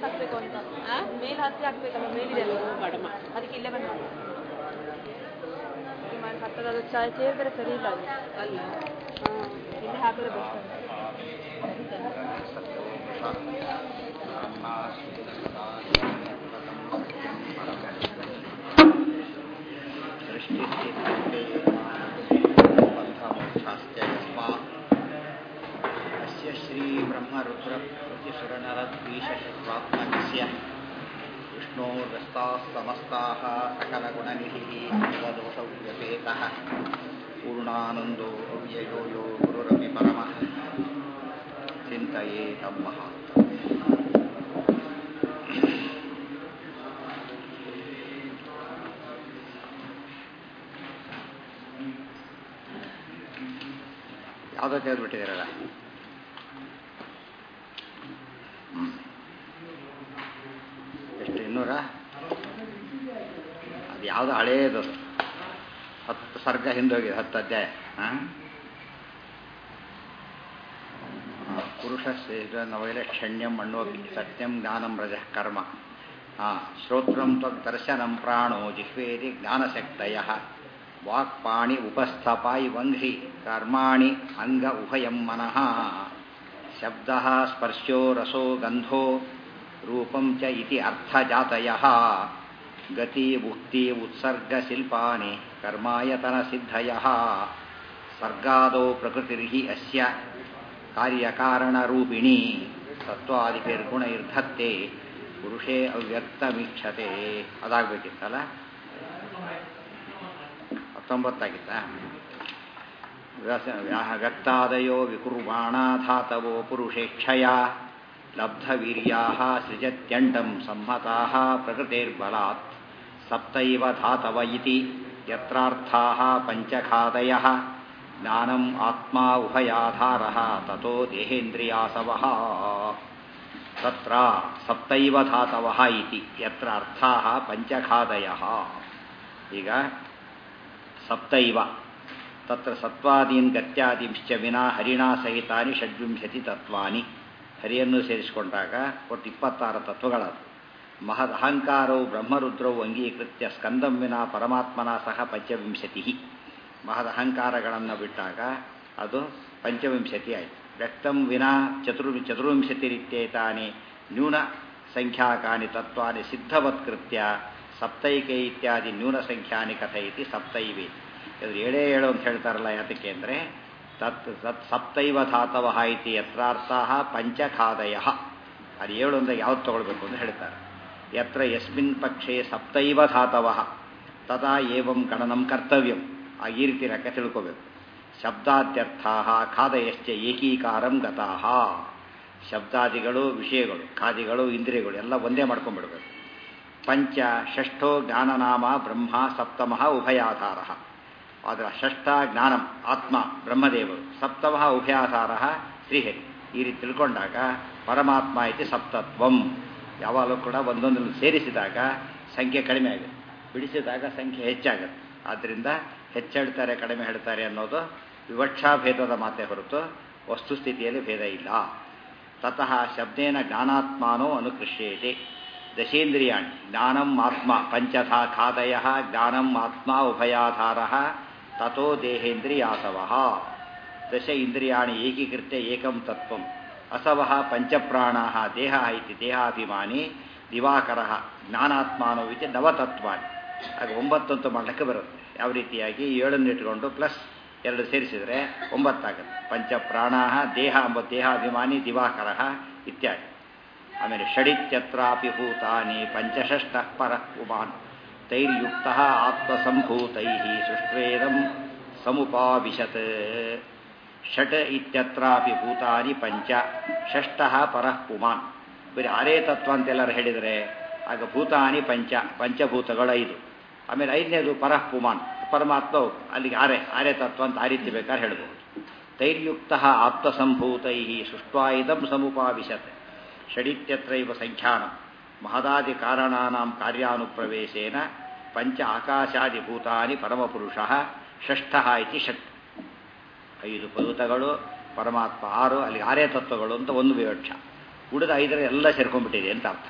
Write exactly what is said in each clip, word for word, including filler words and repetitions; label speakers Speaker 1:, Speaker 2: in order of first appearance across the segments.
Speaker 1: ಹತ್ತಿ ಹಾಕ್ಬೇಕು ಅಂತ ಮೇಲೆ ಹತ್ತಿ ಹಾಕ್ಬೇಕಲ್ಲ ಮೇಲಿದೆ ಬಡಮ ಅದಕ್ಕೆ ಇಲ್ಲೇ ಬಂದ ಹತ್ತದ ಅದು ಚೇರ್ ಬೇರೆ ಸರಿ ಇಲ್ಲ ಅದು ಅಲ್ಲ ಹಾಂ ಇಲ್ಲೇ ಹಾಕಿದ್ರೆ ಬೆಸ್ಟ್
Speaker 2: ಶ್ರೀ ಬ್ರಹ್ಮರುದ್ರ ಪ್ರತಿಸುರನರದ್ವೀಷಶತ್ರಾತ್ಮಕಸ್ಯ ವಿಷ್ಣೋರ್ವ್ಯಸ್ತಾಃ ಸಮಸ್ತಾಃ ಸಕಲಗುಣನಿಧಿಃ ಸರ್ವದೋಷವ್ಯಪೇತಃ ಪೂರ್ಣಾನಂದೋ ಅವ್ಯಯೋ ಯೋ ಗುರುರಪಿ ಪರಮಃ ಚಿಂತಯೇತಂ ಮಹಾಂತಂ. ಯಾವುದೋ ತೆಗೆದುಬಿಟ್ಟಿದ್ದೀರಲ್ಲ. ಹ್ಞೂ ಎಷ್ಟು ಇನ್ನೂರ ಅದು ಯಾವುದೋ ಹಳೇದು ಹತ್ತು ಸರ್ಗ ಹಿಂದೋಗಿದೆ, ಹತ್ತು ಅಧ್ಯಾಯ. ಹಾಂ ಪುರುಷ ನವೈಲಕ್ಷಣ್ಯಂ ಮಣ್ಣೋಪಿ ಸತ್ಯಂ ಜ್ಞಾನಂ ರಜಃ ಕರ್ಮ. ಹಾಂ ಶ್ರೋತ್ರಂ ತ್ವದ್ದರ್ಶನಂ ಪ್ರಾಣೋ ಜಿಹ್ವೇದಿ ಜ್ಞಾನಶಕ್ತಯಃ ವಾಕ್ಪಾಣಿ ಉಪಸ್ಥಪಾಯಿ ವಂಘ್ರಿ ಕರ್ಮಾಣಿ ಅಂಗ ಉಭಯಂ ಮನಃ ಶಬ್ದಃ ಸ್ಪರ್ಶೋ ರಸೋ ಗಂಧೋ ರೂಪಂ ಚ ಇತಿ ಅರ್ಥಜಾತಯಃ ಗತಿ ಮುಕ್ತಿ ಉತ್ಸರ್ಗ ಶಿಲ್ಪಾನಿ ಕರ್ಮಾಯತನ ಸಿದ್ಧಯಃ ಸರ್ಗಾದೋ ಪ್ರಕೃತಿರ್ಹಿ ಅಸ್ಯ ಕಾರ್ಯಕಾರಣರೂಪಿಣಿ ಸತ್ವಾದಿಭಿರ್ಗುಣೈರ್ಧತ್ತೆ ಪುರುಷೇ ಅವ್ಯಕ್ತಮೀಕ್ಷತೆ. ಅದಾಗಬೇಕಿತ್ತಲ್ಲ, ಹತ್ತೊಂಬತ್ತಾಗಿತ್ತ. ವ್ಯಕ್ತಾದಯೋ ವಿಕುರ್ವಾಣಾಧಾತವೋ ಪುರುಷೇಕ್ಷಯ ಲಬ್ಧವೀರ್ಯಾಃ ಸೃಜತ್ಯಂಡಂ ಸಂಹತಾಃ ಪ್ರಕೃತಿರ್ಬಲಾತ್ ಸಪ್ತೈವ ಧಾತವ ಇತಿ ಯತ್ರಾರ್ಥಾಃ ಪಂಚಖಾದಯಃ ಜ್ಞಾನಂ ಆತ್ಮಾ ಉಭಯಾಧಾರಃ ತತೋ ದೇಹೇಂದ್ರಿಯಾಸವಃ. ತತ್ರ ಸಪ್ತೈವ ಧಾತವಃ ಇತಿ ಯತ್ರ ಅರ್ಥಾಃ ಪಂಚಖಾದಯಃ. ಈಗ ಸಪ್ತೈವ ತತ್ರ ಸತ್ವಾದೀನ್ ಗತ್ಯಾದಿಂಶ್ಚ ವಿನಾ ಹರಿಣಾ ಸಹಿತಾನಿ ಷಡ್ವಿಂಶತಿ ತತ್ವಾನಿ. ಹರಿಯನ್ನು ಸೇರಿಸಿಕೊಂಡಾಗ ಒಟ್ಟು ಇಪ್ಪತ್ತಾರು ತತ್ವಗಳದು. ಮಹದ್ ಅಹಂಕಾರವು ಬ್ರಹ್ಮರುದ್ರವು ಅಂಗೀಕೃತ್ಯ ಸ್ಕಂದಂ ವಿನಾ ಪರಮಾತ್ಮನ ಸಹ ಪಂಚವಿಂಶತಿ. ಮಹದ್ ಅಹಂಕಾರಗಳನ್ನು ಬಿಟ್ಟಾಗ ಅದು ಪಂಚವಿಂಶತಿ ಆಯಿತು. ವ್ಯಕ್ತಂ ವಿನಾ ಚತುರ್ ಚತುರ್ವಿಂಶತಿರಿತ್ಯೇತಾನಿ ನ್ಯೂನ ಸಂಖ್ಯಾಕಾನಿ ತತ್ವಾನಿ ಸಿದ್ಧವತ್ಕೃತ್ಯ ಸಪ್ತೈಕೆ ಇತ್ಯಾದಿ ನ್ಯೂನ ಸಂಖ್ಯಾನಿ ಕಥಯಿತಿ ಸಪ್ತೈವೆ. ಇದು ಏಳೇ ಏಳು ಅಂತ ಹೇಳ್ತಾರಲ್ಲ, ಯಾತಕ್ಕೆ ಅಂದರೆ ತತ್ ತತ್ ಸಪ್ತೈವ ಧಾತವಃ ಇತಿ ಯತ್ರಾರ್ಥಾಃ ಪಂಚಖಾದಯಃ. ಅದು ಏಳು ಅಂದಾಗ ಯಾವ್ದು ತಗೊಳ್ಬೇಕು ಅಂತ ಹೇಳ್ತಾರೆ. ಯತ್ರ ಯಸ್ಮಿನ್ ಪಕ್ಷೇ ಸಪ್ತೈವ ಧಾತವಃ ತದಾ ಏವಂ ಗಣನಂ ಕರ್ತವ್ಯಂ. ಆ ಈ ರೀತಿ ಲೆಕ್ಕ ತಿಳ್ಕೋಬೇಕು. ಶಬ್ದಾದ್ಯರ್ಥಾಃ ಖಾದಯಶ್ಚ ಏಕೀಕಾರಂ ಗತಾಃ. ಶಬ್ದಾದಿಗಳು ವಿಷಯಗಳು, ಖಾದಿಗಳು ಇಂದ್ರಿಯಗಳು ಎಲ್ಲ ಒಂದೇ ಮಾಡ್ಕೊಂಡ್ಬಿಡ್ಬೇಕು. ಪಂಚ ಷಷ್ಠೋ ಜ್ಞಾನನಾಮ ಬ್ರಹ್ಮ ಸಪ್ತಮಃ ಉಭಯಾಧಾರಃ. ಆದರೆ ಷಷ್ಠ ಜ್ಞಾನಂ ಆತ್ಮ ಬ್ರಹ್ಮದೇವರು, ಸಪ್ತಮಃ ಉಭಯಾಧಾರಃ ಶ್ರೀಹರಿ. ಈ ರೀತಿ ತಿಳ್ಕೊಂಡಾಗ ಪರಮಾತ್ಮ ಇತಿ ಸಪ್ತತ್ವಂ. ಯಾವಾಗಲೂ ಕೂಡ ಒಂದೊಂದನ್ನು ಸೇರಿಸಿದಾಗ ಸಂಖ್ಯೆ ಕಡಿಮೆ ಆಗುತ್ತೆ, ಬಿಡಿಸಿದಾಗ ಸಂಖ್ಯೆ ಹೆಚ್ಚಾಗುತ್ತೆ. ಆದ್ದರಿಂದ ಹೆಚ್ಚು ಹೇಳ್ತಾರೆ ಕಡಿಮೆ ಹೇಳ್ತಾರೆ ಅನ್ನೋದು ವಿವಕ್ಷಾ ಭೇದದ ಮಾತೇ ಹೊರತು ವಸ್ತುಸ್ಥಿತಿಯಲ್ಲಿ ಭೇದ ಇಲ್ಲ. ತತಃ ಶಬ್ದೇನ ಜ್ಞಾನಾತ್ಮಾನೋ ಅನುಕೃಷ್ಯೇತೆ. ದಶೇಂದ್ರಿಯಾಣಿ ಜ್ಞಾನಂ ಆತ್ಮ ಪಂಚಧಾ ಖಾದಯಃ ಜ್ಞಾನಂ ಆತ್ಮ ಉಭಯಾಧಾರಃ ತತೋ ದೇಹೇಂದ್ರಿಯಾಸವಃ. ದಶ ಇಂದ್ರಿಯಾಣಿ ಏಕೀಕೃತ್ಯ ಏಕಂ ತತ್ವಂ ಅಸವಃ ಪಂಚಪ್ರಾಣಾಃ ದೇಹಃ ಇತಿ ದೇಹಾಭಿಮಾನಿ ದಿವಾಕರಃ ಜ್ಞಾನಾತ್ಮಾನೋ ಇತಿ ನವತತ್ವಾನಿ. ಆಗ ಒಂಬತ್ತಂತೂ ಮಾಡಲಿಕ್ಕೆ ಬರುತ್ತೆ. ಯಾವ ರೀತಿಯಾಗಿ ಏಳನ್ನು ಇಟ್ಕೊಂಡು ಪ್ಲಸ್ ಎರಡು ಸೇರಿಸಿದರೆ ಒಂಬತ್ತಾಗುತ್ತೆ. ಪಂಚಪ್ರಾಣಾಃ ದೇಹ ಎಂಬ ದೇಹಾಭಿಮಾನಿ ದಿವಾಕರಃ ಇತ್ಯಾದಿ. ಆಮೇಲೆ ಷಡಿತ್ಯತ್ರಾಪಿ ಭೂತಾನಿ ಪಂಚಷಷ್ಟಃ ಪರಃ ಪುಮಾನ್ ತೈರ್ಯುಕ್ತಃ ಆತ್ಮಸಂಭೂತೈಃ ಸೃಷ್ಟ್ವೇದಂ ಸಮುಪಾವಿಶತ್. ಷಟ್ ಇತ್ಯತ್ರಾಪಿ ಭೂತಾನಿ ಪಂಚ ಷಷ್ಟಃ ಪರಃ ಪುಮಾನ್. ಬರೀ ಆರೇ ತತ್ವ ಅಂತೆಲ್ಲರೂ ಹೇಳಿದರೆ ಆಗ ಭೂತಾನಿ ಪಂಚ, ಪಂಚಭೂತಗಳು ಐದು. ಆಮೇಲೆ ಐದನೇದು ಪರಃ ಪುಮಾನ್, ಪರಮಾತ್ಮ ಅಲ್ಲಿಗೆ ಆರೇ ಆರೇ ತತ್ವ ಅಂತ ಆ ರೀತಿ ಬೇಕಾದ್ರೆ ಹೇಳ್ಬೋದು. ತೈರ್ಯುಕ್ತಃ ಆತ್ಮಸಂಭೂತೈಃ ಸೃಷ್ಟ್ವಾ ಇದಂ ಸಮುಪಾವಿಶತ್. ಷಡಿತ್ಯತ್ರೈವ ಸಂಖ್ಯಾನಂ ಮಹದಾದಿ ಕಾರಣಾನಾಂ ಕಾರ್ಯಾನುಪ್ರವೇಶೇನ ಪಂಚ ಆಕಾಶಾದಿಭೂತಾನಿ ಪರಮಪುರುಷಃ ಷಷ್ಠಃ ಇತಿ ಷಟ್. ಐದು ಭೂತಗಳು, ಪರಮಾತ್ಮ ಆರು, ಅಲ್ಲಿ ಆರೇ ತತ್ವಗಳು ಅಂತ ಒಂದು ವಿವಕ್ಷ. ಉಳಿದ ಐದರ ಎಲ್ಲ ಸೇರ್ಕೊಂಡ್ಬಿಟ್ಟಿದೆ ಅಂತ ಅರ್ಥ.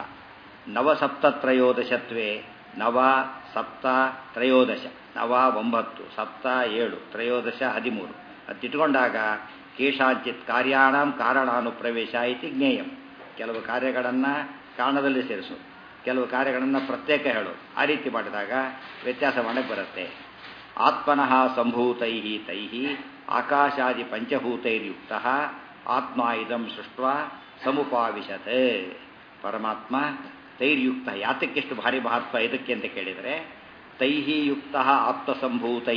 Speaker 2: ನವಸಪ್ತತ್ರಯೋದಶತ್ವೇ ನವ ಸಪ್ತ ತ್ರಯೋದಶ, ನವ ಒಂಬತ್ತು, ಸಪ್ತ ಏಳು, ತ್ರಯೋದಶ ಹದಿಮೂರು ಅದಿಟ್ಕೊಂಡಾಗ ಕೇಶಾಂಚಿತ್ ಕಾರ್ಯಾಣಂ ಕಾರಣಾನುಪ್ರವೇಶ ಇತಿ ಜ್ಞೇಯಂ. ಕೆಲವು ಕಾರ್ಯಗಳನ್ನು ಕಾರಣದಲ್ಲಿ ಸೇರಿಸು, ಕೆಲವು ಕಾರ್ಯಗಳನ್ನು ಪ್ರತ್ಯೇಕ ಹೇಳು. ಆ ರೀತಿ ಮಾಡಿದಾಗ ವ್ಯತ್ಯಾಸ ಮಾಡಕ್ಕೆ ಬರುತ್ತೆ. ಆತ್ಮನಃ ಸಂಭೂತೈ ತೈ ಆಕಾಶಾದಿ ಪಂಚಭೂತೈರ್ಯುಕ್ತ ಆತ್ಮ ಇದಂ ಸೃಷ್ಟ್ವಾ ಸಮುಪಾವಿಶತ್. ಪರಮಾತ್ಮ ತೈರ್ಯುಕ್ತ, ಯಾತಕ್ಕೆಷ್ಟು ಭಾರಿ ಮಹತ್ವ ಇದಕ್ಕೆ ಅಂತ ಕೇಳಿದರೆ, ತೈಹಿ ಯುಕ್ತ ಆತ್ಮಸಂಭೂತೈ,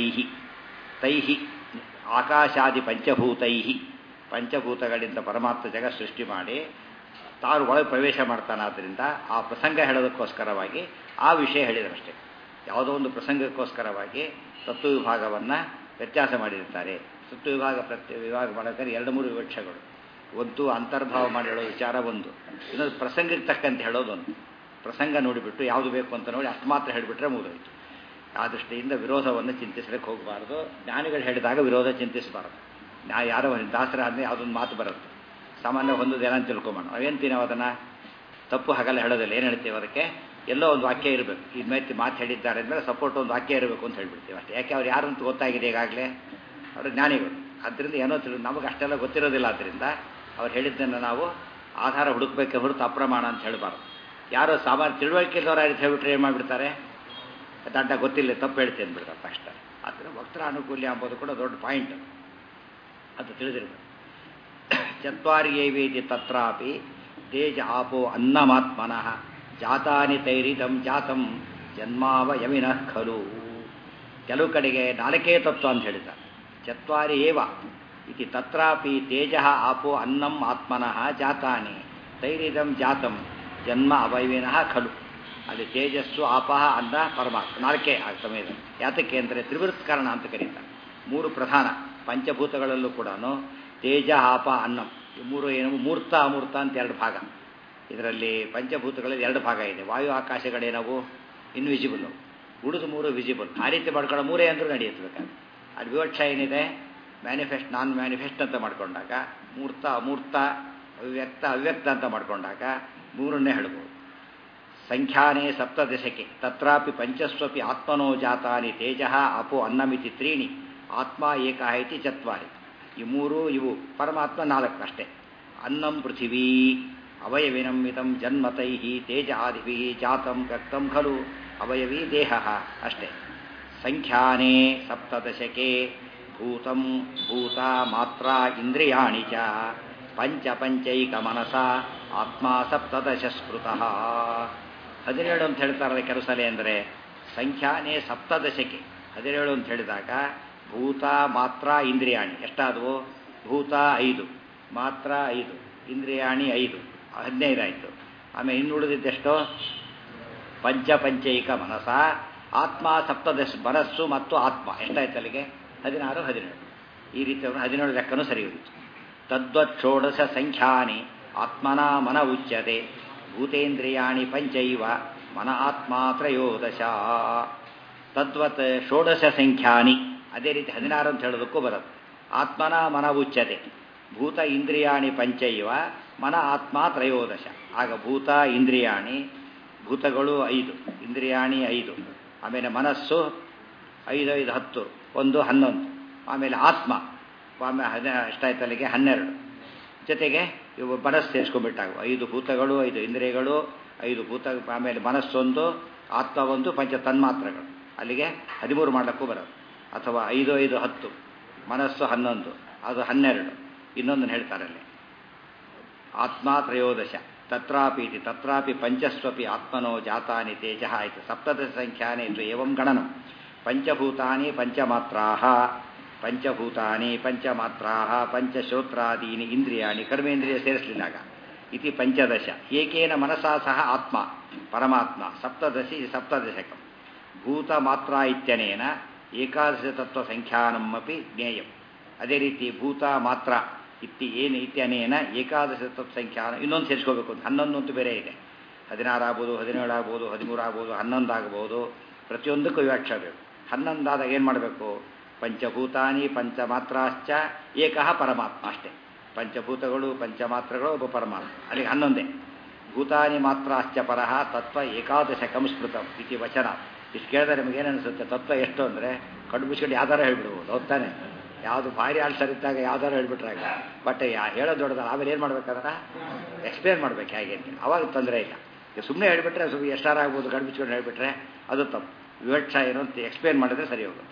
Speaker 2: ತೈಹಿ ಆಕಾಶಾದಿ ಪಂಚಭೂತೈ, ಪಂಚಭೂತಗಳಿಂದ ಪರಮಾತ್ಮ ಜಗತ್ ಸೃಷ್ಟಿ ಮಾಡಿ ತಾನು ಒಳಗೆ ಪ್ರವೇಶ ಮಾಡ್ತಾನಾದ್ದರಿಂದ ಆ ಪ್ರಸಂಗ ಹೇಳೋದಕ್ಕೋಸ್ಕರವಾಗಿ ಆ ವಿಷಯ ಹೇಳಿದರಷ್ಟೇ. ಯಾವುದೋ ಒಂದು ಪ್ರಸಂಗಕ್ಕೋಸ್ಕರವಾಗಿ ತತ್ವ ವಿಭಾಗವನ್ನು ವ್ಯತ್ಯಾಸ ಮಾಡಿರ್ತಾರೆ. ತತ್ವ ವಿಭಾಗ ಪ್ರತ್ಯ ವಿಭಾಗ ಮಾಡೋಕ್ಕಾದ್ರೆ ಎರಡು ಮೂರು ವಿವಕ್ಷಗಳು. ಒಂದು ಅಂತರ್ಭಾವ ಮಾಡಿ ಹೇಳೋ ವಿಚಾರ ಒಂದು, ಇನ್ನೊಂದು ಪ್ರಸಂಗಕ್ಕೆ ತಕ್ಕಂತೆ ಹೇಳೋದೊಂದು. ಪ್ರಸಂಗ ನೋಡಿಬಿಟ್ಟು ಯಾವುದು ಬೇಕು ಅಂತ ನೋಡಿ ಅಷ್ಟು ಮಾತ್ರ ಹೇಳಿಬಿಟ್ರೆ ಮುಗಿದೋಯ್ತು. ಆ ದೃಷ್ಟಿಯಿಂದ ವಿರೋಧವನ್ನು ಚಿಂತಿಸಲಿಕ್ಕೆ ಹೋಗಬಾರ್ದು. ಜ್ಞಾನಿಗಳು ಹೇಳಿದಾಗ ವಿರೋಧ ಚಿಂತಿಸಬಾರ್ದು. ನಾ ಯಾರೋ ದಾಸರ ಆದಮೇಲೆ ಯಾವುದೊಂದು ಮಾತು ಬರುತ್ತೆ, ಸಾಮಾನ್ಯ ಒಂದು ಏನಂತ ತಿಳ್ಕೊಂಬೋಣ, ನಾವೇನು ತಿನ್ನೋ ಅದನ್ನು ತಪ್ಪು ಹಾಗಲ್ಲ ಹೇಳೋದಿಲ್ಲ. ಏನು ಹೇಳ್ತೀವಿ ಅದಕ್ಕೆ, ಎಲ್ಲೋ ಒಂದು ವಾಕ್ಯ ಇರಬೇಕು. ಇದು ಮೇಲೆ ಮಾತು ಹೇಳಿದ್ದಾರೆ ಅಂದಮೇಲೆ ಸಪೋರ್ಟ್ ಒಂದು ವಾಕ್ಯ ಇರಬೇಕು ಅಂತ ಹೇಳ್ಬಿಡ್ತೀವಿ ಅಷ್ಟೇ. ಯಾಕೆ ಅವ್ರು ಯಾರು ಅಂತ ಗೊತ್ತಾಗಿದೆ ಈಗಾಗಲೇ, ಅವರು ಜ್ಞಾನಿಗಳು. ಆದ್ದರಿಂದ ಏನೋ ತಿಳಿ ನಮಗೆ ಅಷ್ಟೆಲ್ಲ ಗೊತ್ತಿರೋದಿಲ್ಲ. ಆದ್ದರಿಂದ ಅವ್ರು ಹೇಳಿದ್ದನ್ನು ನಾವು ಆಧಾರ ಹುಡುಕಬೇಕೆ ಹೊರತು ಅಪ್ರಮಾಣ ಅಂತ ಹೇಳಬಾರ್ದು. ಯಾರೋ ಸಾಮಾನ್ಯ ತಿಳುವಳಿಕೆ ಇಲ್ಲದವ್ರು ಆಯ್ತು ಹೇಳ್ಬಿಟ್ರೆ ಏನು ಮಾಡಿಬಿಡ್ತಾರೆ, ದಡ್ಡ ಗೊತ್ತಿಲ್ಲ ತಪ್ಪು ಹೇಳ್ತೇನೆ ಬಿಡ್ತಾರೆ ಅಷ್ಟೇ. ಆದರೆ ವಕ್ತರ ಅನುಕೂಲ್ಯ ಅಂಬೋದು ಕೂಡ ದೊಡ್ಡ ಪಾಯಿಂಟ್ ಅದು ತಿಳಿದಿರ್ಬೇಕು. ಚತ್ವಾರಿ ಏವೇತಿ ತತ್ರಾಪಿ ತೇಜ ಆಪೋ ಅನ್ನಮಾತ್ಮನಃ ಜಾತಾನಿ ತೈರಿದಂ ಜಾತಂ ಜನ್ಮಾವಯಮಿನಃ ಖಲು. ಕೆಲವು ಕಡೆಗೆ ನಾಲ್ಕೇ ತತ್ವ ಅಂತ ಹೇಳಿದ್ದಾರೆ. ಚತ್ವಾರಿ ಏವ ಇತಿ ತತ್ರಾಪಿ ತೇಜ ಆಪೋ ಅನ್ನಂ ಆತ್ಮನಃ ಜಾತಾನಿ ತೈರಿದಂ ಜಾತಂ ಜನ್ಮ ಅವಯವಿನಃ ಖಲು. ಅಲ್ಲಿ ತೇಜಸ್ಸು ಆಪಹ ಅನ್ನ ಪರಮಾತ್ಮ ನಾಲ್ಕೇ ಆ ಸಮಯದಲ್ಲಿ. ಯಾತಕ್ಕೆ ಅಂದರೆ ತ್ರಿವೃತ್ಕರಣ ಅಂತ ಕರೀತಾರೆ. ಮೂರು ಪ್ರಧಾನ ಪಂಚಭೂತಗಳಲ್ಲೂ ಕೂಡ ತೇಜ ಆಪ ಅನ್ನಂ ಈ ಮೂರು ಏನು ಮೂರ್ತ ಅಮೂರ್ತ ಅಂತ ಎರಡು ಭಾಗ. ಇದರಲ್ಲಿ ಪಂಚಭೂತಗಳಲ್ಲಿ ಎರಡು ಭಾಗ ಇದೆ. ವಾಯು ಆಕಾಶಗಳೇನವು ಇನ್ವಿಸಿಬಲ್, ಉಳಿದು ಮೂರು ವಿಸಿಬಲ್. ಆ ರೀತಿ ಮಾಡ್ಕೊಂಡು ಮೂರೇ ಅಂದರೂ ನಡೆಯುತ್ತಬೇಕಾದ್ರೆ ಅಲ್ಲಿ ವಿವಕ್ಷ ಏನಿದೆ, ಮ್ಯಾನಿಫೆಸ್ಟ್ ನಾನ್ ಮ್ಯಾನಿಫೆಸ್ಟ್ ಅಂತ ಮಾಡ್ಕೊಂಡಾಗ, ಮೂರ್ತ ಅಮೂರ್ತ ಅವ್ಯಕ್ತ ಅವ್ಯಕ್ತ ಅಂತ ಮಾಡ್ಕೊಂಡಾಗ ಮೂರನ್ನೇ ಹೇಳ್ಬೋದು. ಸಂಖ್ಯಾನೇ ಸಪ್ತದಶಕೆ ತತ್ರಾಪಿ ಪಂಚಸ್ವಪಿ ಆತ್ಮನೋ ಜಾತಾನಿ ತೇಜ ಅಪೋ ಅನ್ನಮಿತಿ ತ್ರೀಣಿ ಆತ್ಮ ಏಕ ಇತಿ ಚತ್ವಾರಿ. ಈ ಮೂರು ಇವು ಪರಮಾತ್ಮ ನಾಲ್ಕು ಅಷ್ಟೇ. ಅನ್ನಂ ಪೃಥಿವೀ ಅವಯವಿನಂ ಮಿತಂ ಜನ್ಮತೈ ತೇಜ ಆದಿಭಿ ಜಾತಂ ಕಕ್ತಂ ಖಲು ಅವಯವೀ ದೇಹ ಅಷ್ಟೇ. ಸಂಖ್ಯಾನೇ ಸಪ್ತದಶಕೆ ಭೂತಂ ಭೂತ ಮಾತ್ರ ಇಂದ್ರಿಯಾಣಿ ಚ ಪಂಚ ಪಂಚೈಕ ಮನಸ ಆತ್ಮ ಸಪ್ತದಶ ಸ್ಮೃತಃ. ಹದಿನೇಳು ಅಂತ ಹೇಳ್ತಾರಲ್ಲ ಕೆಲವು ಸಲ ಅಂದರೆ ಸಂಖ್ಯಾನೇ ಸಪ್ತದಶಕೆ ಹದಿನೇಳು ಅಂತ ಹೇಳಿದಾಗ ಭೂತ ಮಾತ್ರ ಇಂದ್ರಿಯಾಣಿ ಎಷ್ಟಾದವು? ಭೂತ ಐದು, ಮಾತ್ರ ಐದು, ಇಂದ್ರಿಯಾಣಿ ಐದು, ಹದಿನೈದು ಆಯಿತು. ಆಮೇಲೆ ಇನ್ನುಳಿದಿದ್ದೆಷ್ಟೋ ಪಂಚ ಪಂಚೈಕ ಮನಸ ಆತ್ಮ ಸಪ್ತದಶ ಮನಸ್ಸು ಮತ್ತು ಆತ್ಮ ಎಷ್ಟಾಯ್ತು ಅಲ್ಲಿಗೆ? ಹದಿನಾರು ಹದಿನೇಳು. ಈ ರೀತಿ ಹದಿನೇಳು ಲೆಕ್ಕನೂ ಸರಿ ಹೋಯಿತು. ತದ್ವತ್ ಷೋಡಶ ಸಂಖ್ಯಾನಿ ಆತ್ಮನ ಮನ ಉಚ್ಯತೆ ಭೂತೇಂದ್ರಿಯಾಣಿ ಪಂಚೈವ ಮನ ಆತ್ಮ ತ್ರಯೋದಶ. ತದ್ವತ್ ಷೋಡಶ ಸಂಖ್ಯಾನಿ ಅದೇ ರೀತಿ ಹದಿನಾರು ಅಂತ ಹೇಳೋದಕ್ಕೂ ಬರುತ್ತೆ. ಆತ್ಮನ ಮನ ಉಚ್ಯತೆ ಭೂತ ಇಂದ್ರಿಯಾಣಿ ಪಂಚೈವ ಮನ ಆತ್ಮ ತ್ರಯೋದಶ. ಆಗ ಭೂತ ಇಂದ್ರಿಯಾಣಿ, ಭೂತಗಳು ಐದು, ಇಂದ್ರಿಯಾಣಿ ಐದು, ಆಮೇಲೆ ಮನಸ್ಸು ಐದು ಐದು ಹತ್ತು, ಒಂದು ಹನ್ನೊಂದು, ಆಮೇಲೆ ಆತ್ಮ ಆಮೇಲೆ ಹದ ಎಷ್ಟಾಯ್ತು ಅಲ್ಲಿಗೆ ಹನ್ನೆರಡು. ಜೊತೆಗೆ ಇವು ಮನಸ್ಸು ಸೇರಿಸ್ಕೊಂಡ್ಬಿಟ್ಟಾಗ ಐದು ಭೂತಗಳು, ಐದು ಇಂದ್ರಿಯಗಳು, ಐದು ಭೂತ, ಆಮೇಲೆ ಮನಸ್ಸೊಂದು, ಆತ್ಮ ಒಂದು, ಪಂಚ ತನ್ಮಾತ್ರಗಳು, ಅಲ್ಲಿಗೆ ಹದಿಮೂರು ಮಾಡಲಿಕ್ಕೂ ಬರೋದು. ಅಥವಾ ಐದು ಐದು ಹತ್ತು, ಮನಸ್ಸು ಹನ್ನೊಂದು, ಅದು ಹನ್ನೆರಡು. ಇನ್ನೊಂದನ್ನು ಹೇಳ್ತಾರಲ್ಲಿ ಆತ್ಮ ತ್ರಯೋದಶ. ತತ್ರಾಪೀತಿ ತತ್ರಾಪಿ ಪಂಚಸ್ವಪಿ ಆತ್ಮನೋ ಜಾತಾನಿ ತೇಜ ಆಯಿತು. ಸಪ್ತದಶ ಸಂಖ್ಯಾನೇ ಇತ್ತು ಏವಂ ಗಣನಂ ಪಂಚಭೂತಾನಿ ಪಂಚಮಾತ್ರಾಹ ಪಂಚಭೂತಾನಿ ಪಂಚಮಾತ್ರಾಹ ಪಂಚಶ್ರೋತ್ರಾದೀನಿ ಇಂದ್ರಿಯಾಣಿ ಕರ್ಮೇಂದ್ರಿಯ ಸೇರಿಸಲಿಲ್ಲಾಗ ಇತಿ ಪಂಚದಶ. ಏಕೇನ ಮನಸಾ ಸಹ ಆತ್ಮ ಪರಮಾತ್ಮ ಸಪ್ತದಶಿ ಸಪ್ತದಶಕಂ ಭೂತ ಮಾತ್ರ ಇತ್ಯನೇನ ಏಕಾದಶ ತತ್ವ ಸಂಖ್ಯಾನಮಪಿ ಜ್ಞೇಯಂ. ಅದೇ ರೀತಿ ಭೂತ ಮಾತ್ರ ಇತ್ತಿ ಏನು ಇತ್ಯನೇನ ಏಕಾದಶ ತತ್ವ ಸಂಖ್ಯಾನ ಇನ್ನೊಂದು ಸೇರಿಸ್ಕೋಬೇಕು ಅಂತ ಹನ್ನೊಂದು ಅಂತೂ ಬೇರೆ ಇದೆ. ಹದಿನಾರು ಆಗ್ಬೋದು, ಹದಿನೇಳು ಆಗ್ಬೋದು, ಹದಿಮೂರು ಆಗ್ಬೋದು, ಹನ್ನೊಂದು ಆಗ್ಬೋದು. ಪ್ರತಿಯೊಂದಕ್ಕೂ ವ್ಯಾಖ್ಯಾ ಬೇಕು. ಹನ್ನೊಂದಾದಾಗ ಏನು ಮಾಡಬೇಕು? ಪಂಚಭೂತಾನಿ ಪಂಚಮಾತ್ರಾಶ್ಚ ಏಕಃ ಪರಮಾತ್ಮ ಅಷ್ಟೇ. ಪಂಚಭೂತಗಳು ಪಂಚಮಾತ್ರಗಳು ಒಬ್ಬ ಪರಮಾತ್ಮ ಅಲ್ಲಿಗೆ ಹನ್ನೊಂದೇ ಭೂತಾನಿ ಮಾತ್ರ ಅಶ್ಚ ಪರಹ ತತ್ವ ಏಕಾದಶಕಂ ಸ್ಮೃತಂ ಇತಿ ವಚನ. ಇಷ್ಟು ಕೇಳಿದ್ರೆ ನಿಮಗೇನು ಅನಿಸುತ್ತೆ? ತತ್ವ ಎಷ್ಟು ಅಂದರೆ ಕಣ್ಣು ಮುಚ್ಕೊಂಡು ಯಾವ್ದಾರ ಹೇಳ್ಬಿಡ್ಬೋದು, ಹೋಗ್ತಾನೆ. ಯಾವುದು ಭಾರಿ ಆನ್ಸರ್ ಇದ್ದಾಗ ಯಾವ್ದಾರ ಹೇಳ್ಬಿಟ್ರಾಗ ಬಟ್ ಯಾ ಹೇಳೋದು ದೊಡ್ಡದಲ್ಲ. ಆಮೇಲೆ ಏನು ಮಾಡ್ಬೇಕಾದ್ರೆ ಎಕ್ಸ್ಪ್ಲೇನ್ ಮಾಡ್ಬೇಕು ಹೇಗೆ ಅಂತ. ಅವಾಗ ತೊಂದರೆ ಇಲ್ಲ. ಸುಮ್ಮನೆ ಹೇಳ್ಬಿಟ್ರೆ ಸುಮ್ಮನೆ ಎಷ್ಟಾರ ಆಗ್ಬೋದು, ಕಣ್ಣು ಮುಚ್ಕೊಂಡು ಹೇಳ್ಬಿಟ್ರೆ ಅದು ತಪ್ಪು. ವಿವಕ್ಷ ಏನು ಅಂತ ಎಕ್ಸ್ಪ್ಲೇನ್ ಮಾಡಿದ್ರೆ ಸರಿ ಹೋಗುತ್ತೆ.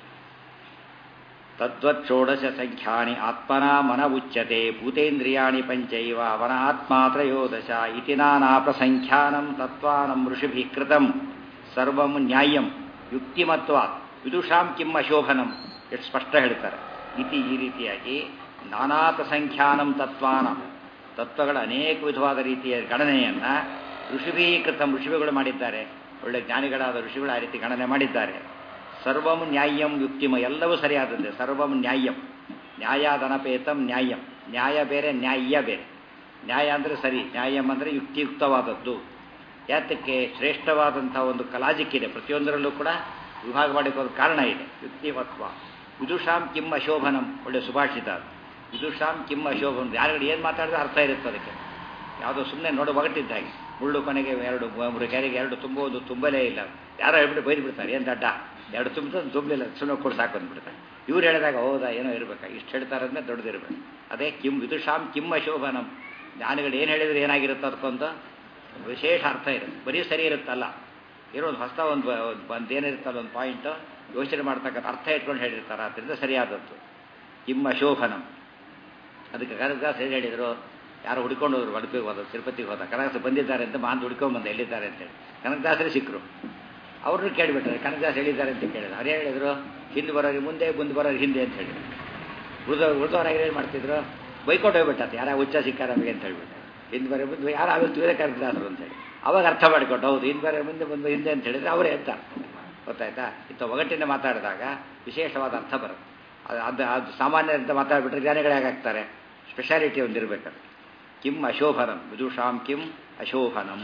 Speaker 2: ತದ್ವತ್ ಷೋಡಶ ಸಂಖ್ಯಾನಿ ಆತ್ಮನ ಮನ ಉಚ್ಯತೆ ಭೂತೇಂದ್ರಿಯಾಣಿ ಪಂಚೈವ ಅವನ ಆತ್ಮ ತ್ರಯೋದಶ ಇತಿ ನಾನಾ ಪ್ರಸಂಖ್ಯಾನಂ ತತ್ವಾನಂ ಋಷಿಭಿಃ ಕೃತಂ ಸರ್ವಂ ನ್ಯಾಯಂ ಯುಕ್ತಿಮತ್ವಾತ್ ವಿದುಷಾಂ ಕಿಂ ಅಶೋಭನಂ. ಎಷ್ಟು ಸ್ಪಷ್ಟ ಹೇಳ್ತಾರೆ. ಇತಿ ಈ ರೀತಿಯಾಗಿ ನಾನಾ ಪ್ರಸಂಖ್ಯಾನಂ ತತ್ವಾನಂ ತತ್ವಗಳ ಅನೇಕ ವಿಧವಾದ ರೀತಿಯ ಗಣನೆಯನ್ನು ಋಷಿಭೀ ಕೃತಂ ಋಷಿಗಳು ಮಾಡಿದ್ದಾರೆ. ಒಳ್ಳೆ ಜ್ಞಾನಿಗಳಾದ ಋಷಿಗಳು ಆ ರೀತಿ ಗಣನೆ ಮಾಡಿದ್ದಾರೆ. ಸರ್ವಂ ನ್ಯಾಯಂ ಯುಕ್ತಿಮ ಎಲ್ಲವೂ ಸರಿಯಾದದ್ದೇ. ಸರ್ವಂ ನ್ಯಾಯಂ ನ್ಯಾಯಾದನಪೇತಂ ನ್ಯಾಯಂ. ನ್ಯಾಯ ಬೇರೆ, ನ್ಯಾಯ ಬೇರೆ. ನ್ಯಾಯ ಅಂದರೆ ಸರಿ, ನ್ಯಾಯಂ ಅಂದರೆ ಯುಕ್ತಿಯುಕ್ತವಾದದ್ದು. ಯಾತಕ್ಕೆ ಶ್ರೇಷ್ಠವಾದಂಥ ಒಂದು ಲಾಜಿಕ್ ಇದೆ. ಪ್ರತಿಯೊಂದರಲ್ಲೂ ಕೂಡ ವಿಭಾಗ ಮಾಡಿಕೊಳ್ಳೋದು ಕಾರಣ ಇದೆ. ಯುಕ್ತಿಮತ್ವ. ವಿದುಷಾಂ ಕಿಂ ಅಶೋಭನಂ ಒಳ್ಳೆ ಸುಭಾಷಿತ. ವಿದುಷಾಂ ಕಿಂ ಅಶೋಭನಂ ಯಾರುಗಳು ಏನು ಮಾತಾಡಿದ್ರೆ ಅರ್ಥ ಇರುತ್ತೆ ಅದಕ್ಕೆ. ಯಾವುದೋ ಸುಮ್ಮನೆ ನೋಡು ಒಗಟ್ಟಿದ್ದ ಹಾಗೆ ಮುಳ್ಳು ಕೊನೆಗೆ ಎರಡು ಮೂರು ಕೆರೆಗೆ ಎರಡು ತುಂಬುವುದು ತುಂಬಲೇ ಇಲ್ಲ. ಯಾರೋ ಹೇಳ್ಬಿಟ್ಟು ಬೈದು ಬಿಡ್ತಾರೆ, ಏನು ದಡ್ಡ ಎರಡು ತುಂಬಿತು ತುಂಬಲಿಲ್ಲ ಸುಮ್ಮನೆ ಕೊಡು ಸಾಕು ಅಂದ್ಬಿಡ್ತಾರೆ. ಇವ್ರು ಹೇಳಿದಾಗ ಹೌದಾ ಏನೋ ಇರಬೇಕಾ, ಇಷ್ಟು ಹೇಳ್ತಾರಂದ್ರೆ ದೊಡ್ಡದಿರ್ಬೇಕು. ಅದೇ ಕಿಂ ವಿದುಷಾಂ ಕಿಂ ಅಶೋಭನಂ. ಜ್ಞಾನಿಗಳು ಏನು ಹೇಳಿದ್ರೆ ಏನಾಗಿರುತ್ತೆ ಅದಕ್ಕೊಂದು ವಿಶೇಷ ಅರ್ಥ ಇರುತ್ತೆ. ಬರೀ ಸರಿ ಇರುತ್ತಲ್ಲ, ಏನೋ ಒಂದು ಹೊಸ ಒಂದು ಒಂದು ಏನಿರುತ್ತಲ್ಲ ಒಂದು ಪಾಯಿಂಟು ಯೋಚನೆ ಮಾಡ್ತಕ್ಕಂಥ ಅರ್ಥ ಇಟ್ಕೊಂಡು ಹೇಳಿರ್ತಾರೆ. ಅದರಿಂದ ಸರಿಯಾದದ್ದು ಕಿಂ ಅಶೋಭನಂ. ಅದಕ್ಕೆ ಕನಕದಾಸ ಏನು ಹೇಳಿದರು, ಯಾರು ಹುಡ್ಕೊಂಡು ಹೋದ್ರು ಉಡುಪಿಗೆ ಹೋದ ತಿರುಪತಿಗೆ ಹೋದ ಕನಕದಾಸ ಬಂದಿದ್ದಾರೆ ಅಂತ ಮಾತು ಹುಡ್ಕೊಂಬಂದ ಎಲ್ಲಿದ್ದಾರೆ ಅಂತೇಳಿ ಕನಕದಾಸರೇ ಸಿಕ್ಕರು. ಅವ್ರನ್ನೂ ಕೇಳಿಬಿಟ್ರೆ ಕನಕದಾಸ ಹೇಳಿದ್ದಾರೆ ಅಂತ ಕೇಳಿದ್ರು. ಅವರೇ ಹೇಳಿದ್ರು ಹಿಂದೆ ಬರೋರಿಗೆ ಮುಂದೆ ಮುಂದೆ ಬರೋರಿಗೆ ಹಿಂದೆ ಅಂತ ಹೇಳಿದ್ರು. ಉಳಿದವ್ರು ಉಳಿದವ್ರಾಗಿ ಏನು ಮಾಡ್ತಿದ್ರು, ಬೈಕೊಂಡು ಹೋಗ್ಬಿಟ್ಟಾತ ಯಾರ ಹುಚ್ಚ ಸಿಕ್ಕಾರ ನಮಗೆ ಅಂತ ಹೇಳ್ಬಿಟ್ಟು. ಹಿಂದೆ ಬರೋ ಮುಂದೆ ಯಾರು ಆಗುತ್ತೆ ಇವರೇ ಕನಕದಾಸರು ಅಂತೇಳಿ ಅವಾಗ ಅರ್ಥ ಮಾಡಿಕೊಟ್ಟು ಹೌದು ಹಿಂದೆ ಬರೋ ಮುಂದೆ ಬಂದು ಹಿಂದೆ ಅಂತ ಹೇಳಿದ್ರೆ ಅವರೇ ಅಂತ ಗೊತ್ತಾಯ್ತಾ. ಇಂಥ ಒಗಟ್ಟಿನ ಮಾತಾಡಿದಾಗ ವಿಶೇಷವಾದ ಅರ್ಥ ಬರುತ್ತೆ. ಅದು ಅದು ಅದು ಸಾಮಾನ್ಯ ಅಂತ ಮಾತಾಡ್ಬಿಟ್ರೆ ಜ್ಞಾನಿಗಳೇ ಹೇಗಾಗ್ತಾರೆ, ಸ್ಪೆಷಾಲಿಟಿ ಒಂದಿರಬೇಕಾದ್ರೆ. ಕಿಂ ಅಶೋಭನಂ ವಿದುಷಾಂ ಕಿಂ ಅಶೋಭನಂ.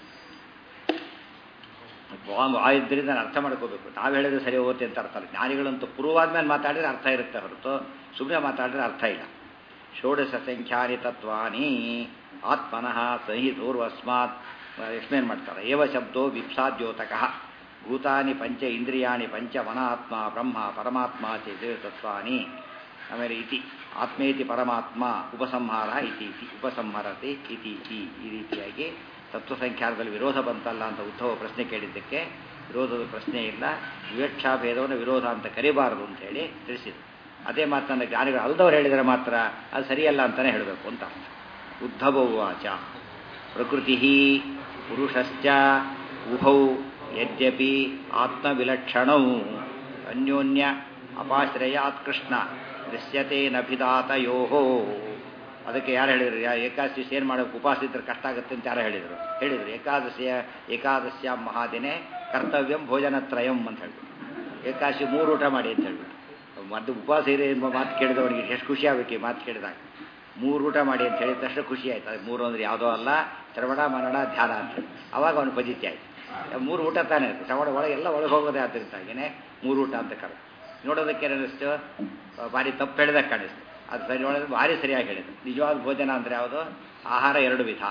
Speaker 2: ಇದರಿಂದ ನಾನು ಅರ್ಥ ಮಾಡ್ಕೋಬೇಕು. ನಾವು ಹೇಳಿದ್ರೆ ಸರಿ ಹೋಗುತ್ತೆ ಅಂತ ಅರ್ಥ ಅಲ್ಲ. ಜ್ಞಾನಿಗಳಂತೂ ಪೂರ್ವಾದ್ಮೇಲೆ ಮಾತಾಡಿದ್ರೆ ಅರ್ಥ ಇರುತ್ತೆ ಹೊರತು ಸುಮ್ಮನೆ ಮಾತಾಡಿದ್ರೆ ಅರ್ಥ ಇಲ್ಲ. ಷೋಡಶ ಸಂಖ್ಯಾನಿ ತತ್ವಾನಿ ಆತ್ಮನಃ ಸಂಹಿತೋರ್ವಸ್ಮಾತ್ ಎಕ್ಸ್ಪ್ಲೇನ್ ಮಾಡ್ತಾರೆ. ಏವ ಶಬ್ದೋ ವಿಪ್ಸಾದ್ಯೋತಕಃ ಭೂತಾನಿ ಪಂಚ ಇಂದ್ರಿಯಾಣಿ ಪಂಚ ಮನಾತ್ಮ ಬ್ರಹ್ಮ ಪರಮಾತ್ಮ ಚೇತ್ ತತ್ವಾನಿ. ಆಮೇಲೆ ಇತಿ ಆತ್ಮೇತಿ ಪರಮಾತ್ಮ ಉಪಸಂಹಾರ ಇತಿ ಇತಿ ಉಪಸಂಹರತಿ ಇತಿ ಇತಿ. ಈ ರೀತಿಯಾಗಿ ತತ್ವಸಂಖ್ಯಾನದಲ್ಲಿ ವಿರೋಧ ಬಂತಲ್ಲ ಅಂತ ಉದ್ಧವ ಪ್ರಶ್ನೆ ಕೇಳಿದ್ದಕ್ಕೆ ವಿರೋಧದ ಪ್ರಶ್ನೆ ಇಲ್ಲ, ವಿವಕ್ಷಾ ಭೇದವನ್ನು ವಿರೋಧ ಅಂತ ಕರಿಬಾರದು ಅಂತ ಹೇಳಿ ತಿಳಿಸಿದರು. ಅದೇ ಮಾತನ್ನು ಜ್ಞಾನಿಗಳು ಅಲ್ದವ್ರು ಹೇಳಿದರೆ ಮಾತ್ರ ಅದು ಸರಿಯಲ್ಲ ಅಂತಲೇ ಹೇಳಬೇಕು ಅಂತ. ಉದ್ಧವ ಉವಾಚ ಪ್ರಕೃತಿ ಪುರುಷಶ್ಚ ಉಭೌ ಯದ್ಯಪಿ ಆತ್ಮವಿಲಕ್ಷಣೌ ಅನ್ಯೋನ್ಯ ಅಪಾಶ್ರಯಾತ್ ಕೃಷ್ಣ ದೃಶ್ಯತೆ ನಭಿದಾತಯೋ. ಅದಕ್ಕೆ ಯಾರು ಹೇಳಿದರು, ಏಕಾದಶಿ ಏನು ಮಾಡೋಕ್ಕೆ ಉಪವಾಸ ಇದ್ರೆ ಕಷ್ಟ ಆಗುತ್ತೆ ಅಂತ ಯಾರು ಹೇಳಿದರು ಹೇಳಿದರು ಏಕಾದಶಿಯ ಏಕಾದಶ್ಯ ಮಹಾದಿನೇ ಕರ್ತವ್ಯಂ ಭೋಜನತ್ರಯಂ ಅಂತ ಹೇಳ್ಬಿಟ್ಟು ಏಕಾದಶಿ ಮೂರು ಊಟ ಮಾಡಿ ಅಂತ ಹೇಳ್ಬಿಟ್ಟು. ಮತ್ತು ಉಪವಾಸ ಇದೆ ಎಂಬ ಮಾತು ಕೇಳಿದವನಿಗೆ ಎಷ್ಟು ಖುಷಿ ಆಗಬೇಕು ಈ ಮಾತು ಕೇಳಿದಾಗ. ಮೂರು ಊಟ ಮಾಡಿ ಅಂತ ಹೇಳಿದ ತಕ್ಷಣ ಖುಷಿ ಆಯ್ತು. ಅದು ಮೂರು ಅಂದರೆ ಯಾವುದೋ ಅಲ್ಲ, ಶ್ರವಣ ಮನನ ಧ್ಯಾನ ಅಂತ. ಅವಾಗ ಅವನು ಪಜಿತಿ ಆಯ್ತು. ಮೂರು ಊಟ ತಾನೇ ಇರುತ್ತೆ, ಶ್ರವಣ ಒಳಗೆ ಎಲ್ಲ ಒಳಗೆ ಹೋಗೋದೇ ಆದ್ದರಿಂದಾಗಿಯೇ ಮೂರು ಊಟ ಅಂತ ಕರೆ. ನೋಡೋದಕ್ಕೆ ಏನಿಸ್ತು, ಭಾರಿ ತಪ್ಪು ಹೇಳಿದಾಗ ಕಾಣಿಸ್ತು. ಅದು ಸರಿ ನೋಡಿದ್ರೆ ಭಾರಿ ಸರಿಯಾಗಿ ಹೇಳಿದ್ರು. ನಿಜವಾದ ಭೋಜನ ಅಂದರೆ ಯಾವುದು? ಆಹಾರ ಎರಡು ವಿಧ,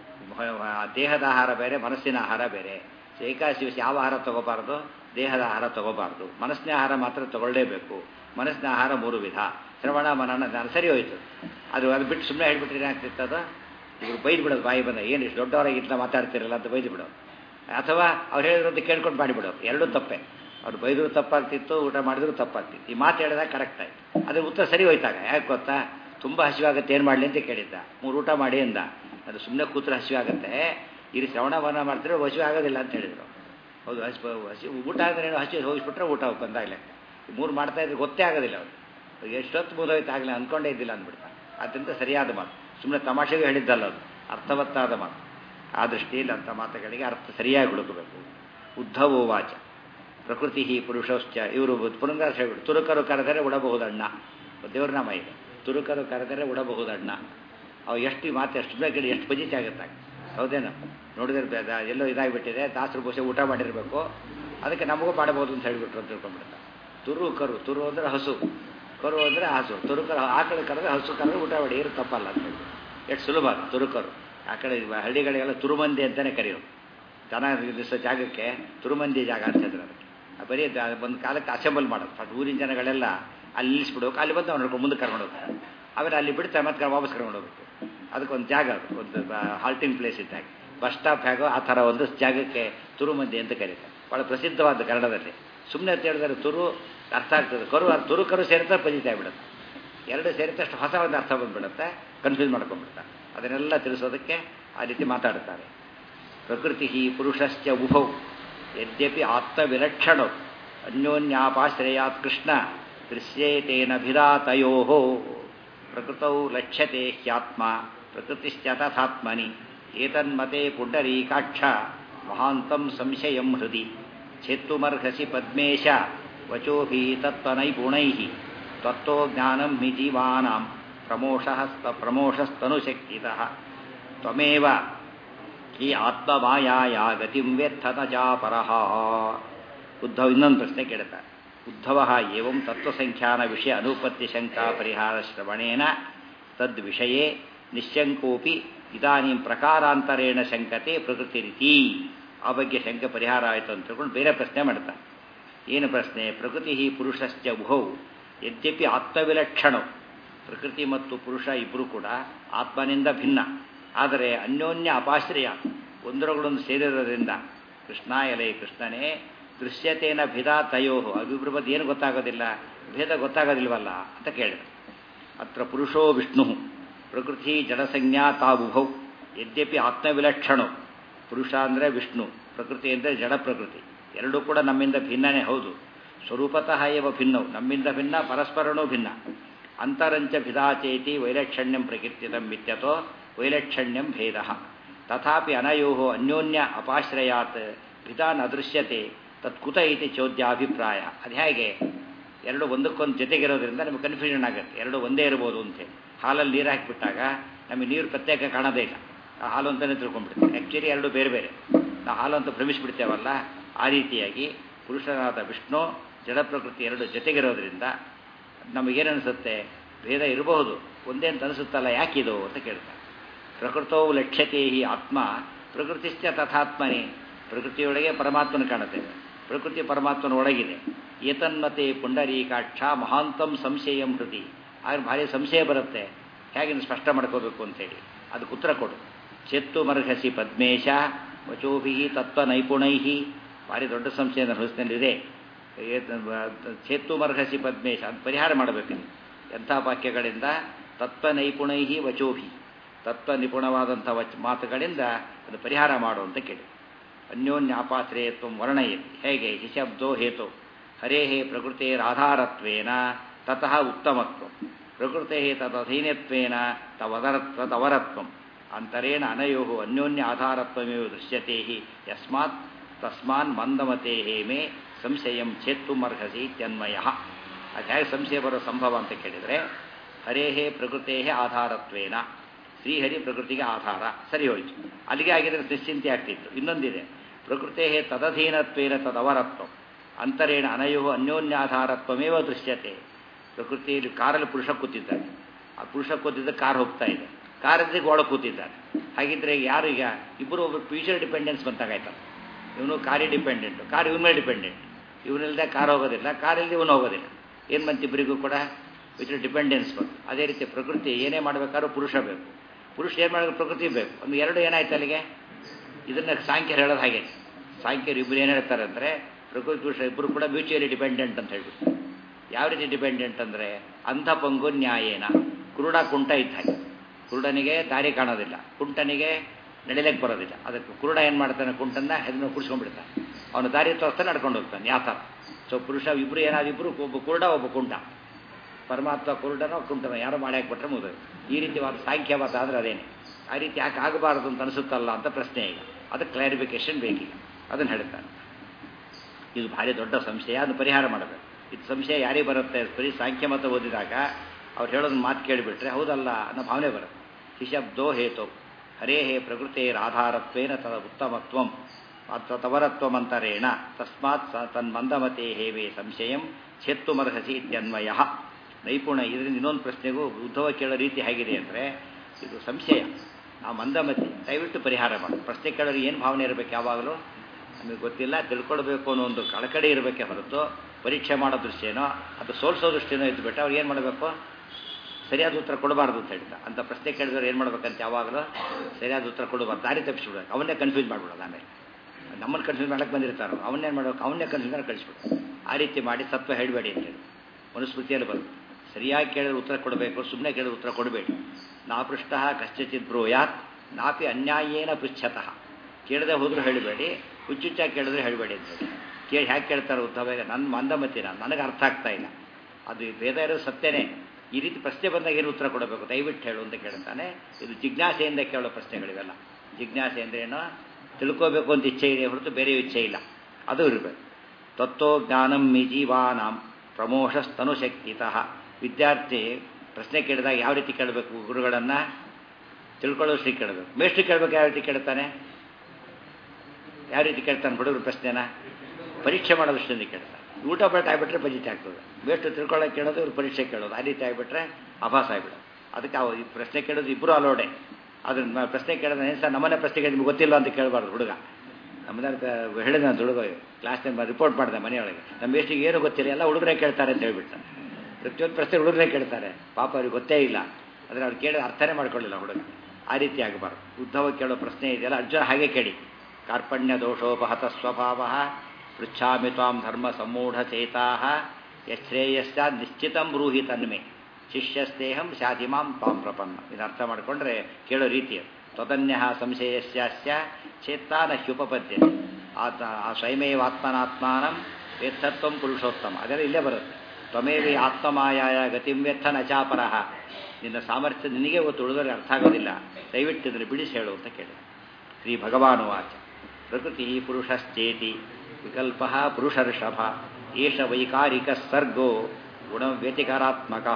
Speaker 2: ದೇಹದ ಆಹಾರ ಬೇರೆ, ಮನಸ್ಸಿನ ಆಹಾರ ಬೇರೆ. ಏಕಾದಶಿ ದಿವಸ ಯಾವ ಆಹಾರ ತಗೋಬಾರ್ದು? ದೇಹದ ಆಹಾರ ತಗೋಬಾರ್ದು, ಮನಸ್ಸಿನ ಆಹಾರ ಮಾತ್ರ ತಗೊಳ್ಳೇಬೇಕು. ಮನಸ್ಸಿನ ಆಹಾರ ಮೂರು ವಿಧ, ಶ್ರವಣ ಮನನ ಧ್ಯಾನ. ಸರಿ ಹೋಯ್ತು. ಅದು ಅದು ಬಿಟ್ಟು ಸುಮ್ಮನೆ ಹೇಳ್ಬಿಟ್ರೆ ಏನಾಗ್ತಿತ್ತು, ಅದು ಇವ್ರು ಬೈದು ಬಿಡೋದು. ಬಾಯಿ ಬಂದ ಏನು ಇಷ್ಟು ದೊಡ್ಡವರಾಗಿ ಇಟ್ಲ ಮಾತಾಡ್ತಿರಲ್ಲ ಅಂತ ಬೈದು ಬಿಡೋದು. ಅಥವಾ ಅವ್ರು ಹೇಳಿರೋದು ಕೇಳ್ಕೊಂಡು ಮಾಡಿಬಿಡೋದು. ಎರಡೂ ತಪ್ಪೆ. ಅವ್ರು ಬೈದರೂ ತಪ್ಪಾಗ್ತಿತ್ತು, ಊಟ ಮಾಡಿದ್ರು ತಪ್ಪಾಗ್ತಿತ್ತು. ಈ ಮಾತು ಹೇಳಿದಾಗ ಕರೆಕ್ಟ್ ಆಯ್ತು. ಅದ್ರ ಉತ್ತರ ಸರಿ ಹೋಯ್ತಾಗ. ಯಾಕೆ ಗೊತ್ತಾ, ತುಂಬ ಹಸಿವಾಗುತ್ತೆ ಏನು ಮಾಡಲಿ ಅಂತ ಕೇಳಿದ್ದ. ಮೂರು ಊಟ ಮಾಡಿ ಅಂದ. ಅದು ಸುಮ್ಮನೆ ಕೂತ್ರೆ ಹಸಿವಾಗುತ್ತೆ, ಇಲ್ಲಿ ಶ್ರವಣ ಮನ ಮಾಡ್ತಿರೋ ಹಸಿವು ಆಗೋದಿಲ್ಲ ಅಂತ ಹೇಳಿದರು. ಹೌದು, ಹಸಿ ಹಸಿ ಊಟ ಅಂದರೆ ಏನು, ಹಸಿ ಹೋಗಿಸ್ಬಿಟ್ರೆ ಊಟ ಬಂದಾಗಲೇ. ಮೂರು ಮಾಡ್ತಾಯಿದ್ರೆ ಗೊತ್ತೇ ಆಗೋದಿಲ್ಲ ಅವ್ರು. ಎಷ್ಟೊತ್ತು ಮುಗಿದೋಯ್ತು ಆಗಲೇ ಅಂದ್ಕೊಂಡೇ ಇದ್ದಿಲ್ಲ ಅಂದ್ಬಿಡ್ತಾರೆ. ಆದ್ದರಿಂದ ಸರಿಯಾದ ಮಾತು, ಸುಮ್ಮನೆ ತಮಾಷೆಗೆ ಹೇಳಿದ್ದಲ್ಲ, ಅದು ಅರ್ಥವತ್ತಾದ ಮಾತು. ಆ ದೃಷ್ಟಿಯಲ್ಲಿ ಅಂಥ ಮಾತುಗಳಿಗೆ ಅರ್ಥ ಸರಿಯಾಗಿ ಹುಡುಕಬೇಕು. ಉದ್ಧವೋ ವಾಚ ಪ್ರಕೃತಿ ಪುರುಷಶ್ಚ. ಇವರು ಪುರಂದರ ಹೇಳ್ಬಿಟ್ಟು ತುರುಕರು ಕರೆದರೆ ಉಡಬಹುದಣ್ಣ. ದೇವ್ರ ನಾಮ ಇದೆ, ತುರುಕರು ಕರೆದರೆ ಉಡಬಹುದಣ್ಣ. ಅವು ಎಷ್ಟು ಮಾತು ಎಷ್ಟು ಬೇಕಡಿ ಎಷ್ಟು ಪಜಿತಿ ಆಗುತ್ತೆ. ಹೌದೇನು? ನೋಡಿದ್ರೆ ಎಲ್ಲೋ ಇದಾಗಿಬಿಟ್ಟಿದೆ, ದಾಸರು ಬಹುಶಃ ಊಟ ಮಾಡಿರಬೇಕು, ಅದಕ್ಕೆ ನಮಗೂ ಮಾಡಬಹುದು ಅಂತ ಹೇಳಿಬಿಟ್ರು ಅಂತ ತಿಳ್ಕೊಂಡ್ಬಿಡ್ತಾರೆ. ತುರು ಕರು, ತುರು ಅಂದರೆ ಹಸು, ಕರು ಅಂದರೆ ಹಸು, ತುರುಕರು ಆಕಳು ಕರೆದ್ರೆ ಹಸು ಕರೆದ್ರೆ ಊಟ ಮಾಡಿ ಏನು ತಪ್ಪಲ್ಲ ಅಂತ ಹೇಳಿ. ಎಷ್ಟು ಸುಲಭ ಅದು ತುರುಕರು. ಆ ಕಡೆ ಹಳ್ಳಿಗಳಿಗೆಲ್ಲ ತುರುಮಂದಿ ಅಂತಲೇ ಕರೆಯೋದು. ದನ ನಿಲ್ಲಿಸೋ ಜಾಗಕ್ಕೆ ತುರುಮಂದಿ ಜಾಗ ಅಂತಿದ್ರು ಅದಕ್ಕೆ. ಬರೀ ಒಂದು ಕಾಲಕ್ಕೆ ಅಸೆಂಬಲ್ ಮಾಡೋದು. ಫಸ್ಟ್ ಊರಿನ ಜನಗಳೆಲ್ಲ ಅಲ್ಲಿ ನಿಲ್ಲಿಸ್ಬಿಡ್ಬೇಕು, ಅಲ್ಲಿ ಬಂದು ಅವ್ನು ಮುಂದೆ ಕರ್ಕೊಂಡು ಹೋಗ್ತಾರೆ. ಆಮೇಲೆ ಅಲ್ಲಿ ಬಿಡ್ತಾರೆ, ಮತ್ತೆ ವಾಪಸ್ ಕರ್ಕೊಂಡು ಹೋಗ್ಬೇಕು. ಅದಕ್ಕೊಂದು ಜಾಗ, ಅದು ಒಂದು ಹಾಲ್ಟಿಂಗ್ ಪ್ಲೇಸ್ ಇದ್ದಾಗ ಬಸ್ ಸ್ಟಾಪ್ ಹೇಗೋ ಆ ಥರ ಒಂದು ಜಾಗಕ್ಕೆ ತುರುಮಂದಿ ಅಂತ ಕರೀತಾರೆ. ಭಾಳ ಪ್ರಸಿದ್ಧವಾದ ಕನ್ನಡದಲ್ಲಿ. ಸುಮ್ಮನೆ ಅಂತ ಹೇಳಿದ್ರೆ ತುರು ಅರ್ಥ ಆಗ್ತದೆ, ಕರು ತುರು ಕರು ಸೇರಿದ್ರೆ ಪಜಿತಾ ಬಿಡುತ್ತೆ. ಎರಡು ಸೇರಿದ್ರೆ ಅಷ್ಟು ಹೊಸ ಒಂದು ಅರ್ಥ ಬಂದುಬಿಡುತ್ತೆ, ಕನ್ಫ್ಯೂಸ್ ಮಾಡ್ಕೊಂಡ್ಬಿಡ್ತಾರೆ. ಅದನ್ನೆಲ್ಲ ತಿಳಿಸೋದಕ್ಕೆ ಆ ರೀತಿ ಮಾತಾಡ್ತಾರೆ. ಪ್ರಕೃತಿ ಪುರುಷಶ್ಚ ಉಭೌ ಯದ್ಯಪಿ ಆತ್ಮವಿಲಕ್ಷಣೌ ಅನ್ಯೋನ್ಯಾಪಾಶ್ರಯಾತ್ ಕೃಷ್ಣ ದೃಶ್ಯೇತೇನ ಭಿದಾತಯೋ ಪ್ರಕೃತೌ ಲಕ್ಷ್ಯತೆ ಹ್ಯಾತ್ಮ ಪ್ರಕೃತಿಶ್ಚ ತಥಾತ್ಮನಿ ಏತನ್ಮತೆ ಪುಂಡರೀಕಾಕ್ಷ ಮಹಾಂತಂ ಸಂಶಯಂ ಹೃದಿ ಛೇತ್ತುಮರ್ಹಸಿ ಪದ್ಮೇಶ ವಚೋಭಿ ತತ್ವನೈಪುಣೈಃ ತತ್ತೋ ಜ್ಞಾನಂ ಹಿ ಜೀವಾನಾಂ ಪ್ರಮೋಷಃ ಪ್ರಮೋಷಸ್ತನುಶಕ್ತಿತಃ ತ್ವಮೇವ ಈ ಆತ್ಮಮಾಯಾಯ ಗತಿಂ ವೇತ್ಥನ ಚಾಪರಃ. ಉದ್ಧವ ಇನ್ನೊಂದು ಪ್ರಶ್ನೆ ಕೇಳುತ್ತಾರೆ. ಉದ್ಧವ ಏವಂ ತತ್ವಸಂಖ್ಯಾನ ವಿಷಯ ಅನುಪತ್ತಿ ಶಂಕಾ ಪರಿಹಾರ ಶ್ರವಣೇನ ತದ್ವಿಷಯೇ ನಿಶ್ಶಂಕೋಪಿ ಇದಾನೀಂ ಪ್ರಕಾರಾಂತರೇಣ ಶಂಕತೆ ಪ್ರಕೃತಿ ರೀತಿ. ಆ ಬಗ್ಗೆ ಶಂಕೆ ಪರಿಹಾರ ಆಯಿತು ಅಂತ ತಿಳ್ಕೊಂಡು ಬೇರೆ ಪ್ರಶ್ನೆ ಮಾಡ್ತಾರೆ. ಏನು ಪ್ರಶ್ನೆ? ಪ್ರಕೃತಿ ಪುರುಷಶ್ಚ ಉಭೌ ಯದ್ಯಪಿ ಆತ್ಮವಿಲಕ್ಷಣವು, ಪ್ರಕೃತಿ ಮತ್ತು ಪುರುಷ ಇಬ್ಬರು ಕೂಡ ಆತ್ಮನಿಂದ ಭಿನ್ನ, ಆದರೆ ಅನ್ಯೋನ್ಯ ಅಪಾಶ್ರಯ, ಒಂದರೊಳಗೊಂದು ಸೇರಿರೋದ್ರಿಂದ ಕೃಷ್ಣ ಎಲೆ ಕೃಷ್ಣನೇ ದೃಶ್ಯತೇನ ಭಿದಾ ತಯೋ, ಅವಿಬ್ರ ಬಗ್ಗೆ ಏನು ಗೊತ್ತಾಗೋದಿಲ್ಲ, ಭೇದ ಗೊತ್ತಾಗೋದಿಲ್ವಲ್ಲ ಅಂತ ಕೇಳಿದ್ರು. ಅತ್ರ ಪುರುಷೋ ವಿಷ್ಣು ಪ್ರಕೃತಿ ಜಡಸಂಜ್ಞಾ ತಾವುಭೌ ಯದ್ಯಪಿ ಆತ್ಮವಿಲಕ್ಷಣವು. ಪುರುಷ ಅಂದರೆ ವಿಷ್ಣು, ಪ್ರಕೃತಿ ಅಂದರೆ ಜಡ ಪ್ರಕೃತಿ, ಎರಡೂ ಕೂಡ ನಮ್ಮಿಂದ ಭಿನ್ನನೇ ಹೌದು. ಸ್ವರೂಪತಃ ಏವ ಭಿನ್ನವು, ನಮ್ಮಿಂದ ಭಿನ್ನ, ಪರಸ್ಪರನೂ ಭಿನ್ನ. ಅಂತರಂಚ ಭಿದಾಚೇತಿ ವೈಲಕ್ಷಣ್ಯಂ ಪ್ರಕೀರ್ತಿತಂ ಮಿತ್ಯತೋ ವೈಲಕ್ಷಣ್ಯಂ ಭೇದ. ತಥಾಪಿ ಅನಯೋ ಅನ್ಯೋನ್ಯ ಅಪಾಶ್ರಯಾತ್ ಭಿದಾ ನ ದೃಶ್ಯತೆ ತತ್ಕುತ ಇತಿ ಚೋದ್ಯಾಭಿಪ್ರಾಯ. ಅದು ಹೇಗೆ? ಎರಡು ಒಂದಕ್ಕೊಂದು ಜೊತೆಗಿರೋದ್ರಿಂದ ನಮಗೆ ಕನ್ಫ್ಯೂಷನ್ ಆಗುತ್ತೆ, ಎರಡು ಒಂದೇ ಇರ್ಬೋದು ಅಂತೇಳಿ. ಹಾಲಲ್ಲಿ ನೀರು ಹಾಕಿಬಿಟ್ಟಾಗ ನಮಗೆ ನೀರು ಪ್ರತ್ಯೇಕ ಕಾಣೋದೇ ಇಲ್ಲ, ಆ ಹಾಲು ಅಂತಲೇ ತಿಳ್ಕೊಂಡ್ಬಿಡ್ತೇವೆ. ಆ್ಯಕ್ಚುಲಿ ಎರಡು ಬೇರೆ ಬೇರೆ, ನಾವು ಹಾಲು ಅಂತ ಭ್ರಮಿಸಿಬಿಡ್ತೇವಲ್ಲ. ಆ ರೀತಿಯಾಗಿ ಪುರುಷನಾದ ವಿಷ್ಣು ಜಡ ಪ್ರಕೃತಿ ಎರಡು ಜೊತೆಗಿರೋದ್ರಿಂದ ನಮಗೇನನ್ನಿಸುತ್ತೆ? ಭೇದ ಇರಬಹುದು, ಒಂದೇ ಅಂತ ಅನಿಸುತ್ತಲ್ಲ, ಯಾಕಿದು ಅಂತ ಕೇಳ್ತಾರೆ. ಪ್ರಕೃತೋ ಲಕ್ಷ್ಯತೆ ಹಿ ಆತ್ಮ ಪ್ರಕೃತಿಶ್ಚ ತಥಾತ್ಮನೇ. ಪ್ರಕೃತಿಯೊಳಗೆ ಪರಮಾತ್ಮನ ಕಾಣುತ್ತೇವೆ, ಪ್ರಕೃತಿ ಪರಮಾತ್ಮನ ಒಳಗಿದೆ. ಏತನ್ಮತೆ ಪುಂಡರೀಕಾಕ್ಷ ಮಹಾಂತಂ ಸಂಶಯಂ ಹೃದಿ. ಆಗ ಭಾರಿ ಸಂಶಯ ಬರುತ್ತೆ, ಹೇಗೆ ಸ್ಪಷ್ಟ ಮಾಡ್ಕೋಬೇಕು ಅಂತೇಳಿ. ಅದಕ್ಕೆ ಉತ್ತರ ಕೊಡು. ಚೆತ್ತು ಮರ್ಹಸಿ ಪದ್ಮೇಶ ವಚೋಭಿ ತತ್ವ ನೈಪುಣೈಹಿ. ಭಾರಿ ದೊಡ್ಡ ಸಂಶಯ ಹೃದಯದಲ್ಲಿದೆ. ಚೆತ್ತು ಮರ್ಹಸಿ ಪದ್ಮೇಶ ಅದು ಪರಿಹಾರ ಮಾಡಬೇಕು. ಎಂಥ ವಾಕ್ಯಗಳಿಂದ? ತತ್ವ ನೈಪುಣೈಹಿ ವಚೋಭಿ, ತತ್ವ ನಿಪುಣವಾದಂಥ ವಚ್ ಮಾತುಗಳಿಂದ ಅದು ಪರಿಹಾರ ಮಾಡು ಅಂತ ಕೇಳಿ. ಅನ್ಯೋನ್ಯಾಪಾಶ್ರಯತ್ವ ವರ್ಣಯತಿ. ಹೇಗೆ? ಹಿಶಬ್ದೋ ಹೇತು ಹರೇ ಪ್ರಕೃತೇರಾಧಾರತ್ವೇನ ತತಃ ಉತ್ತಮತ್ವ, ಪ್ರಕೃತೆ ತದಧೀನತ್ವೇನ ತವದರತ್ವ ತವರತ್ವಂ ಅಂತರೇಣ ಅನಯೋ ಅನ್ಯೋನ್ಯ ಆಧಾರತ್ವಮೇವ ದೃಶ್ಯತೆ ಯಸ್ಮಾತ್ ತಸ್ಮಾನ್ ಮಂದಮತೆ ಮೇ ಸಂಶಯಂ ಛೇತ್ತುಮರ್ಹಸಿ ಇತ್ಯನ್ವಯ. ಅದು ಹೇಗೆ ಸಂಶಯ ಬರೋ ಸಂಭವ ಅಂತ ಕೇಳಿದರೆ, ಹರೇ ಪ್ರಕೃತೇ ಆಧಾರತ್ವೇನ, ಶ್ರೀಹರಿ ಪ್ರಕೃತಿಗೆ ಆಧಾರ, ಸರಿ ಹೋಯಿತು. ಅಲ್ಲಿಗೆ ಆಗಿದ್ರೆ ನಿಶ್ಚಿಂತೆ ಆಗ್ತಿತ್ತು. ಇನ್ನೊಂದಿದೆ, ಪ್ರಕೃತೇ ತದಧೀನತ್ವೇನ ತದವರತ್ವ ಅಂತರೇಣ ಅನಯೋ ಅನ್ಯೋನ್ಯಾಧಾರತ್ವಮೇವ ದೃಶ್ಯತೆ. ಪ್ರಕೃತಿಯಲ್ಲಿ ಕಾರಲ್ಲಿ ಪುರುಷ ಕೂತಿದ್ದಾನೆ, ಆ ಪುರುಷ ಕೂತಿದ್ದ ಕಾರ್ ಹೋಗ್ತಾ ಇದೆ, ಕಾರಿದ್ದಕ್ಕೆ ಒಳಗೆ ಕೂತಿದ್ದಾನೆ. ಹಾಗಿದ್ರೆ ಯಾರು? ಈಗ ಇಬ್ಬರು ಒಬ್ಬರು ಫ್ಯೂಚರ್ ಡಿಪೆಂಡೆನ್ಸ್ ಬಂತಾಗಾಯ್ತಲ್ಲ. ಇವನು ಕಾರಿ ಡಿಪೆಂಡೆಂಟು, ಕಾರ್ ಇವನ ಮೇಲೆ ಡಿಪೆಂಡೆಂಟ್. ಇವನಿಲ್ಲದೆ ಕಾರ್ ಹೋಗೋದಿಲ್ಲ, ಕಾರಲ್ಲಿ ಇವನು ಹೋಗೋದಿಲ್ಲ. ಏನು ಬಂತು? ಇಬ್ಬರಿಗೂ ಕೂಡ ಫ್ಯೂಚರ್ ಡಿಪೆಂಡೆನ್ಸ್ ಬಂತು. ಅದೇ ರೀತಿ ಪ್ರಕೃತಿ ಏನೇ ಮಾಡಬೇಕಾದ್ರೂ ಪುರುಷ ಬೇಕು, ಪುರುಷ ಏನು ಮಾಡಬೇಕು? ಪ್ರಕೃತಿ ಬೇಕು. ಒಂದು ಎರಡು ಏನಾಯ್ತು ಅಲ್ಲಿಗೆ? ಇದನ್ನು ಸಾಂಖ್ಯರು ಹೇಳೋದು ಹಾಗೆ. ಸಾಂಖ್ಯರು ಇಬ್ಬರು ಏನು ಹೇಳ್ತಾರೆ ಅಂದರೆ, ಪ್ರಕೃತಿ ಪುರುಷ ಇಬ್ಬರು ಕೂಡ ಮ್ಯೂಚುವಲಿ ಡಿಪೆಂಡೆಂಟ್ ಅಂತ ಹೇಳ್ಬಿಟ್ಟು. ಯಾವ ರೀತಿ ಡಿಪೆಂಡೆಂಟ್ ಅಂದರೆ, ಅಂಧ ಪಂಗು ನ್ಯಾಯೇನ, ಕುರುಡ ಕುಂಟ ಇದ್ದ ಹಾಗೆ. ಕುರುಡನಿಗೆ ದಾರಿ ಕಾಣೋದಿಲ್ಲ, ಕುಂಟನಿಗೆ ನಡಿಲಿಕ್ಕೆ ಬರೋದಿಲ್ಲ. ಅದಕ್ಕೆ ಕುರುಡ ಏನು ಮಾಡ್ತಾನೆ? ಕುಂಟನ್ನ ಅದನ್ನು ಕುಡಿಸ್ಕೊಂಡ್ಬಿಡ್ತಾನೆ, ಅವನು ದಾರಿ ತೋರಿಸ್ತಾನೆ, ನಡ್ಕೊಂಡು ಹೋಗ್ತಾನೆ. ಯಾವ ಥರ? ಸೊ ಪುರುಷ ಇಬ್ಬರು ಏನಾದ್ರು ಇಬ್ಬರು, ಒಬ್ಬ ಕುರುಡ ಒಬ್ಬ ಕುಂಟ. ಪರಮಾತ್ಮ ಕುರುಡನೋ ಕುಂಟನೋ ಯಾರೋ ಮಾಡಿ ಹಾಕ್ಬಿಟ್ರೆ ಮುಗಿದು. ಈ ರೀತಿವಾದ ಸಾಂಖ್ಯವಾದ ಆದರೆ ಅದೇನೆ. ಆ ರೀತಿ ಯಾಕೆ ಆಗಬಾರದು ಅಂತ ಅನಿಸುತ್ತಲ್ಲ ಅಂತ ಪ್ರಶ್ನೆ. ಈಗ ಅದಕ್ಕೆ ಕ್ಲಾರಿಫಿಕೇಶನ್ ಬೇಕೀಗ, ಅದನ್ನು ಹೇಳ್ತಾನೆ. ಇದು ಭಾರಿ ದೊಡ್ಡ ಸಂಶಯ, ಅದು ಪರಿಹಾರ ಮಾಡಬೇಕು. ಇದು ಸಂಶಯ ಯಾರಿಗೆ ಬರುತ್ತೆ? ಬರೀ ಸಾಂಖ್ಯ ಮತ ಓದಿದಾಗ ಅವ್ರು ಹೇಳೋದನ್ನ ಮಾತು ಕೇಳಿಬಿಟ್ರೆ ಹೌದಲ್ಲ ಅನ್ನೋ ಭಾವನೆ ಬರುತ್ತೆ. ಹಿಶಬ್ದೋ ಹೇತು ಹರೇ ಪ್ರಕೃತೇರಾಧಾರತ್ವೇನ ತದ ಉತ್ತಮತ್ವಂ ತವರತ್ವಮಂತರೇಣ ತಸ್ಮಾತ್ ತನ್ಮಂದಮತೆ ಹೇವೇ ಸಂಶಯಂ ಛೇತ್ತುಮರ್ಹಸಿ ಇತ್ಯನ್ವಯ. ನೈಪುಣ್ಯ. ಇದರಿಂದ ಇನ್ನೊಂದು ಪ್ರಶ್ನೆಗೂ ಉದ್ಧವ ಕೇಳೋ ರೀತಿ ಹೇಗಿದೆ ಅಂದರೆ, ಇದು ಸಂಶಯ, ಆ ಮಂದಮತಿ, ದಯವಿಟ್ಟು ಪರಿಹಾರ ಮಾಡಿ. ಪ್ರಶ್ನೆ ಕೇಳೋರು ಏನು ಭಾವನೆ ಇರಬೇಕು? ಯಾವಾಗಲೂ ನಮಗೆ ಗೊತ್ತಿಲ್ಲ, ತಿಳ್ಕೊಳ್ಬೇಕು ಅನ್ನೋ ಒಂದು ಕಳಕಳಿ ಇರಬೇಕೆ ಹೊರತು ಪರೀಕ್ಷೆ ಮಾಡೋ ದೃಷ್ಟಿಯೇನೋ ಅದು ಸೋಲ್ಸೋ ದೃಷ್ಟಿಯೇನೋ ಇದ್ದುಬಿಟ್ಟು ಅವ್ರು ಏನು ಮಾಡಬೇಕು? ಸರಿಯಾದ ಉತ್ತರ ಕೊಡಬಾರ್ದು ಅಂತ ಹೇಳ್ತಾ. ಅಂತ ಪ್ರಶ್ನೆ ಕೇಳಿದವ್ರು ಏನು ಮಾಡ್ಬೇಕಂತ ಯಾವಾಗಲೂ ಸರಿಯಾದ ಉತ್ತರ ಕೊಡಬಾರ್ದು, ದಾರಿ ತಪ್ಪಿಸ್ಬಿಡ್ಬೇಕು, ಅವನ್ನೇ ಕನ್ಫ್ಯೂಸ್ ಮಾಡಿಬಿಡೋದು. ಆಮೇಲೆ ನಮ್ಮನ್ನು ಕನ್ಫ್ಯೂಸ್ ಮಾಡಕ್ಕೆ ಬಂದಿರ್ತಾರೋ ಅವನ್ನೇನು ಮಾಡ್ಬೇಕು? ಅವನ್ನೇ ಕನ್ಫ್ಯೂಸ್ ಮಾಡಿ ಕಳಿಸ್ಬಿಡು. ಆ ರೀತಿ ಮಾಡಿ ಸತ್ವ ಹೇಳಬೇಡಿ ಅಂತೇಳಿ ಮನುಸ್ಮೃತಿಯಲ್ಲಿ ಬರುತ್ತೆ. ಸರಿಯಾಗಿ ಕೇಳಿದ್ರೆ ಉತ್ತರ ಕೊಡಬೇಕು, ಸುಮ್ಮನೆ ಕೇಳಿದ್ರೆ ಉತ್ತರ ಕೊಡಬೇಡಿ. ನಾ ಪೃಷ್ಟ ಕಶ್ಚಿತ್ ಬ್ರೂಯಾತ್ ನಾಪಿ ಅನ್ಯಾಯೇನ ಪೃಚ್ಛತಃ. ಕೇಳದೆ ಹೋದರೂ ಹೇಳಬೇಡಿ, ಹುಚ್ಚುಚ್ಚಾಗಿ ಕೇಳಿದ್ರೆ ಹೇಳಬೇಡಿ ಅಂತೇಳಿ. ಕೇಳಿ ಹೇಗೆ ಕೇಳ್ತಾರೆ ಉದ್ಧವ? ನನ್ನ ಮಂದಮತಿನ ನನಗೆ ಅರ್ಥ ಆಗ್ತಾ ಇಲ್ಲ, ಅದು ವೇದ ಇರೋದು ಸತ್ಯನೇ, ಈ ರೀತಿ ಪ್ರಶ್ನೆ ಬಂದಾಗ ಏನು ಉತ್ತರ ಕೊಡಬೇಕು ದಯವಿಟ್ಟು ಹೇಳು ಅಂತ ಕೇಳ್ತಾನೆ. ಇದು ಜಿಜ್ಞಾಸೆಯಿಂದ ಕೇಳೋ ಪ್ರಶ್ನೆಗಳಿವೆಲ್ಲ. ಜಿಜ್ಞಾಸೆ ಅಂದರೆ ಏನೋ ತಿಳ್ಕೋಬೇಕು ಅಂತ ಇಚ್ಛೆ ಇದೆ ಹೊರತು ಬೇರೆ ಇಚ್ಛೆ ಇಲ್ಲ, ಅದು ಇರಬೇಕು. ತತ್ವೋ ಜ್ಞಾನಂ ಮಿ ಜೀವಾನಾಂ ಪ್ರಮೋಷಸ್ತನು ಶಕ್ತಿತಃ. ವಿದ್ಯಾರ್ಥಿ ಪ್ರಶ್ನೆ ಕೇಳಿದಾಗ ಯಾವ ರೀತಿ ಕೇಳಬೇಕು? ಗುರುಗಳನ್ನು ತಿಳ್ಕೊಳ್ಳೋಷ್ಟು ಕೇಳಬೇಕು. ಮೇಷ್ಟ್ರು ಕೇಳಬೇಕು ಯಾವ ರೀತಿ ಕೇಳ್ತಾನೆ? ಯಾವ ರೀತಿ ಕೇಳ್ತಾನೆ ಹುಡುಗರು ಪ್ರಶ್ನೆನ? ಪರೀಕ್ಷೆ ಮಾಡೋ ದೃಷ್ಟಿಯಿಂದ ಕೇಳ್ತಾನೆ. ಊಟ ಬಟ್ ಆಗಿಬಿಟ್ರೆ ಪಜಿತಿ ಆಗ್ತದೆ. ಮೇಷ್ಟ್ರು ತಿಳ್ಕೊಳ್ಳೋಕೆ ಕೇಳೋದು, ಇವ್ರು ಪರೀಕ್ಷೆ ಕೇಳೋದು, ಆ ರೀತಿ ಆಗಿಬಿಟ್ರೆ ಅಭಾಸ ಆಗಿಬಿಡೋದು. ಅದಕ್ಕೆ ಅವು ಈ ಪ್ರಶ್ನೆ ಕೇಳೋದು ಇಬ್ಬರು ಅಲೋಡೆ. ಅದನ್ನ ಪ್ರಶ್ನೆ ಕೇಳೋದು ಏನು ಸರ್ ನಮ್ಮನೆ ಪ್ರಶ್ನೆಗೆ ನಿಮ್ಗೆ ಗೊತ್ತಿಲ್ಲ ಅಂತ ಕೇಳಬಾರ್ದು. ಹುಡುಗ ನಮ್ಮನೆ ಹೇಳಿದ ನಾನು ಹುಡುಗ ಕ್ಲಾಸ್ನಲ್ಲಿ ರಿಪೋರ್ಟ್ ಮಾಡಿದೆ ಮನೆಯೊಳಗೆ, ನಮ್ಮ ಮೇಷ್ಟ್ರಿಗೆ ಏನೂ ಗೊತ್ತಿಲ್ಲ, ಎಲ್ಲ ಹುಡುಗರೇ ಕೇಳ್ತಾರೆ ಅಂತ ಹೇಳ್ಬಿಡ್ತಾನೆ. ಪ್ರತಿಯೊಂದು ಪ್ರಶ್ನೆ ಹುಡುಗರೇ ಕೇಳ್ತಾರೆ, ಪಾಪ ಅವ್ರಿಗೆ ಗೊತ್ತೇ ಇಲ್ಲ. ಆದರೆ ಅವ್ರು ಕೇಳಿದ ಅರ್ಥನೇ ಮಾಡ್ಕೊಳ್ಳಿಲ್ಲ ಹುಡುಗ. ಆ ರೀತಿ ಆಗಬಾರ್ದು. ಉದ್ಧವ ಕೇಳೋ ಪ್ರಶ್ನೆ ಇದೆಯಲ್ಲ, ಅರ್ಜುನ ಹಾಗೆ ಕೇಳಿ. ಕಾರ್ಪಣ್ಯ ದೋಷೋಪಹತ ಸ್ವಭಾವ ಪೃಚ್ಛಾಮಿ ತ್ವಾಂ ಧರ್ಮ ಸಮೂಢಚೇತಾ ಯಶ್ರೇಯಸ್ಯ ನಿಶ್ಚಿತಂ ಬ್ರೂಹಿ ತನ್ಮೆ ಶಿಷ್ಯಸ್ತೇಹಂ ಶಾಧಿಮಾಂ ತ್ವಾಂ ಪ್ರಪನ್ನ. ಇದನ್ನು ಅರ್ಥ ಮಾಡಿಕೊಂಡ್ರೆ ಕೇಳೋ ರೀತಿಯ ತ್ವದನ್ಯ ಸಂಶಯಸ್ಯಾಸ್ಯ ಚೇತ್ತಾನ ಹ್ಯುಪಪದ್ಯತೆ. ಆತ ಆ ಸ್ವಯಮೇವಾತ್ಮನಾತ್ಮಾನಂ ವೇತ್ತತ್ವಂ ಪುರುಷೋತ್ತಮ. ಅದೆಲ್ಲ ಇಲ್ಲೇ ಬರುತ್ತೆ. ತ್ವಮೇವಿ ಆತ್ಮಮಾಯಾಯ ಗತಿಂ ವೇತ್ತ ನ ಚಾಪರಃ. ನಿನ್ನ ಸಾಮರ್ಥ್ಯ ನಿನಗೆ ಗೊತ್ತು, ಉಳಿದವರಿಗೆ ಅರ್ಥ ಆಗೋದಿಲ್ಲ, ದಯವಿಟ್ಟು ಇದನ್ನು ಬಿಡಿಸಿ ಹೇಳು ಅಂತ ಕೇಳಿ. ಶ್ರೀ ಭಗವಾನುವಾಚ ಪ್ರಕೃತಿ ಪುರುಷಶ್ಚೇತಿ ವಿಕಲ್ಪ ಪುರುಷರ್ಷಭ ಏಷ ವೈಕಾರಿಕ ಸರ್ಗೋ ಗುಣವ್ಯತಿಕರಾತ್ಮಕ.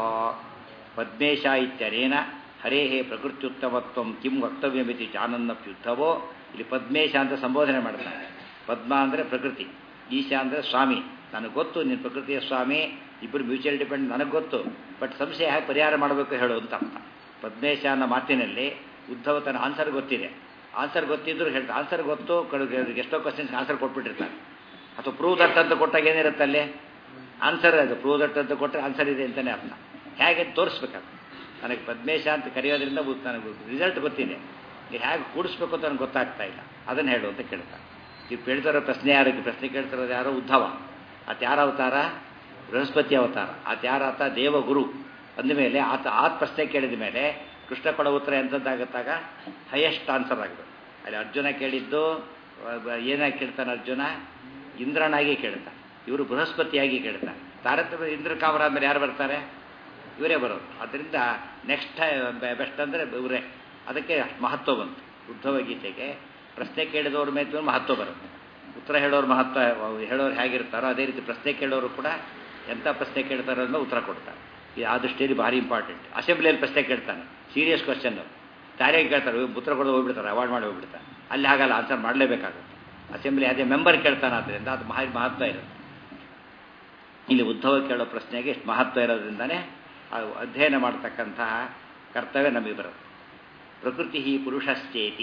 Speaker 2: ಪದ್ಮೇಶ ಇತ್ಯನೇನ ಹರೇ ಪ್ರಕೃತ್ಯುತ್ತಮತ್ವ ಕಿಂ ವಕ್ತವ್ಯಮಿತಿ ಜಾನನ್ನಪ್ಯುದ್ಧವೋ. ಇಲ್ಲಿ ಪದ್ಮೇಶ ಅಂತ ಸಂಬೋಧನೆ ಮಾಡ್ತಾನೆ. ಪದ್ಮ ಅಂದರೆ ಪ್ರಕೃತಿ, ಈಶ ಅಂದರೆ ಸ್ವಾಮಿ. ನನಗೆ ಗೊತ್ತು ನಿನ್ನ ಪ್ರಕೃತಿಯ ಸ್ವಾಮಿ, ಇಬ್ಬರು ಮ್ಯೂಚುವಲ್ ಡಿಪೆಂಡ್, ನನಗೆ ಗೊತ್ತು, ಬಟ್ ಸಂಶಯ ಹೇಗೆ ಪರಿಹಾರ ಮಾಡಬೇಕು ಹೇಳು ಅಂತ ಅರ್ಥ. ಪದ್ಮೇಶ ಅನ್ನೋ ಮಾತಿನಲ್ಲಿ ಉದ್ಧವ ತನ್ನ ಆನ್ಸರ್ ಗೊತ್ತಿದೆ, ಆನ್ಸರ್ ಗೊತ್ತಿದ್ರು ಹೇಳ್ತಾರೆ. ಆನ್ಸರ್ ಗೊತ್ತು, ಎಷ್ಟೋ ಕ್ವಶನ್ಸ್ ಆನ್ಸರ್ ಕೊಟ್ಬಿಟ್ಟಿರ್ತಾರೆ. ಅಥವಾ ಪ್ರೂವ್ ದಟ್ ಅಂತ ಕೊಟ್ಟಾಗ ಏನಿರುತ್ತೆ ಅಲ್ಲಿ ಆನ್ಸರ್, ಅದು ಪ್ರೂವ್ ದಟ್ ಅಂತ ಕೊಟ್ಟರೆ ಆನ್ಸರ್ ಇದೆ ಅಂತಲೇ ಅರ್ಥ. ಹೇಗೆ ತೋರಿಸ್ಬೇಕಾಗ್ತದೆ. ನನಗೆ ಪದ್ಮೇಶ ಅಂತ ಕರೆಯೋದ್ರಿಂದ ನನಗೆ ರಿಸಲ್ಟ್ ಗೊತ್ತಿದೆ, ಈಗ ಹೇಗೆ ಕೂಡಿಸ್ಬೇಕು ಅಂತ ನನಗೆ ಗೊತ್ತಾಗ್ತಾ ಇಲ್ಲ, ಅದನ್ನು ಹೇಳು ಅಂತ ಕೇಳ್ತಾರೆ. ಈಗ ಕೇಳ್ತಾರೋ ಪ್ರಶ್ನೆ ಯಾರಿಗೆ? ಪ್ರಶ್ನೆ ಕೇಳ್ತಾರೋದು ಯಾರೋ ಉದ್ಧವ. ಆತ ಯಾರ ಅವತಾರ? ಬೃಹಸ್ಪತಿ ಅವತಾರ. ಆತ ಯಾರ ಆತ? ದೇವಗುರು. ಅಂದಮೇಲೆ ಆತ ಆತ ಪ್ರಶ್ನೆ ಕೇಳಿದ ಮೇಲೆ ಕೃಷ್ಣ ಕೊಡೋ ಉತ್ತರ ಎಂಥದ್ದಾಗತ್ತಾಗ ಹೈಯೆಸ್ಟ್ ಆನ್ಸರ್ ಆಗಬೇಕು. ಅಲ್ಲಿ ಅರ್ಜುನ ಕೇಳಿದ್ದು ಏನಾಗಿ ಕೇಳ್ತಾನೆ? ಅರ್ಜುನ ಇಂದ್ರನಾಗಿ ಕೇಳ್ತಾನೆ, ಇವರು ಬೃಹಸ್ಪತಿಯಾಗಿ ಕೇಳ್ತಾರೆ. ತಾರತಮ್ಯ ಇಂದ್ರ ಕಾಮರಾದ್ಮೇಲೆ ಯಾರು ಬರ್ತಾರೆ? ಇವರೇ ಬರೋದು. ಅದರಿಂದ ನೆಕ್ಸ್ಟ್ ಬೆಸ್ಟ್ ಅಂದರೆ ಇವರೇ. ಅದಕ್ಕೆ ಮಹತ್ವ ಬಂತು ಉದ್ಧವ ಗೀತೆಗೆ. ಪ್ರಶ್ನೆ ಕೇಳಿದವ್ರ ಮೇಲೆ ಮಹತ್ವ ಬರುತ್ತೆ, ಉತ್ತರ ಹೇಳೋರು ಮಹತ್ವ ಹೇಳೋರು ಹೇಗಿರ್ತಾರೋ ಅದೇ ರೀತಿ ಪ್ರಶ್ನೆ ಕೇಳೋರು ಕೂಡ ಎಂಥ ಪ್ರಶ್ನೆ ಕೇಳ್ತಾರೋ ಅನ್ನೋ ಉತ್ತರ ಕೊಡ್ತಾರೆ. ಇದು ಆ ದೃಷ್ಟಿಯಲ್ಲಿ ಭಾರಿ ಇಂಪಾರ್ಟೆಂಟ್. ಅಸೆಂಬ್ಲಿಯಲ್ಲಿ ಪ್ರಶ್ನೆ ಕೇಳ್ತಾನೆ, ಸೀರಿಯಸ್ ಕ್ವಶನ್ನು, ದಾರಿಗೆ ಕೇಳ್ತಾರೆ, ಉತ್ತರ ಕೊಡೋದು ಹೋಗ್ಬಿಡ್ತಾರೆ, ಅವಾಯ್ಡ್ ಮಾಡಿ ಹೋಗ್ಬಿಡ್ತಾರೆ. ಅಲ್ಲಿ ಹಾಗಲ್ಲ, ಆನ್ಸರ್ ಮಾಡಲೇಬೇಕಾಗುತ್ತೆ. ಅಸೆಂಬ್ಲಿ ಅದೇ ಮೆಂಬರ್ ಕೇಳ್ತಾನೆ, ಆದ್ದರಿಂದ ಅದು ಮಹಾ ಮಹತ್ವ ಇರುತ್ತೆ. ಇಲ್ಲಿ ಉದ್ಧವ ಕೇಳೋ ಪ್ರಶ್ನೆಗೆ ಎಷ್ಟು ಮಹತ್ವ ಇರೋದ್ರಿಂದನೇ ಅದು ಅಧ್ಯಯನ ಮಾಡತಕ್ಕಂತಹ ಕರ್ತವ್ಯ ನಮಗೆ ಬರುತ್ತೆ. ಪ್ರಕೃತಿ ಪುರುಷಶ್ಚೇತಿ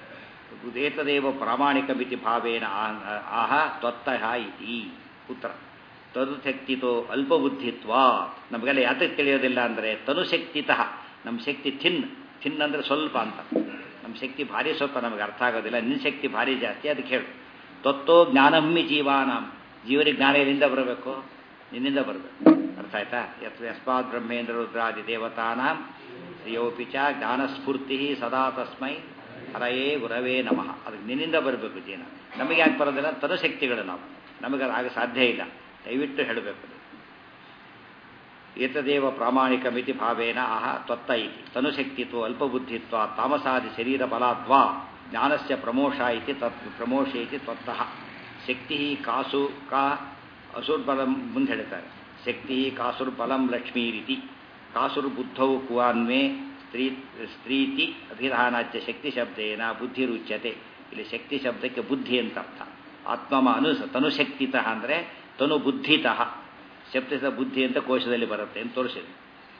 Speaker 2: ಏತದೇವ ಪ್ರಾಮಾಣಿಕ ಮಿತಿ ಭಾವೇನ ಆಹ ತ್ವತ್ತಃ ಇತಿ ಉತ್ತರ. ತದುಶಕ್ತಿತೋ ಅಲ್ಪಬುದ್ಧಿತ್ವ. ನಮಗೆಲ್ಲ ಯಾತಕ್ಕೆ ತಿಳಿಯೋದಿಲ್ಲ ಅಂದರೆ ತನುಶಕ್ತಿತಃ, ನಮ್ಮ ಶಕ್ತಿ ಥಿನ್ ಥಿನ್ ಅಂದರೆ ಸ್ವಲ್ಪ ಅಂತ. ನಮ್ಮ ಶಕ್ತಿ ಭಾರಿ ಸ್ವಲ್ಪ, ನಮಗೆ ಅರ್ಥ ಆಗೋದಿಲ್ಲ. ನಿನ್ನ ಶಕ್ತಿ ಭಾರಿ ಜಾಸ್ತಿ, ಅದಕ್ಕೆ ಹೇಳು. ತ್ವತ್ತೋ ಜ್ಞಾನಮ್ಮಿ ಜೀವಾನಾಂ. ಜೀವರಿಗೆ ಜ್ಞಾನ ಎಲ್ಲಿಂದ ಬರಬೇಕು? ನಿನ್ನಿಂದ ಬರಬೇಕು. ಅರ್ಥ ಆಯ್ತಾ? ಯತ್ ಯಸ್ಮಾತ್ ಬ್ರಹ್ಮೇಂದ್ರ ರುದ್ರಾದಿ ದೇವತಾನಾಂ ಶ್ರೇಯೋಪಿ ಚ ಜ್ಞಾನಸ್ಫೂರ್ತಿ ಸದಾ ತಸ್ಮೈ ಹರಯೇ ಗುರವೇ ನಮಃ. ಅದಕ್ಕೆ ನಿನ್ನಿಂದ ಬರಬೇಕು ಜೀವನ. ನಮಗೆ ಯಾಕೆ ಬರೋದಿಲ್ಲ? ತನುಶಕ್ತಿಗಳು ನಾವು, ನಮಗೆ ಆಗ ಸಾಧ್ಯ ಇಲ್ಲ. ದಯವಿಟ್ಟು ಹೇಳಬೇಕು. ಏತದೇವ ಪ್ರಾಮಾಣಿಕ ಮಿತಿ ಭಾವೇನ ಆಹ ತ್ವತ್ತ ಇತಿ. ತನುಶಕ್ತಿತ್ವ ಅಲ್ಪಬುದ್ಧಿತ್ವ ತಾಮಸಾದಿ ಶರೀರ ಬಲಾದ್ವಾ ಜ್ಞಾನಸ್ಯ ಪ್ರಮೋಷ ಇತಿ ತತ್ ಪ್ರಮೋಷ ಇತಿ ತ್ವತ್ತಃ. ಶಕ್ತಿ ಕಾಸು ಕಾ ಅಸುರ್ಬಲಂ ಮುಂದೆ ಹೇಳ್ತಾರೆ. ಶಕ್ತಿ ಕಾಸುರ್ಬಲಂ ಲಕ್ಷ್ಮೀರಿತಿ. ಕಾಸುರ್ಬುದ್ಧೌ ಕುವಾನ್ವೇ ಸ್ತ್ರೀ ಸ್ತ್ರೀತಿ ಅಭಿಧಾನಾಚ್ಯ ಶಕ್ತಿ ಶಬ್ದೇನ ಬುದ್ಧಿರುಚ್ಯತೆ. ಇಲ್ಲಿ ಶಕ್ತಿ ಶಬ್ದಕ್ಕೆ ಬುದ್ಧಿ ಅಂತ ಅರ್ಥ. ಆತ್ಮಮ ಅನು ತನುಶಕ್ತಿತಃ ಅಂದರೆ ತನು ಬುದ್ಧಿತಃ. ಶಬ್ದಿಸಿದ ಬುದ್ಧಿ ಅಂತ ಕೋಶದಲ್ಲಿ ಬರುತ್ತೆ ಅಂತ ತೋರಿಸಿದೆ.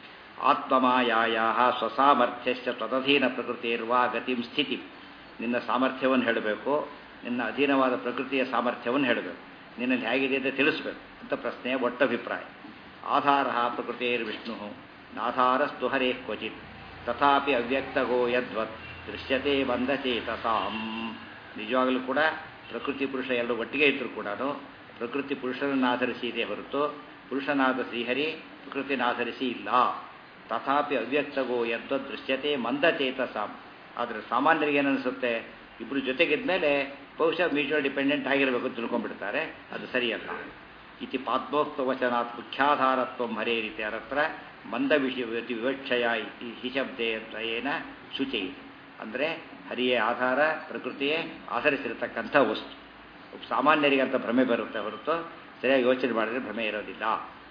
Speaker 2: ಆತ್ಮಮಾಯಾಯ ಸ್ವಸಾಮರ್ಥ್ಯಶ್ಚ ತದಧೀನ ಪ್ರಕೃತಿಯಿರುವ ಗತಿಂ ಸ್ಥಿತಿ. ನಿನ್ನ ಸಾಮರ್ಥ್ಯವನ್ನು ಹೇಳಬೇಕು, ನಿನ್ನ ಅಧೀನವಾದ ಪ್ರಕೃತಿಯ ಸಾಮರ್ಥ್ಯವನ್ನು ಹೇಳಬೇಕು, ನಿನ್ನಲ್ಲಿ ಹೇಗಿದೆ ಅಂತ ತಿಳಿಸ್ಬೇಕು ಅಂತ ಪ್ರಶ್ನೆಯ ಒಟ್ಟಭಿಪ್ರಾಯ. ಆಧಾರ ಪ್ರಕೃತಿರ್ವಿಷ್ಣು ನಾಧಾರಸ್ತು ಹರೇ ಕ್ವಚಿತ್ ತಥಾಪಿ ಅವ್ಯಕ್ತಗೋ ಯದ್ವತ್ ದೃಶ್ಯತೆ ಬಂಧಚೇತಸಾಂ. ನಿಜವಾಗಲೂ ಕೂಡ ಪ್ರಕೃತಿ ಪುರುಷ ಎರಡು ಒಟ್ಟಿಗೆ ಇದ್ದರೂ ಕೂಡ ಪ್ರಕೃತಿ ಪುರುಷನನ್ನು ಆಧರಿಸಿ ಇದೆ ಹೊರತು ಪುರುಷನಾದ ಶ್ರೀಹರಿ ಪ್ರಕೃತಿನಾಧರಿಸಿ ಇಲ್ಲ. ತಥಾಪಿ ಅವ್ಯಕ್ತಗೋ ಯದ್ವತ್ ದೃಶ್ಯತೆ ಮಂದಚೇತಸಾಂ. ಆದರೆ ಸಾಮಾನ್ಯರಿಗೆ ಏನನ್ನಿಸುತ್ತೆ, ಇಬ್ಬರು ಜೊತೆಗಿದ್ಮೇಲೆ ಬಹುಶಃ ಮ್ಯೂಚುವಲ್ ಡಿಪೆಂಡೆಂಟ್ ಆಗಿರಬೇಕು ಅಂತ ತಿಳ್ಕೊಂಡ್ಬಿಡ್ತಾರೆ. ಅದು ಸರಿಯಲ್ಲ. ಇತಿ ಪಾತ್ಮೋಕ್ತ ವಚನಾತ್ ಮುಖ್ಯಾಧಾರತ್ವ ಹರೇ ರೀತಿ ಹತ್ರ ಮಂದ ವಿಷಯ ವಿವಕ್ಷಯ ಇತಿ ಹಿಶಬ್ದೇ ತ್ರಯೇನ ಶುಚಿ. ಅಂದರೆ ಹರಿಯೇ ಆಧಾರ, ಪ್ರಕೃತಿಯೇ ಆಧರಿಸಿರತಕ್ಕಂಥ ವಸ್ತು. ಸಾಮಾನ್ಯರಿಗಂತ ಭ್ರಮೆ ಬರುತ್ತೆ ಹೊರತು ಸರಿಯಾಗಿ ಯೋಚನೆ ಮಾಡಿದ್ರೆ ಭ್ರಮೆ ಇರೋದಿಲ್ಲ.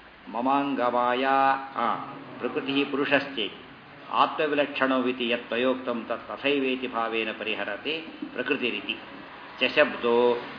Speaker 2: ಮಮಾಂಗಮಾಯ ಪ್ರಕೃತಿ ಪುರುಷಶ್ಚೇತಿ ಆತ್ಮವಿಲಕ್ಷಣವಿತಿ ಯತ್ ಪ್ರಯೋಕ್ತಂ ತತ್ ತಥೈವೇತಿ ಭಾವೇನ ಪರಿಹರತಿ ಪ್ರಕೃತಿ ರೀತಿ. ಚಶಬ್ದೋ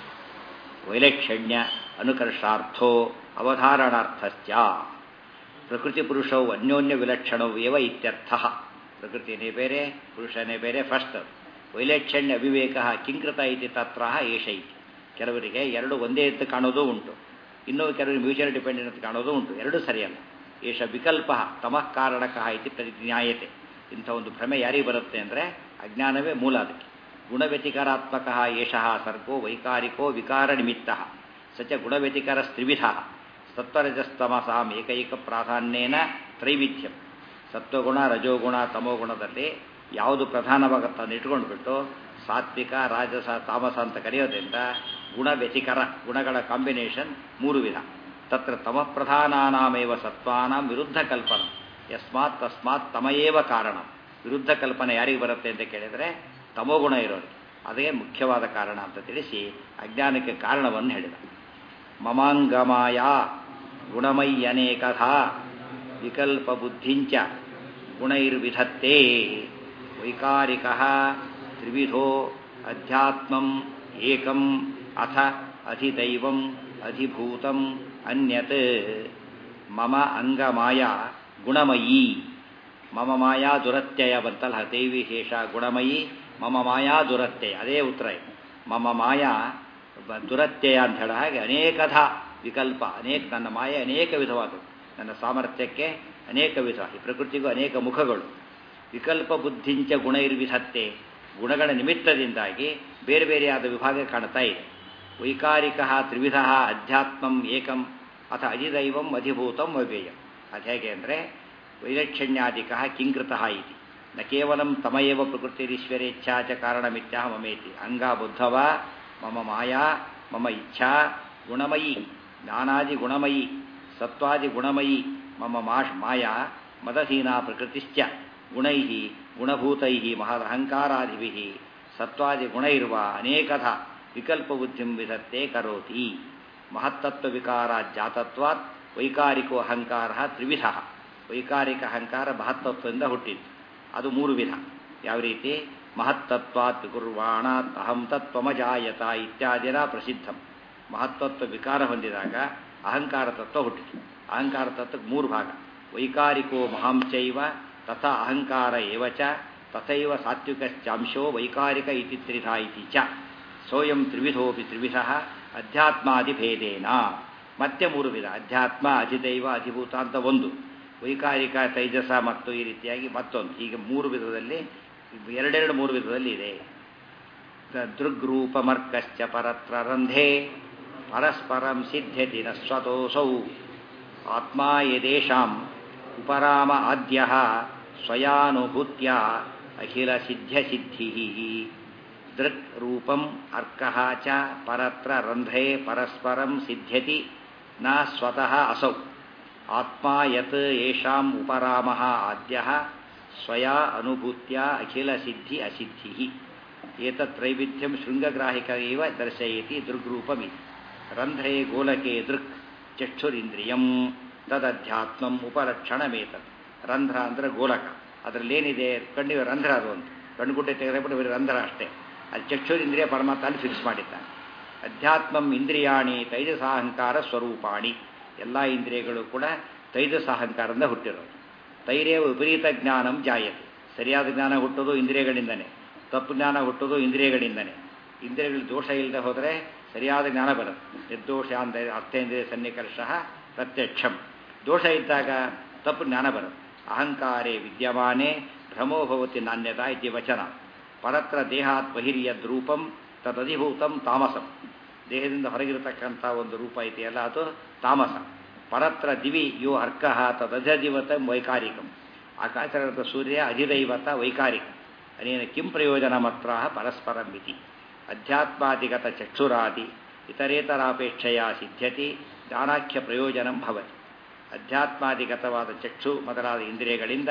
Speaker 2: ವೈಲಕ್ಷಣ್ಯ ಅನುಕರ್ಷಾರ್ಥೋ ಅವಧಾರಣಾರ್ಥಶ್ಚ. ಪ್ರಕೃತಿ ಪುರುಷವು ಅನ್ಯೋನ್ಯ ವಿಲಕ್ಷಣವು ಏವ ಇತ್ಯರ್ಥ. ಪ್ರಕೃತಿನೇ ಬೇರೆ, ಪುರುಷನೇ ಬೇರೆ. ಫಸ್ಟ್ ವೈಲಕ್ಷಣ್ಯ ಅವಿವೇಕ ಕಿಂಕೃತ ಇತಿ ತತ್ರ ಏಷ ಇತಿ. ಕೆಲವರಿಗೆ ಎರಡು ಒಂದೇ ಅಂತ ಕಾಣೋದು ಉಂಟು, ಇನ್ನೂ ಕೆಲವರಿಗೆ ಮ್ಯೂಚುವಲ್ ಡಿಪೆಂಡೆಂಟ್ ಅಂತ ಕಾಣೋದು ಉಂಟು. ಎರಡೂ ಸರಿಯಲ್ಲ. ಏಷ ವಿಕಲ್ಪ ತಮಃ ಕಾರಣಕ ಇತಿ ಪ್ರತಿಜ್ಞಾಯತೆ. ಇಂಥ ಒಂದು ಭ್ರಮೆ ಯಾರಿಗೆ ಬರುತ್ತೆ ಅಂದರೆ ಅಜ್ಞಾನವೇ ಮೂಲ ಅದಕ್ಕೆ. ಗುಣವ್ಯತಿಕಾರಾತ್ಮಕ ಏಷಃ ಸರ್ಗೋ ವೈಕಾರಿಕೋ ವಿಕಾರ ನಿಮಿತ್ತ ಸಚ ಗುಣವ್ಯತಿಕಾರ ಸ್ತ್ರಿವಿಧ ಸತ್ವರಜಸ್ತಮಸಾಂ ಏಕೈಕ ಪ್ರಾಧಾನ್ಯೇನ ತ್ರೈವಿಧ್ಯಂ. ಸತ್ವಗುಣ, ರಜೋಗುಣ, ತಮೋಗುಣದಲ್ಲಿ ಯಾವುದು ಪ್ರಧಾನವಾಗುತ್ತನ್ನು ಇಟ್ಕೊಂಡ್ಬಿಟ್ಟು ಸಾತ್ವಿಕ, ರಾಜಸ, ತಾಮಸ ಅಂತ ಕರೆಯೋದ್ರಿಂದ ಗುಣವ್ಯತಿಕರ ಗುಣಗಳ ಕಾಂಬಿನೇಷನ್ ಮೂರು ವಿಧ. ತತ್ರ ತಮಃಪ್ರಧಾನಾನಾಮೇವ ಸತ್ವಾನಾಂ ವಿರುದ್ಧ ಕಲ್ಪನ ಯಸ್ಮಾತ್ ತಸ್ಮಾತ್ ತಮಯೇವ ಕಾರಣ. ವಿರುದ್ಧ ಕಲ್ಪನೆ ಯಾರಿಗೆ ಬರುತ್ತೆ ಅಂತ ಕೇಳಿದರೆ ತಮೋಗುಣ ಇರೋದು. ಅದೇ ಮುಖ್ಯವಾದ ಕಾರಣ ಅಂತ ತಿಳಿಸಿ ಅಜ್ಞಾನಕ್ಕೆ ಕಾರಣವನ್ನು ಹೇಳಿದ. ಮಮಾಂಗಮಾಯ ಗುಣಮಯ್ಯನೇಕಥಾ ವಿಕಲ್ಪ ಬುದ್ಧಿಂಚ ಗುಣೈರ್ವಿಧತ್ತೆ ವೈಕಾರಿಕ ತ್ರಿವಿಧೋ ಅಧ್ಯಾತ್ಮಂ ಏಕಂ ಅಥ ಅಧಿದೈವಂ ಅಧಿಭೂತಂ ಅನ್ಯತ್. ಮಮ ಅಂಗಮಾಯ ಗುಣಮಯೀ. ಮಮ ಮಾಯಾ ದುರತ್ಯಯ ಬಂತಲ್ಲ, ದೇವಿ ಶೇಷ ಗುಣಮಯಿ ಮಮ ಮಾಯಾ ದುರತ್ಯಯ. ಅದೇ ಉತ್ತರ. ಮಮ ಮಾಯಾ ದುರತ್ಯಯ ಅಂತ ಹೇಳೋ ಹಾಗೆ ಅನೇಕಥ ವಿಕಲ್ಪ, ಅನೇಕ ನನ್ನ ಮಾಯೆ ಅನೇಕ ವಿಧವಾದವು. ನನ್ನ ಸಾಮರ್ಥ್ಯಕ್ಕೆ ಅನೇಕ ವಿಧ, ಈ ಪ್ರಕೃತಿಗೂ ಅನೇಕ ಮುಖಗಳು. ವಿಕಲ್ಪ ಬುದ್ಧಿಂಚ ಗುಣೈರ್ವಿಧತ್ತೆ. ಗುಣಗಳ ನಿಮಿತ್ತದಿಂದಾಗಿ ಬೇರೆ ಬೇರೆಯಾದ ವಿಭಾಗ ಕಾಣ್ತಾ ಇದೆ. ವೈಕಾರಿಕ ತ್ರಿವಿಧ ಅಧ್ಯಾತ್ಮಂ ಏಕಂ ಅಥ ಅಧಿದೈವಂ ಅಧಿಭೂತಂ ಅವ್ಯಯಂ. ಅದು ಹೇಗೆ ಅಂದರೆ ವೈಲಕ್ಷಣ್ಯಾದಿಕ ಕಿಂಕೃತ ಇತಿ ನ ಕೇವಲಂ ತಮಯೇವ ಪ್ರಕೃತಿರೀಶ್ವರೇಚ್ಛಾ ಚ ಕಾರಣಮಿತ್ಯಾ ಮಮೇತಿ. ಅಂಗ ಬುದ್ಧವ ಮಮ ಮಾಯಾ ಮಮ ಇಚ್ಛಾ ಗುಣಮಯಿ ಜ್ಞಾನಾದಿ ಗುಣಮಯಿ ಸತ್ವಾದಿ ಗುಣಮಯಿ ಮಮ ಮಾಷ್ ಮಾಯಾ ಮದಧೀನಾ ಪ್ರಕೃತಿಶ್ಚ ಗುಣೈ ಗುಣಭೂತೈ ಮಹದಹಂಕಾರಾದಿಭಿ ಸತ್ವಾದಿ ಗುಣೈರ್ವ ಅನೇಕಥ ವಿಕಲ್ಪ ಬುದ್ಧಿಂ ವಿಧತ್ತೆ ಕರೋತಿ. ಮಹತ್ತತ್ವ ವಿಕಾರಾತ್ ಜಾತತ್ವಾತ್ ವೈಕಾರಿಕೋ ಅಹಂಕಾರ ತ್ರಿವಿಧ. ವೈಕಾರಿಕ ಅಹಂಕಾರ ಮಹತ್ತತ್ವದಿಂದ ಹುಟ್ಟಿದ್ದು. ಅದು ಮೂರು ವಿಧ. ಯಾವ ರೀತಿ? ಮಹತ್ತತ್ವಾತ್ ವಿಕುರ್ವಾಣಾತ್ ಅಹಂ ತತ್ವಮಜಾಯತ ಇತ್ಯಾದಿನ ಪ್ರಸಿದ್ಧಂ. ಮಹತ್ತತ್ವ ವಿಕಾರ ಹೊಂದಿದಾಗ ಅಹಂಕಾರ ತತ್ವ ಹುಟ್ಟಿತು. ಅಹಂಕಾರ ತತ್ವಕ್ಕೆ ಮೂರು ಭಾಗ. ವೈಕಾರಿಕೋ ಮಹಾಂಚೈವ ತಥಾ ಅಹಂಕಾರ ಏವ ಚ ತಥೈವ ಸಾತ್ವಿಕಶ್ಚಾಂಶೋ ವೈಕಾರಿಕ ಇತಿ ತ್ರಿಧಾ ಇತಿ ಚ ಸೋಯಂ ತ್ರಿವಿಧೋಪಿ ತ್ರಿವಿಧ ಅಧ್ಯಾತ್ಮಾದಿಭೇದೇನ. ಮತ್ತೆ ಮೂರು ವಿಧ. ಅಧ್ಯಾತ್ಮ, ಅಧಿದೈವ, ಅಧಿಭೂತ ಅಂತ ಒಂದು. ವೈಕಾರಿಕ, ತೈಜಸ ಮತ್ತು ಈ ರೀತಿಯಾಗಿ ಮತ್ತೊಂದು. ಹೀಗೆ ಮೂರು ವಿಧದಲ್ಲಿ, ಎರಡೆರಡು ಮೂರು ವಿಧದಲ್ಲಿ ಇದೆ. ದೃಗ್ರೂಪಮರ್ಕಶ್ಚ ಪರತ್ರ ರಂಧೆ ಪರಸ್ಪರಂ ಸಿದ್ಧ್ಯತಿ ನ ಸ್ವತೋಸೌ ಆತ್ಮ ಯದೇಷಾಂ ಉಪರಾಮ ಆದ್ಯ ಸ್ವಯಾನುಭೂತ್ಯ ಅಖಿಲ ಸಿದ್ಧ್ಯ ಸಿದ್ಧಿ. ದೃಕ್ ರೂಪಂ ಅರ್ಕಃ ಚ ಪರತ್ರ ರಂಧ್ರೇ ಪರಸ್ಪರಂ ಸಿದ್ಧ್ಯತಿ ನ ಸ್ವತಃ ಅಸೌ ಆತ್ಮ ಯತ್ ಯೇಷಾಂ ಉಪರಾಮಃ ಆದ್ಯಃ ಸ್ವಯಾ ಅನುಭೂತ್ಯ ಅಖಿಲ ಸಿದ್ಧಿ ಅಸಿದ್ಧಿ. ಏತತ್ ತ್ರೈವಿಧ್ಯಂ ಶೃಂಗಗ್ರಾಹಿಕ ಇವ ದರ್ಶಯತಿ ದೃಗ್ರೂಪಮಿತಿ. ರಂಧ್ರೇ ಗೋಲಕೆ ದೃಕ್ ಚಕ್ಷುರಿಂದ್ರಿಯಂ ತದಧ್ಯಾತ್ಮಂ ಉಪಲಕ್ಷಣಮೇತತ್. ರಂಧ್ರ ಅಂದರೆ ಗೋಲಕ. ಅದರಲ್ಲೇನಿದೆ? ಕಣ್ಣಿಗೆ ರಂಧ್ರ. ಅದು ಒಂದು ಕಣ್ಣುಗುಡ್ಡೆ ತೆಗೆದುಬಿಟ್ಟು ಬರೀ ರಂಧ್ರ ಅಷ್ಟೇ. ಅದು ಚಕ್ಷುರಿಂದ್ರಿಯ ಪರಮಾತ್ಮ ಅಲ್ಲಿ ಫಿಕ್ಸ್ ಮಾಡಿದ್ದಾನೆ. ಅಧ್ಯಾತ್ಮಂ ಇಂದ್ರಿಯಾಣಿ ತೈಜಸಾಹಂಕಾರ ಸ್ವರೂಪಾಣಿ. ಎಲ್ಲ ಇಂದ್ರಿಯಗಳು ಕೂಡ ತೈಜಸ ಅಹಂಕಾರದಿಂದ ಹುಟ್ಟಿರೋದು. ತೈರೇ ವಿಪರೀತ ಜ್ಞಾನಂ ಜಾಯತೆ. ಸರಿಯಾದ ಜ್ಞಾನ ಹುಟ್ಟೋದು ಇಂದ್ರಿಯಗಳಿಂದನೇ, ತಪ್ಪು ಜ್ಞಾನ ಹುಟ್ಟೋದು ಇಂದ್ರಿಯಗಳಿಂದನೇ. ಇಂದ್ರಿಯಗಳು ದೋಷ ಇಲ್ಲದೆ ಹೋದರೆ ಸರಿಯಾದ ಜ್ಞಾನ ಬರುತ್ತೆ. ನಿರ್ದೋಷ ಅಂದರೆ ಅರ್ಥೇಂದ್ರಿಯ ಸನ್ನಿಕರ್ಷ ಪ್ರತ್ಯಕ್ಷಂ. ದೋಷ ಇದ್ದಾಗ ತಪ್ಪು ಜ್ಞಾನ ಬರುತ್ತೆ. ಅಹಂಕಾರೇ ವಿದ್ಯಮಾನೇ ಭ್ರಮೋಭವತಿ ನಾಣ್ಯತಾ ಇತಿ ವಚನ. ಪರತ್ರ ದೇಹಾತ್ ಬಹಿರ್ಯದ್ ರೂಪಂ ತದಧಿಭೂತಂ ತಾಮಸಂ. ದೇಹದಿಂದ ಹೊರಗಿರತಕ್ಕಂಥ ಒಂದು ರೂಪ ಇದೆಯಲ್ಲ ಅದು ತಾಮಸ. ಪರತ್ರ ದಿವಿ ಯೋ ಅರ್ಕಃ ತದಧಿವತ ವೈಕಾರಿಕಂ. ಆಕಾಶದ ಸೂರ್ಯ ಅಧಿದೈವತ ವೈಕಾರಿಕ. ಅನೇನ ಕಿಂ ಪ್ರಯೋಜನ ಮಾತ್ರ ಪರಸ್ಪರಂ ಮಿತಿ. ಅಧ್ಯಾತ್ಮಾದಿಗತ ಚಕ್ಷುರಾದಿ ಇತರೇತರಾಪೇಕ್ಷೆಯ ಸಿದ್ಧ್ಯತಿ ಜ್ಞಾನಾಖ್ಯ ಪ್ರಯೋಜನಂ ಭವತಿ. ಅಧ್ಯಾತ್ಮಾದಿಗತವಾದ ಚಕ್ಷು ಮೊದಲಾದ ಇಂದ್ರಿಯಗಳಿಂದ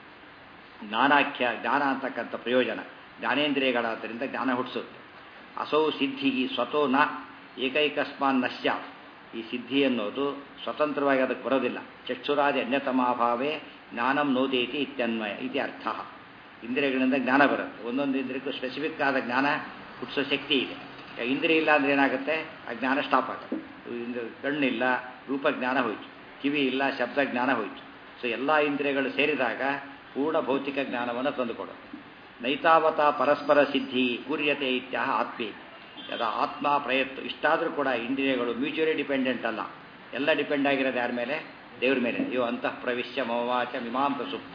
Speaker 2: ಜ್ಞಾನಾಖ್ಯ ಜ್ಞಾನ ಅಂತಕ್ಕಂಥ ಪ್ರಯೋಜನ, ಜ್ಞಾನೇಂದ್ರಿಯಗಳಾದ್ದರಿಂದ ಜ್ಞಾನ ಹುಟ್ಟಿಸುತ್ತೆ. ಅಸೌ ಸಿದ್ಧಿ ಸ್ವತೋ ನ ಏಕೈಕಸ್ಮಾನ್ ನಶ್ಯ. ಈ ಸಿದ್ಧಿ ಅನ್ನೋದು ಸ್ವತಂತ್ರವಾಗಿ ಅದಕ್ಕೆ ಬರೋದಿಲ್ಲ. ಚಕ್ಷುರಾದಿ ಅನ್ಯತಮಾಭಾವೇ ಜ್ಞಾನಂ ನೋದೇತಿ ಇತ್ಯನ್ವಯ ಇತಿ ಅರ್ಥ. ಇಂದ್ರಿಯಗಳಿಂದ ಜ್ಞಾನ ಬರುತ್ತೆ. ಒಂದೊಂದು ಇಂದ್ರಿಯಕ್ಕೂ ಸ್ಪೆಸಿಫಿಕ್ ಆದ ಜ್ಞಾನ ಹುಟ್ಟಿಸೋ ಶಕ್ತಿ ಇದೆ. ಇಂದ್ರಿಯ ಇಲ್ಲ ಅಂದರೆ ಏನಾಗುತ್ತೆ, ಆ ಜ್ಞಾನ ಸ್ಟಾಪ್ ಆಗುತ್ತೆ. ಕಣ್ಣಿಲ್ಲ, ರೂಪಜ್ಞಾನ ಹೋಯಿತು. ಕಿವಿ ಇಲ್ಲ, ಶಬ್ದ ಜ್ಞಾನ ಹೋಯಿತು. ಸೊ ಎಲ್ಲ ಇಂದ್ರಿಯಗಳು ಸೇರಿದಾಗ ಪೂರ್ಣ ಭೌತಿಕ ಜ್ಞಾನವನ್ನು ತಂದುಕೊಡೋದು. ನೈತಾವತ ಪರಸ್ಪರ ಸಿದ್ಧಿ ಕೂರ್ಯತೆ ಇತ್ಯಾಹ ಆತ್ಮೇ. ಯದ ಆತ್ಮ ಪ್ರಯತ್ನ. ಇಷ್ಟಾದರೂ ಕೂಡ ಇಂದ್ರಿಯಗಳು ಮ್ಯೂಚುವಲಿ ಡಿಪೆಂಡೆಂಟ್ ಅಲ್ಲ. ಎಲ್ಲ ಡಿಪೆಂಡ್ ಆಗಿರೋದು ಯಾರ ಮೇಲೆ? ದೇವ್ರ ಮೇಲೆ. ಯೋ ಅಂತಃ ಪ್ರವಿಶ್ಯ ಮಮವಾಚ ಮಿಮಾಂ ಪ್ರಸುಪ್ತ.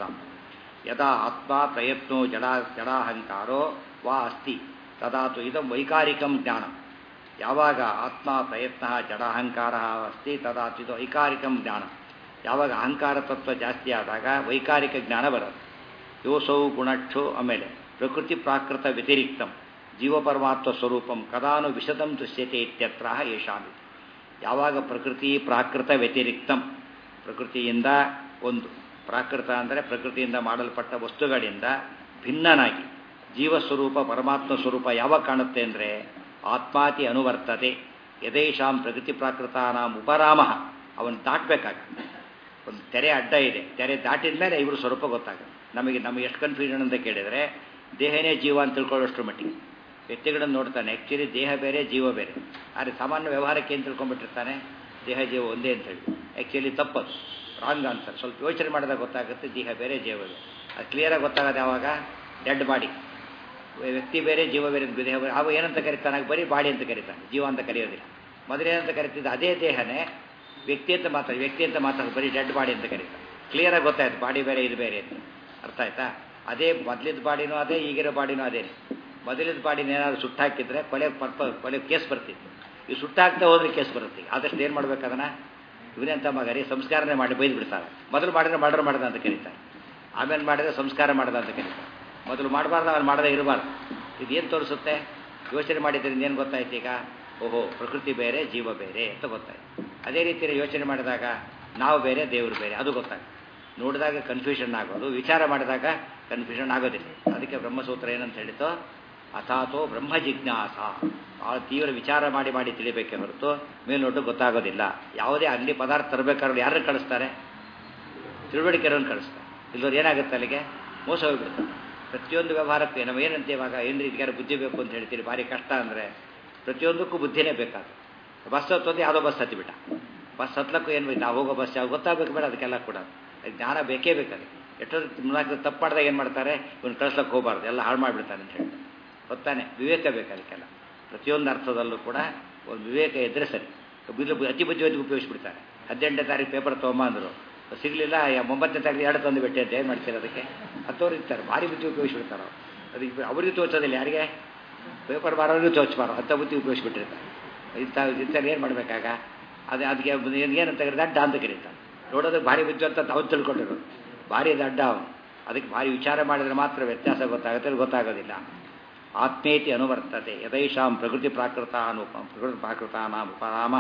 Speaker 2: ಯದಾ ಆತ್ಮ ಪ್ರಯತ್ನೋ ಜಡಾ ಜಡಾಹಂಕಾರೋ ವಾ ಅಸ್ತಿ ತದಾತು ಇದಂ ವೈಕಾರಿಕಂ ಜ್ಞಾನ. ಯಾವಾಗ ಆತ್ಮ ಪ್ರಯತ್ನ ಜಡಾಹಂಕಾರ ಅಸ್ತಿ ತದಾತು ಇದು ವೈಕಾರಿಕಂ ಜ್ಞಾನ. ಯಾವಾಗ ಅಹಂಕಾರ ತತ್ವ ಜಾಸ್ತಿ ಆದಾಗ ವೈಕಾರಿಕ ಜ್ಞಾನ ಬರುತ್ತೆ. ಯೋಸೌ ಗುಣಕ್ಷೋ. ಆಮೇಲೆ ಪ್ರಕೃತಿ ಪ್ರಾಕೃತ ವ್ಯತಿರಿಕ್ತಂ ಜೀವಪರಮಾತ್ಮ ಸ್ವರೂಪಂ ಕದಾನು ವಿಶದಂ ದೃಶ್ಯತೆ ಇತ್ಯತ್ರ ಯೇಷಾಮಿ. ಯಾವಾಗ ಪ್ರಕೃತಿ ಪ್ರಾಕೃತ ವ್ಯತಿರಿಕ್ತಂ, ಪ್ರಕೃತಿಯಿಂದ ಒಂದು, ಪ್ರಾಕೃತ ಅಂದರೆ ಪ್ರಕೃತಿಯಿಂದ ಮಾಡಲ್ಪಟ್ಟ ವಸ್ತುಗಳಿಂದ ಭಿನ್ನನಾಗಿ ಜೀವಸ್ವರೂಪ ಪರಮಾತ್ಮ ಸ್ವರೂಪ ಯಾವಾಗ ಕಾಣುತ್ತೆ ಅಂದರೆ ಆತ್ಮಾತಿ ಅನುವರ್ತತೆ. ಯದೇಶಾಂ ಪ್ರಕೃತಿ ಪ್ರಾಕೃತಾನಾಂ ಉಪರಾಮ. ಅವನು ದಾಟಬೇಕಾಗುತ್ತೆ. ಒಂದು ತೆರೆ ಅಡ್ಡ ಇದೆ, ತೆರೆ ದಾಟಿದ ಮೇಲೆ ಇವರು ಸ್ವರೂಪ ಗೊತ್ತಾಗುತ್ತೆ. ನಮಗೆ ನಮಗೆ ಎಷ್ಟು ಕನ್ಫ್ಯೂಷನ್ ಅಂತ ಕೇಳಿದರೆ ದೇಹನೇ ಜೀವ ಅಂತ ತಿಳ್ಕೊಳ್ಳೋಷ್ಟು ಮಟ್ಟಿಗೆ ವ್ಯಕ್ತಿಗಳನ್ನು ನೋಡ್ತಾನೆ. ಆ್ಯಕ್ಚುಲಿ ದೇಹ ಬೇರೆ ಜೀವ ಬೇರೆ. ಆದರೆ ಸಾಮಾನ್ಯ ವ್ಯವಹಾರಕ್ಕೆ ಏನು ತಿಳ್ಕೊಂಡ್ಬಿಟ್ಟಿರ್ತಾನೆ, ದೇಹ ಜೀವ ಒಂದೇ ಅಂತೇಳಿ. ಆ್ಯಕ್ಚುಲಿ ತಪ್ಪದು, ರಾಂಗ್ ಆನ್ಸರ್. ಸ್ವಲ್ಪ ಯೋಚನೆ ಮಾಡಿದಾಗ ಗೊತ್ತಾಗುತ್ತೆ ದೇಹ ಬೇರೆ ಜೀವ ಬೇರೆ. ಅದು ಕ್ಲಿಯರಾಗಿ ಗೊತ್ತಾಗೋದು ಯಾವಾಗ? Dead body. ವ್ಯಕ್ತಿ ಬೇರೆ ಜೀವ ಬೇರೆ ದೇಹ ಬೇರೆ. ಅವ ಏನಂತ ಕರಿತಾನೆ? ಬರೀ ಬಾಡಿ ಅಂತ ಕರಿತಾನೆ, ಜೀವ ಅಂತ ಕರೆಯೋದಿಲ್ಲ. ಮೊದಲೇನಂತ ಕರಿತಿದ್ದ ಅದೇ ದೇಹನೇ ವ್ಯಕ್ತಿ ಅಂತ ಮಾತಾಡಿ ವ್ಯಕ್ತಿ ಅಂತ ಮಾತಾಡೋದು, ಬರೀ ಡೆಡ್ ಬಾಡಿ ಅಂತ ಕರೀತಾರೆ. ಕ್ಲಿಯರಾಗಿ ಗೊತ್ತಾಯ್ತು ಬಾಡಿ ಬೇರೆ ಇದು ಬೇರೆ ಅಂತ. ಅರ್ಥ ಆಯ್ತಾ? ಅದೇ ಮೊದಲಿದ್ದ ಬಾಡಿನೂ ಅದೇ, ಈಗಿರೋ ಬಾಡಿನೂ ಅದೇ. ಮೊದಲಿದ್ದ ಬಾಡಿನ ಏನಾದರೂ ಸುಟ್ಟಾಕಿದ್ರೆ ಕೊಲೆ ಪರ್ಪ ಕೊಲೆ ಕೇಸ್ ಬರ್ತಿತ್ತು. ಈ ಸುಟ್ಟಾಗ್ತಾ ಹೋದ್ರೆ ಕೇಸ್ ಬರುತ್ತೆ. ಆದಷ್ಟು ಏನು ಮಾಡ್ಬೇಕು ಅದನ್ನು? ಇವನಂತ ಮಗರಿ ಸಂಸ್ಕಾರನೇ ಮಾಡಿ ಬೈದು ಬಿಡ್ತಾರೆ. ಮೊದಲು ಮಾಡಿದ್ರೆ ಮರ್ಡರ್ ಮಾಡ್ದ ಅಂತ ಕರೀತಾರೆ, ಆಮೇಲೆ ಮಾಡಿದ್ರೆ ಸಂಸ್ಕಾರ ಮಾಡ್ದ ಅಂತ ಕರೀತಾರೆ. ಮೊದಲು ಮಾಡಬಾರ್ದು, ಅವ್ನು ಮಾಡದೇ ಇರಬಾರ್ದು. ಇದೇನು ತೋರಿಸುತ್ತೆ? ಯೋಚನೆ ಮಾಡಿದ್ರಿಂದ ಏನು ಗೊತ್ತಾಯ್ತು ಈಗ? ಓಹೋ, ಪ್ರಕೃತಿ ಬೇರೆ ಜೀವ ಬೇರೆ ಅಂತ ಗೊತ್ತಾಯ್ತು. ಅದೇ ರೀತಿಯಲ್ಲಿ ಯೋಚನೆ ಮಾಡಿದಾಗ ನಾವು ಬೇರೆ ದೇವರು ಬೇರೆ ಅದು ಗೊತ್ತಾಗುತ್ತೆ. ನೋಡಿದಾಗ ಕನ್ಫ್ಯೂಷನ್ ಆಗೋದು, ವಿಚಾರ ಮಾಡಿದಾಗ ಕನ್ಫ್ಯೂಷನ್ ಆಗೋದಿಲ್ಲ. ಅದಕ್ಕೆ ಬ್ರಹ್ಮಸೂತ್ರ ಏನಂತ ಹೇಳಿತು? ಅಥಾತೋ ಬ್ರಹ್ಮ ಜಿಜ್ಞಾಸ. ಭಾಳ ತೀವ್ರ ವಿಚಾರ ಮಾಡಿ ಮಾಡಿ ತಿಳಿಬೇಕೆ ಹೊರತು ಮೇಲ್ನೋಟು ಗೊತ್ತಾಗೋದಿಲ್ಲ. ಯಾವುದೇ ಅಲ್ಲಿ ಪದಾರ್ಥ ತರಬೇಕಾದ್ರೆ ಯಾರು ಕಳಿಸ್ತಾರೆ? ತಿಳುವಳಿಕೆರನ್ನು ಕಳಿಸ್ತಾರೆ. ಇಲ್ಲವ್ರು ಏನಾಗುತ್ತೆ, ಅಲ್ಲಿಗೆ ಮೋಸ ಹೋಗಿಬಿಡ್ತಾರೆ. ಪ್ರತಿಯೊಂದು ವ್ಯವಹಾರಕ್ಕೆ ನಾವು ಏನಂತ ಇವಾಗ ಏನು ರೀತಿಗಾರ ಬುದ್ಧಿ ಬೇಕು ಅಂತ ಹೇಳ್ತೀರಿ. ಭಾರಿ ಕಷ್ಟ ಅಂದರೆ ಪ್ರತಿಯೊಂದಕ್ಕೂ ಬುದ್ಧಿನೇ ಬೇಕಾದ್ರೆ. ಬಸ್ ಹತ್ತೋದು ಯಾವುದೋ ಬಸ್ ಹತ್ತಿಬಿಟ್ಟ, ಬಸ್ ಹತ್ಲಕ್ಕೂ ಏನು ಬೇಕು, ನಾವು ಹೋಗೋ ಬಸ್ ಯಾವ ಗೊತ್ತಾಗಬೇಕು ಬೇಡ, ಅದಕ್ಕೆಲ್ಲ ಕೂಡ ಜ್ಞಾನ ಬೇಕೇ ಬೇಕಾದ್ರೆ. ಎಷ್ಟೊಂದು ತಪ್ಪು ಮಾಡಿದಾಗ ಏನು ಮಾಡ್ತಾರೆ, ಇವನು ಕಳಿಸ್ಲಕ್ಕೆ ಹೋಗಬಾರ್ದು, ಎಲ್ಲ ಹಾಳು ಮಾಡಿಬಿಡ್ತಾನೆ ಅಂತ ಹೇಳ್ತಾರೆ. ಗೊತ್ತಾನೆ? ವಿವೇಕ ಬೇಕು ಅದಕ್ಕೆಲ್ಲ. ಪ್ರತಿಯೊಂದು ಅರ್ಥದಲ್ಲೂ ಕೂಡ ಒಂದು ವಿವೇಕ ಇದ್ದರೆ ಸರಿ. ಬಿಲ್ಲು ಅತಿ ಬುದ್ಧಿವಂತಿಗೆ ಉಪಯೋಗಿಸ್ಬಿಡ್ತಾರೆ. ಹದಿನೆಂಟನೇ ತಾರೀಕು ಪೇಪರ್ ತೊಗೊಂಬ ಅಂದರು, ಸಿಗಲಿಲ್ಲ. ಒಂಬತ್ತನೇ ತಾರೀಕು ಎರಡು ತಂದು ಬಿಟ್ಟೆ ಅಂತ ಏನು ಮಾಡ್ತಾರೆ? ಅದಕ್ಕೆ ಹತ್ತೋರು ಇರ್ತಾರೆ, ಭಾರಿ ಬುದ್ಧಿ ಉಪಯೋಗಿಸ್ಬಿಡ್ತಾರೆ. ಅದಕ್ಕೆ ಅವರಿಗೂ ತೋಚೋದಿಲ್ಲ, ಯಾರಿಗೆ? ಪೇಪರ್ ಬಾರೋರಿಗೂ ತೋಚಬಾರೋ ಅಂಥ ಬುದ್ಧಿ ಉಪಯೋಗಿಸ್ಬಿಟ್ಟಿರ್ತಾರೆ. ಇಂಥ ಇಂಥಲ್ಲಿ ಏನು ಮಾಡಬೇಕಾಗ? ಅದೇ ಅದಕ್ಕೆ ಏನಂತ ಕರೀತಾರೆ? ಅಡ್ಡ ಅಂತ ಕರೀತಾರೆ. ನೋಡೋದಕ್ಕೆ ಭಾರಿ ಬುದ್ಧಿ ಅಂತ ಅವ್ರು ತಿಳ್ಕೊಂಡಿರೋದು, ಭಾರಿ ದಡ್ಡ ಅವನು. ಅದಕ್ಕೆ ಭಾರಿ ವಿಚಾರ ಮಾಡಿದರೆ ಮಾತ್ರ ವ್ಯತ್ಯಾಸ ಗೊತ್ತಾಗುತ್ತೆ, ಗೊತ್ತಾಗೋದಿಲ್ಲ. ಆತ್ಮೇತಿ ಅನುವರ್ತತೆ. ಯದೈಷಾಂ ಪ್ರಕೃತಿ ಪ್ರಾಕೃತ ಅನುಪ ಪ್ರಕೃತಿ ಪ್ರಾಕೃತಾನಾಂ ಉಪರಾಮ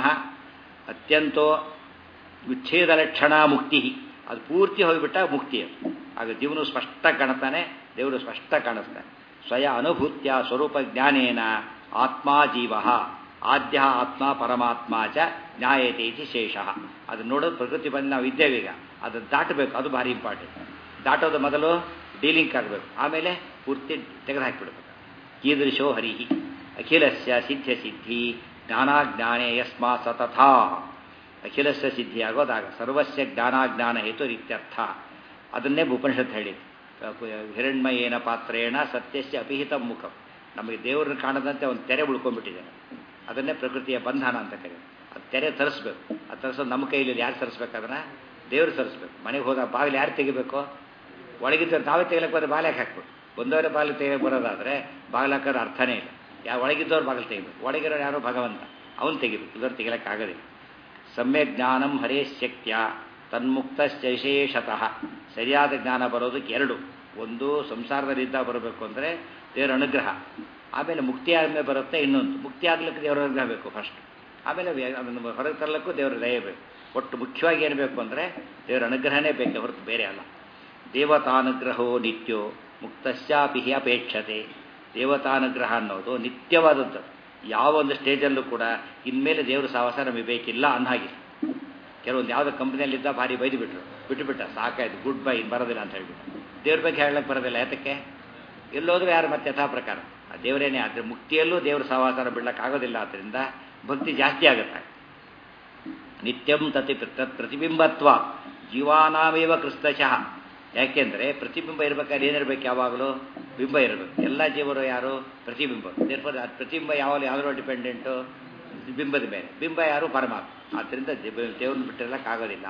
Speaker 2: ಅತ್ಯಂತೋ ವಿಚ್ಛೇದ ಲಕ್ಷಣ ಮುಕ್ತಿ. ಅದು ಪೂರ್ತಿ ಹೋಗಿಬಿಟ್ಟ ಮುಕ್ತಿ. ಅದು ಆಗ ಜೀವನ ಸ್ಪಷ್ಟ ಕಾಣುತ್ತಾನೆ, ದೇವರು ಸ್ಪಷ್ಟ ಕಾಣಿಸ್ತಾನೆ. ಸ್ವಯ ಅನುಭೂತ್ಯ ಸ್ವರೂಪ ಜ್ಞಾನೇನ ಆತ್ಮ ಜೀವ ಆದ್ಯ ಆತ್ಮ ಪರಮಾತ್ಮ ಚ ಜ್ಞಾಯತೆ ಇತಿ ಶೇಷ. ಅದು ನೋಡೋದು ಪ್ರಕೃತಿ ಬಂದು ನಾವು ಇದ್ದೇವೀಗ, ಅದನ್ನು ದಾಟಬೇಕು. ಅದು ಭಾರಿ ಇಂಪಾರ್ಟೆಂಟ್. ದಾಟೋದು ಮೊದಲು ಡೀಲಿಂಕ್ ಆಗಬೇಕು, ಆಮೇಲೆ ಪೂರ್ತಿ ತೆಗೆದುಹಾಕಿಬಿಡ್ಬೇಕು. ಕೀದೃಶೋ ಹರಿಹಿ ಅಖಿಲಸ್ಯ ಸಿದ್ಧ ಸಿದ್ಧಿ ಜ್ಞಾನಾಜ್ಞಾನೇ ಯಸ್ಮಾ ಸತಥಾ. ಅಖಿಲಸ್ಯ ಸಿದ್ಧಿ ಆಗೋದಾಗ ಸರ್ವಸ್ಯ ಜ್ಞಾನಾಜ್ಞಾನ ಹೇತು ಇತ್ಯರ್ಥ. ಅದನ್ನೇ ಉಪನಿಷತ್ ಹೇಳಿತು. ಹಿರಣ್ಮಯೇನ ಪಾತ್ರೇಣ ಸತ್ಯಸ್ಯ ಅಪಿಹಿತ ಮುಖಂ. ನಮಗೆ ದೇವರನ್ನು ಕಾಣದಂತೆ ಒಂದು ತೆರೆ ಉಳ್ಕೊಂಡ್ಬಿಟ್ಟಿದೆ. ಅದನ್ನೇ ಪ್ರಕೃತಿಯ ಬಂಧನ ಅಂತ ಕರೀತಾರೆ. ಅದು ತೆರೆ ತರಿಸ್ಬೇಕು. ಅದು ತರಿಸೋದು ನಮ್ಮ ಕೈಯಲ್ಲಿ ಯಾರು ತರಿಸ್ಬೇಕು? ಅದನ್ನು ದೇವರು ತರಿಸ್ಬೇಕು. ಮನೆಗೆ ಹೋದಾಗ ಬಾಗಿಲು ಯಾರು ತೆಗಿಬೇಕು? ಒಳಗಿದ್ದವ್ರು ತಾವೇ ತೆಗಿಲಕ್ಕೆ ಹೋದ್ರೆ ಬಾಗಿಲು ಹಾಕ್ಬೇಕು. ಬಂದವರೇ ಬಾಗಿಲು ತೆಗಿಯಕ್ಕೆ ಬರೋದಾದರೆ ಬಾಗಿಲು ಹಾಕೋರು ಅರ್ಥನೇ ಇಲ್ಲ. ಯಾವ ಒಳಗಿದ್ದವ್ರು ಬಾಗಿಲು ತೆಗಿಬೇಕು. ಒಳಗಿರೋರು ಯಾರೋ ಭಗವಂತ, ಅವನು ತೆಗಿಬೇಕು. ಇಲ್ಲವ್ರು ತೆಗಿಲಕ್ಕೆ ಆಗೋದಿಲ್ಲ. ಸಮ್ಯಕ್ ಜ್ಞಾನಂ ಹರೇ ಶಕ್ತ್ಯ ತನ್ಮುಕ್ತಶ್ಚೈಶೇಷತಃ. ಸರಿಯಾದ ಜ್ಞಾನ ಬರೋದಕ್ಕೆ ಎರಡು. ಒಂದು ಸಂಸಾರದಲ್ಲಿದ್ದ ಬರಬೇಕು ಅಂದರೆ ದೇವರ ಅನುಗ್ರಹ. ಆಮೇಲೆ ಮುಕ್ತಿ ಆದಮೇಲೆ ಬರುತ್ತೆ ಇನ್ನೊಂದು. ಮುಕ್ತಿ ಆಗ್ಲಿಕ್ಕೆ ದೇವರ ಅನುಗ್ರಹ ಬೇಕು ಫಸ್ಟ್. ಆಮೇಲೆ ಅದನ್ನು ಹೊರಗೆ ತರಲಿಕ್ಕೂ ದೇವರ ದಯೆ ಬೇಕು. ಒಟ್ಟು ಮುಖ್ಯವಾಗಿ ಏನು ಬೇಕು ಅಂದರೆ ದೇವರ ಅನುಗ್ರಹನೇ ಬೇಕು, ಹೊರತು ಬೇರೆ ಅಲ್ಲ. ದೇವತಾನುಗ್ರಹೋ ನಿತ್ಯೋ ಮುಕ್ತಶ್ಚಾಪಿ ಅಪೇಕ್ಷತೆ. ದೇವತಾನುಗ್ರಹ ಅನ್ನೋದು ನಿತ್ಯವಾದದ್ದು. ಯಾವ ಒಂದು ಸ್ಟೇಜಲ್ಲೂ ಕೂಡ ಇನ್ಮೇಲೆ ದೇವರು ಸಹವಾಸ ನಮಗೆ ಬೇಕಿಲ್ಲ ಅನ್ನೋ ಹಾಗಿಲ್ಲ. ಕೆಲವೊಂದು ಯಾವುದೋ ಕಂಪ್ನಿಯಲ್ಲಿದ್ದ ಭಾರಿ ಬೈದು ಬಿಟ್ರು, ಬಿಟ್ಟುಬಿಟ್ಟ, ಸಾಕಾಯ್ತು, ಗುಡ್ ಬೈ, ಬರೋದಿಲ್ಲ ಅಂತ ಹೇಳ್ಬಿಟ್ಟು. ದೇವ್ರ ಬಗ್ಗೆ ಹೇಳಕ್ಕೆ ಬರೋದಿಲ್ಲ. ಯಾತಕ್ಕೆ? ಎಲ್ಲೋದ್ರೂ ಯಾರು ಮತ್ತೆ ಯಥಾ ಪ್ರಕಾರ ಆ ದೇವರೇನೇ. ಆದರೆ ಮುಕ್ತಿಯಲ್ಲೂ ದೇವ್ರ ಸಹವಾಸನ ಬಿಡ್ಲಕ್ಕೆ ಆಗೋದಿಲ್ಲ. ಆದ್ದರಿಂದ ಭಕ್ತಿ ಜಾಸ್ತಿ ಆಗುತ್ತೆ. ನಿತ್ಯಂ ತತಿ ಪ್ರತಿಬಿಂಬತ್ವ ಜೀವಾನಾಮೇವ ಕ್ರಿಸ್ತಶಃ. ಯಾಕೆಂದರೆ ಪ್ರತಿಬಿಂಬ ಇರಬೇಕಾದ್ರೆ ಏನಿರ್ಬೇಕು? ಯಾವಾಗಲೂ ಬಿಂಬ ಇರಬೇಕು. ಎಲ್ಲ ಜೀವರು ಯಾರು? ಪ್ರತಿಬಿಂಬ. ದೇರ್ಫೋರ್ ಪ್ರತಿಬಿಂಬ ಯಾವಾಗಲೂ ಯಾವುದೋ ಡಿಪೆಂಡೆಂಟು? ಬಿಂಬದ ಮೇಲೆ. ಬಿಂಬ ಯಾರು? ಪರಮಾತ್ಮ. ಆದ್ದರಿಂದ ದೇವ್ರನ್ನ ಬಿಟ್ಟಿರಲಿಕ್ಕಾಗೋದಿಲ್ಲ.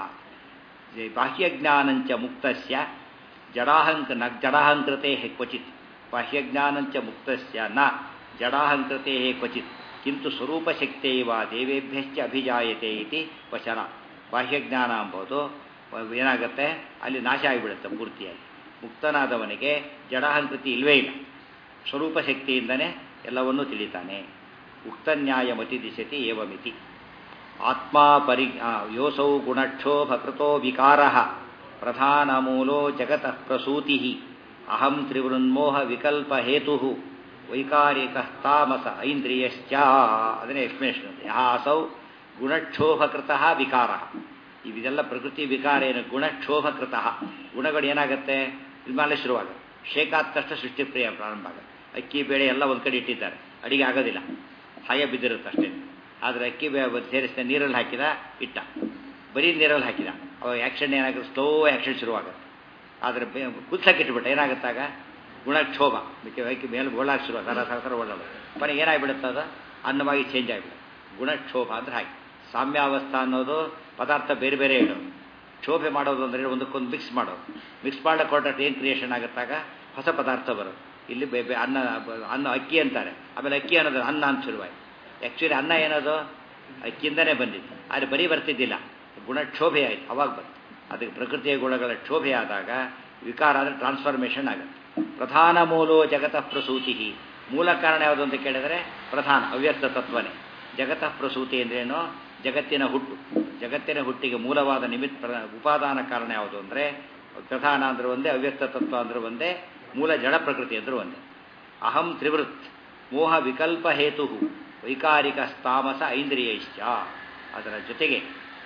Speaker 2: ಬಾಹ್ಯಜ್ಞಾನಂಚ ಮುಕ್ತಸ್ಯ ಜಡಾಹಂಕ ನ ಜಡಾಹಂಕೃತೆ ಕ್ವಚಿತ್. ಬಾಹ್ಯಜ್ಞಾನಂಚ ಮುಕ್ತಸ್ಯ ನ ಜಡಾಹಂಕೃತೆ ಕ್ವಚಿತ್ ಕಿಂತು ಸ್ವರೂಪಶಕ್ತಿಯವ ದೇವೇಭ್ಯಶ್ಚ ಅಭಿಜಾಯತೆ ಇತಿ ವಚನ. ಬಾಹ್ಯಜ್ಞಾನ ಎಂಬುದು ಏನಾಗುತ್ತೆ? ಅಲ್ಲಿ ನಾಶ ಆಗಿಬಿಡುತ್ತೆ ಪೂರ್ತಿಯಾಗಿ. ಮುಕ್ತನಾದವನಿಗೆ ಜಡಾಹಂಕೃತಿ ಇಲ್ವೇ ಇಲ್ಲ. ಸ್ವರೂಪ ಶಕ್ತಿಯಿಂದನೇ ಎಲ್ಲವನ್ನೂ ತಿಳಿತಾನೆ. ಉಕ್ತನ್ಯಾಯ ಮತಿ ದಿಶತಿ ಏವಮಿತಿ. ಆತ್ಮ ಪರಿ ಯೋಸೌ ಗುಣಕ್ಷೋಭಕೃತೋ ವಿಕಾರ ಪ್ರಧಾನ ಮೂಲೋ ಜಗತಃ ಪ್ರಸೂತಿ ಅಹಂ ತ್ರಿವೃನ್ಮೋಹ ವಿಕಲ್ಪ ಹೇತು ವೈಕಾರಿಕ ತಾಮಸ ಐಂದ್ರಿಯಶ್ಚ. ಅದನ್ನೇ ಎಕ್ಸ್ಪ್ಲೇಷನ್. ಯಾಸೌ ಗುಣಕ್ಷೋಭಕೃತ ವಿಕಾರ. ಇದೆಲ್ಲ ಪ್ರಕೃತಿ ವಿಕಾರ ಏನು? ಗುಣಕ್ಷೋಭಕೃತ. ಗುಣಗಳು ಏನಾಗುತ್ತೆ? ಇದು ಮೇಲೆ ಶುರುವಾಗುತ್ತೆ. ಶೇಕಾದ ತಕ್ಷಣ ಸೃಷ್ಟಿ ಪ್ರಿಯ ಪ್ರಾರಂಭ ಆಗುತ್ತೆ. ಅಕ್ಕಿ ಬೇಳೆ ಎಲ್ಲ ಒಂದು ಕಡೆ ಇಟ್ಟಿದ್ದಾರೆ, ಅಡಿಗೆ ಆಗೋದಿಲ್ಲ, ಹಾಗೆ ಬಿದ್ದಿರುತ್ತೆ ಅಷ್ಟೇ. ಆದರೆ ಅಕ್ಕಿ ಸೇರಿಸಿದ ನೀರಲ್ಲಿ ಹಾಕಿದ, ಇಟ್ಟ, ಬರೀ ನೀರಲ್ಲಿ ಹಾಕಿದ, ಅವಾಗ ಆ್ಯಕ್ಷನ್ ಏನಾಗುತ್ತೆ? ಸ್ಲೋ ಆ್ಯಕ್ಷನ್ ಶುರುವಾಗುತ್ತೆ. ಆದರೆ ಕುದಿಸಕ್ಕೆ ಇಟ್ಬಿಟ್ಟ, ಏನಾಗುತ್ತಾಗ? ಗುಣಕ್ಷೋಭ. ಅಕ್ಕಿ ಮೇಲೆ ಓಡಾಕ ಶುರು, ಸರ ಸರ ಸರ ಓಡಾಡೋದು. ಕೊನೆಗೆ ಏನಾಗ್ಬಿಡುತ್ತೆ? ಅದು ಅನ್ನವಾಗಿ ಚೇಂಜ್ ಆಗಿಬಿಡುತ್ತೆ. ಗುಣಕ್ಷೋಭ ಅಂದರೆ ಹಾಗೆ. ಸಾಮ್ಯಾವಸ್ಥಾ ಅನ್ನೋದು ಪದಾರ್ಥ ಬೇರೆ ಬೇರೆ ಇಡೋದು. ಕ್ಷೋಭೆ ಮಾಡೋದು ಅಂದರೆ ಒಂದಕ್ಕೊಂದು ಮಿಕ್ಸ್ ಮಾಡೋದು. ಮಿಕ್ಸ್ ಮಾಡಕ್ಕೆ ಹೊರಟು ಏನು ಕ್ರಿಯೇಷನ್ ಆಗುತ್ತಾಗ ಹೊಸ ಪದಾರ್ಥ ಬರೋದು. ಇಲ್ಲಿ ಬೇ ಬೇ ಅನ್ನ ಅನ್ನ ಅಕ್ಕಿ ಅಂತಾರೆ, ಆಮೇಲೆ ಅಕ್ಕಿ ಅನ್ನೋದು ಅನ್ನ ಅಂತ ಶುರುವಾಯಿತು. ಆ್ಯಕ್ಚುಲಿ ಅನ್ನ ಏನದು? ಅಕ್ಕಿಯಿಂದನೇ ಬಂದಿತ್ತು, ಆದರೆ ಬರೀ ಬರ್ತಿದ್ದಿಲ್ಲ. ಗುಣಕ್ಷೋಭೆ ಆಯಿತು, ಅವಾಗ ಬಂತು. ಅದಕ್ಕೆ ಪ್ರಕೃತಿಯ ಗುಣಗಳ ಕ್ಷೋಭೆ ಆದಾಗ ವಿಕಾರ ಅಂದರೆ ಟ್ರಾನ್ಸ್ಫಾರ್ಮೇಷನ್ ಆಗುತ್ತೆ. ಪ್ರಧಾನ ಮೂಲೋ ಜಗತಃ ಪ್ರಸೂತಿ. ಮೂಲ ಕಾರಣ ಯಾವುದು ಅಂತ ಕೇಳಿದರೆ ಪ್ರಧಾನ ಅವ್ಯಕ್ತ ತತ್ವನೇ. ಜಗತಃ ಪ್ರಸೂತಿ ಅಂದ್ರೇನು? ಜಗತ್ತಿನ ಹುಟ್ಟು. ಜಗತ್ತಿನ ಹುಟ್ಟಿಗೆ ಮೂಲವಾದ ನಿಮಿತ್ತ ಉಪಾದಾನ ಕಾರಣ ಯಾವುದು ಅಂದರೆ ಪ್ರಧಾನ ಅಂದ್ರೆ ಒಂದೇ, ಅವ್ಯಕ್ತ ತತ್ವ ಅಂದ್ರೆ ಒಂದೇ, ಮೂಲ ಜಡ ಪ್ರಕೃತಿ ಅಂದ್ರೂ ಒಂದೇ. ಅಹಂ ತ್ರಿವೃತ್ ಮೋಹ ವಿಕಲ್ಪ ಹೇತು ವೈಕಾರಿಕ ತಾಮಸ ಐಂದ್ರಿಯಶ್ಚ. ಅದರ ಜೊತೆಗೆ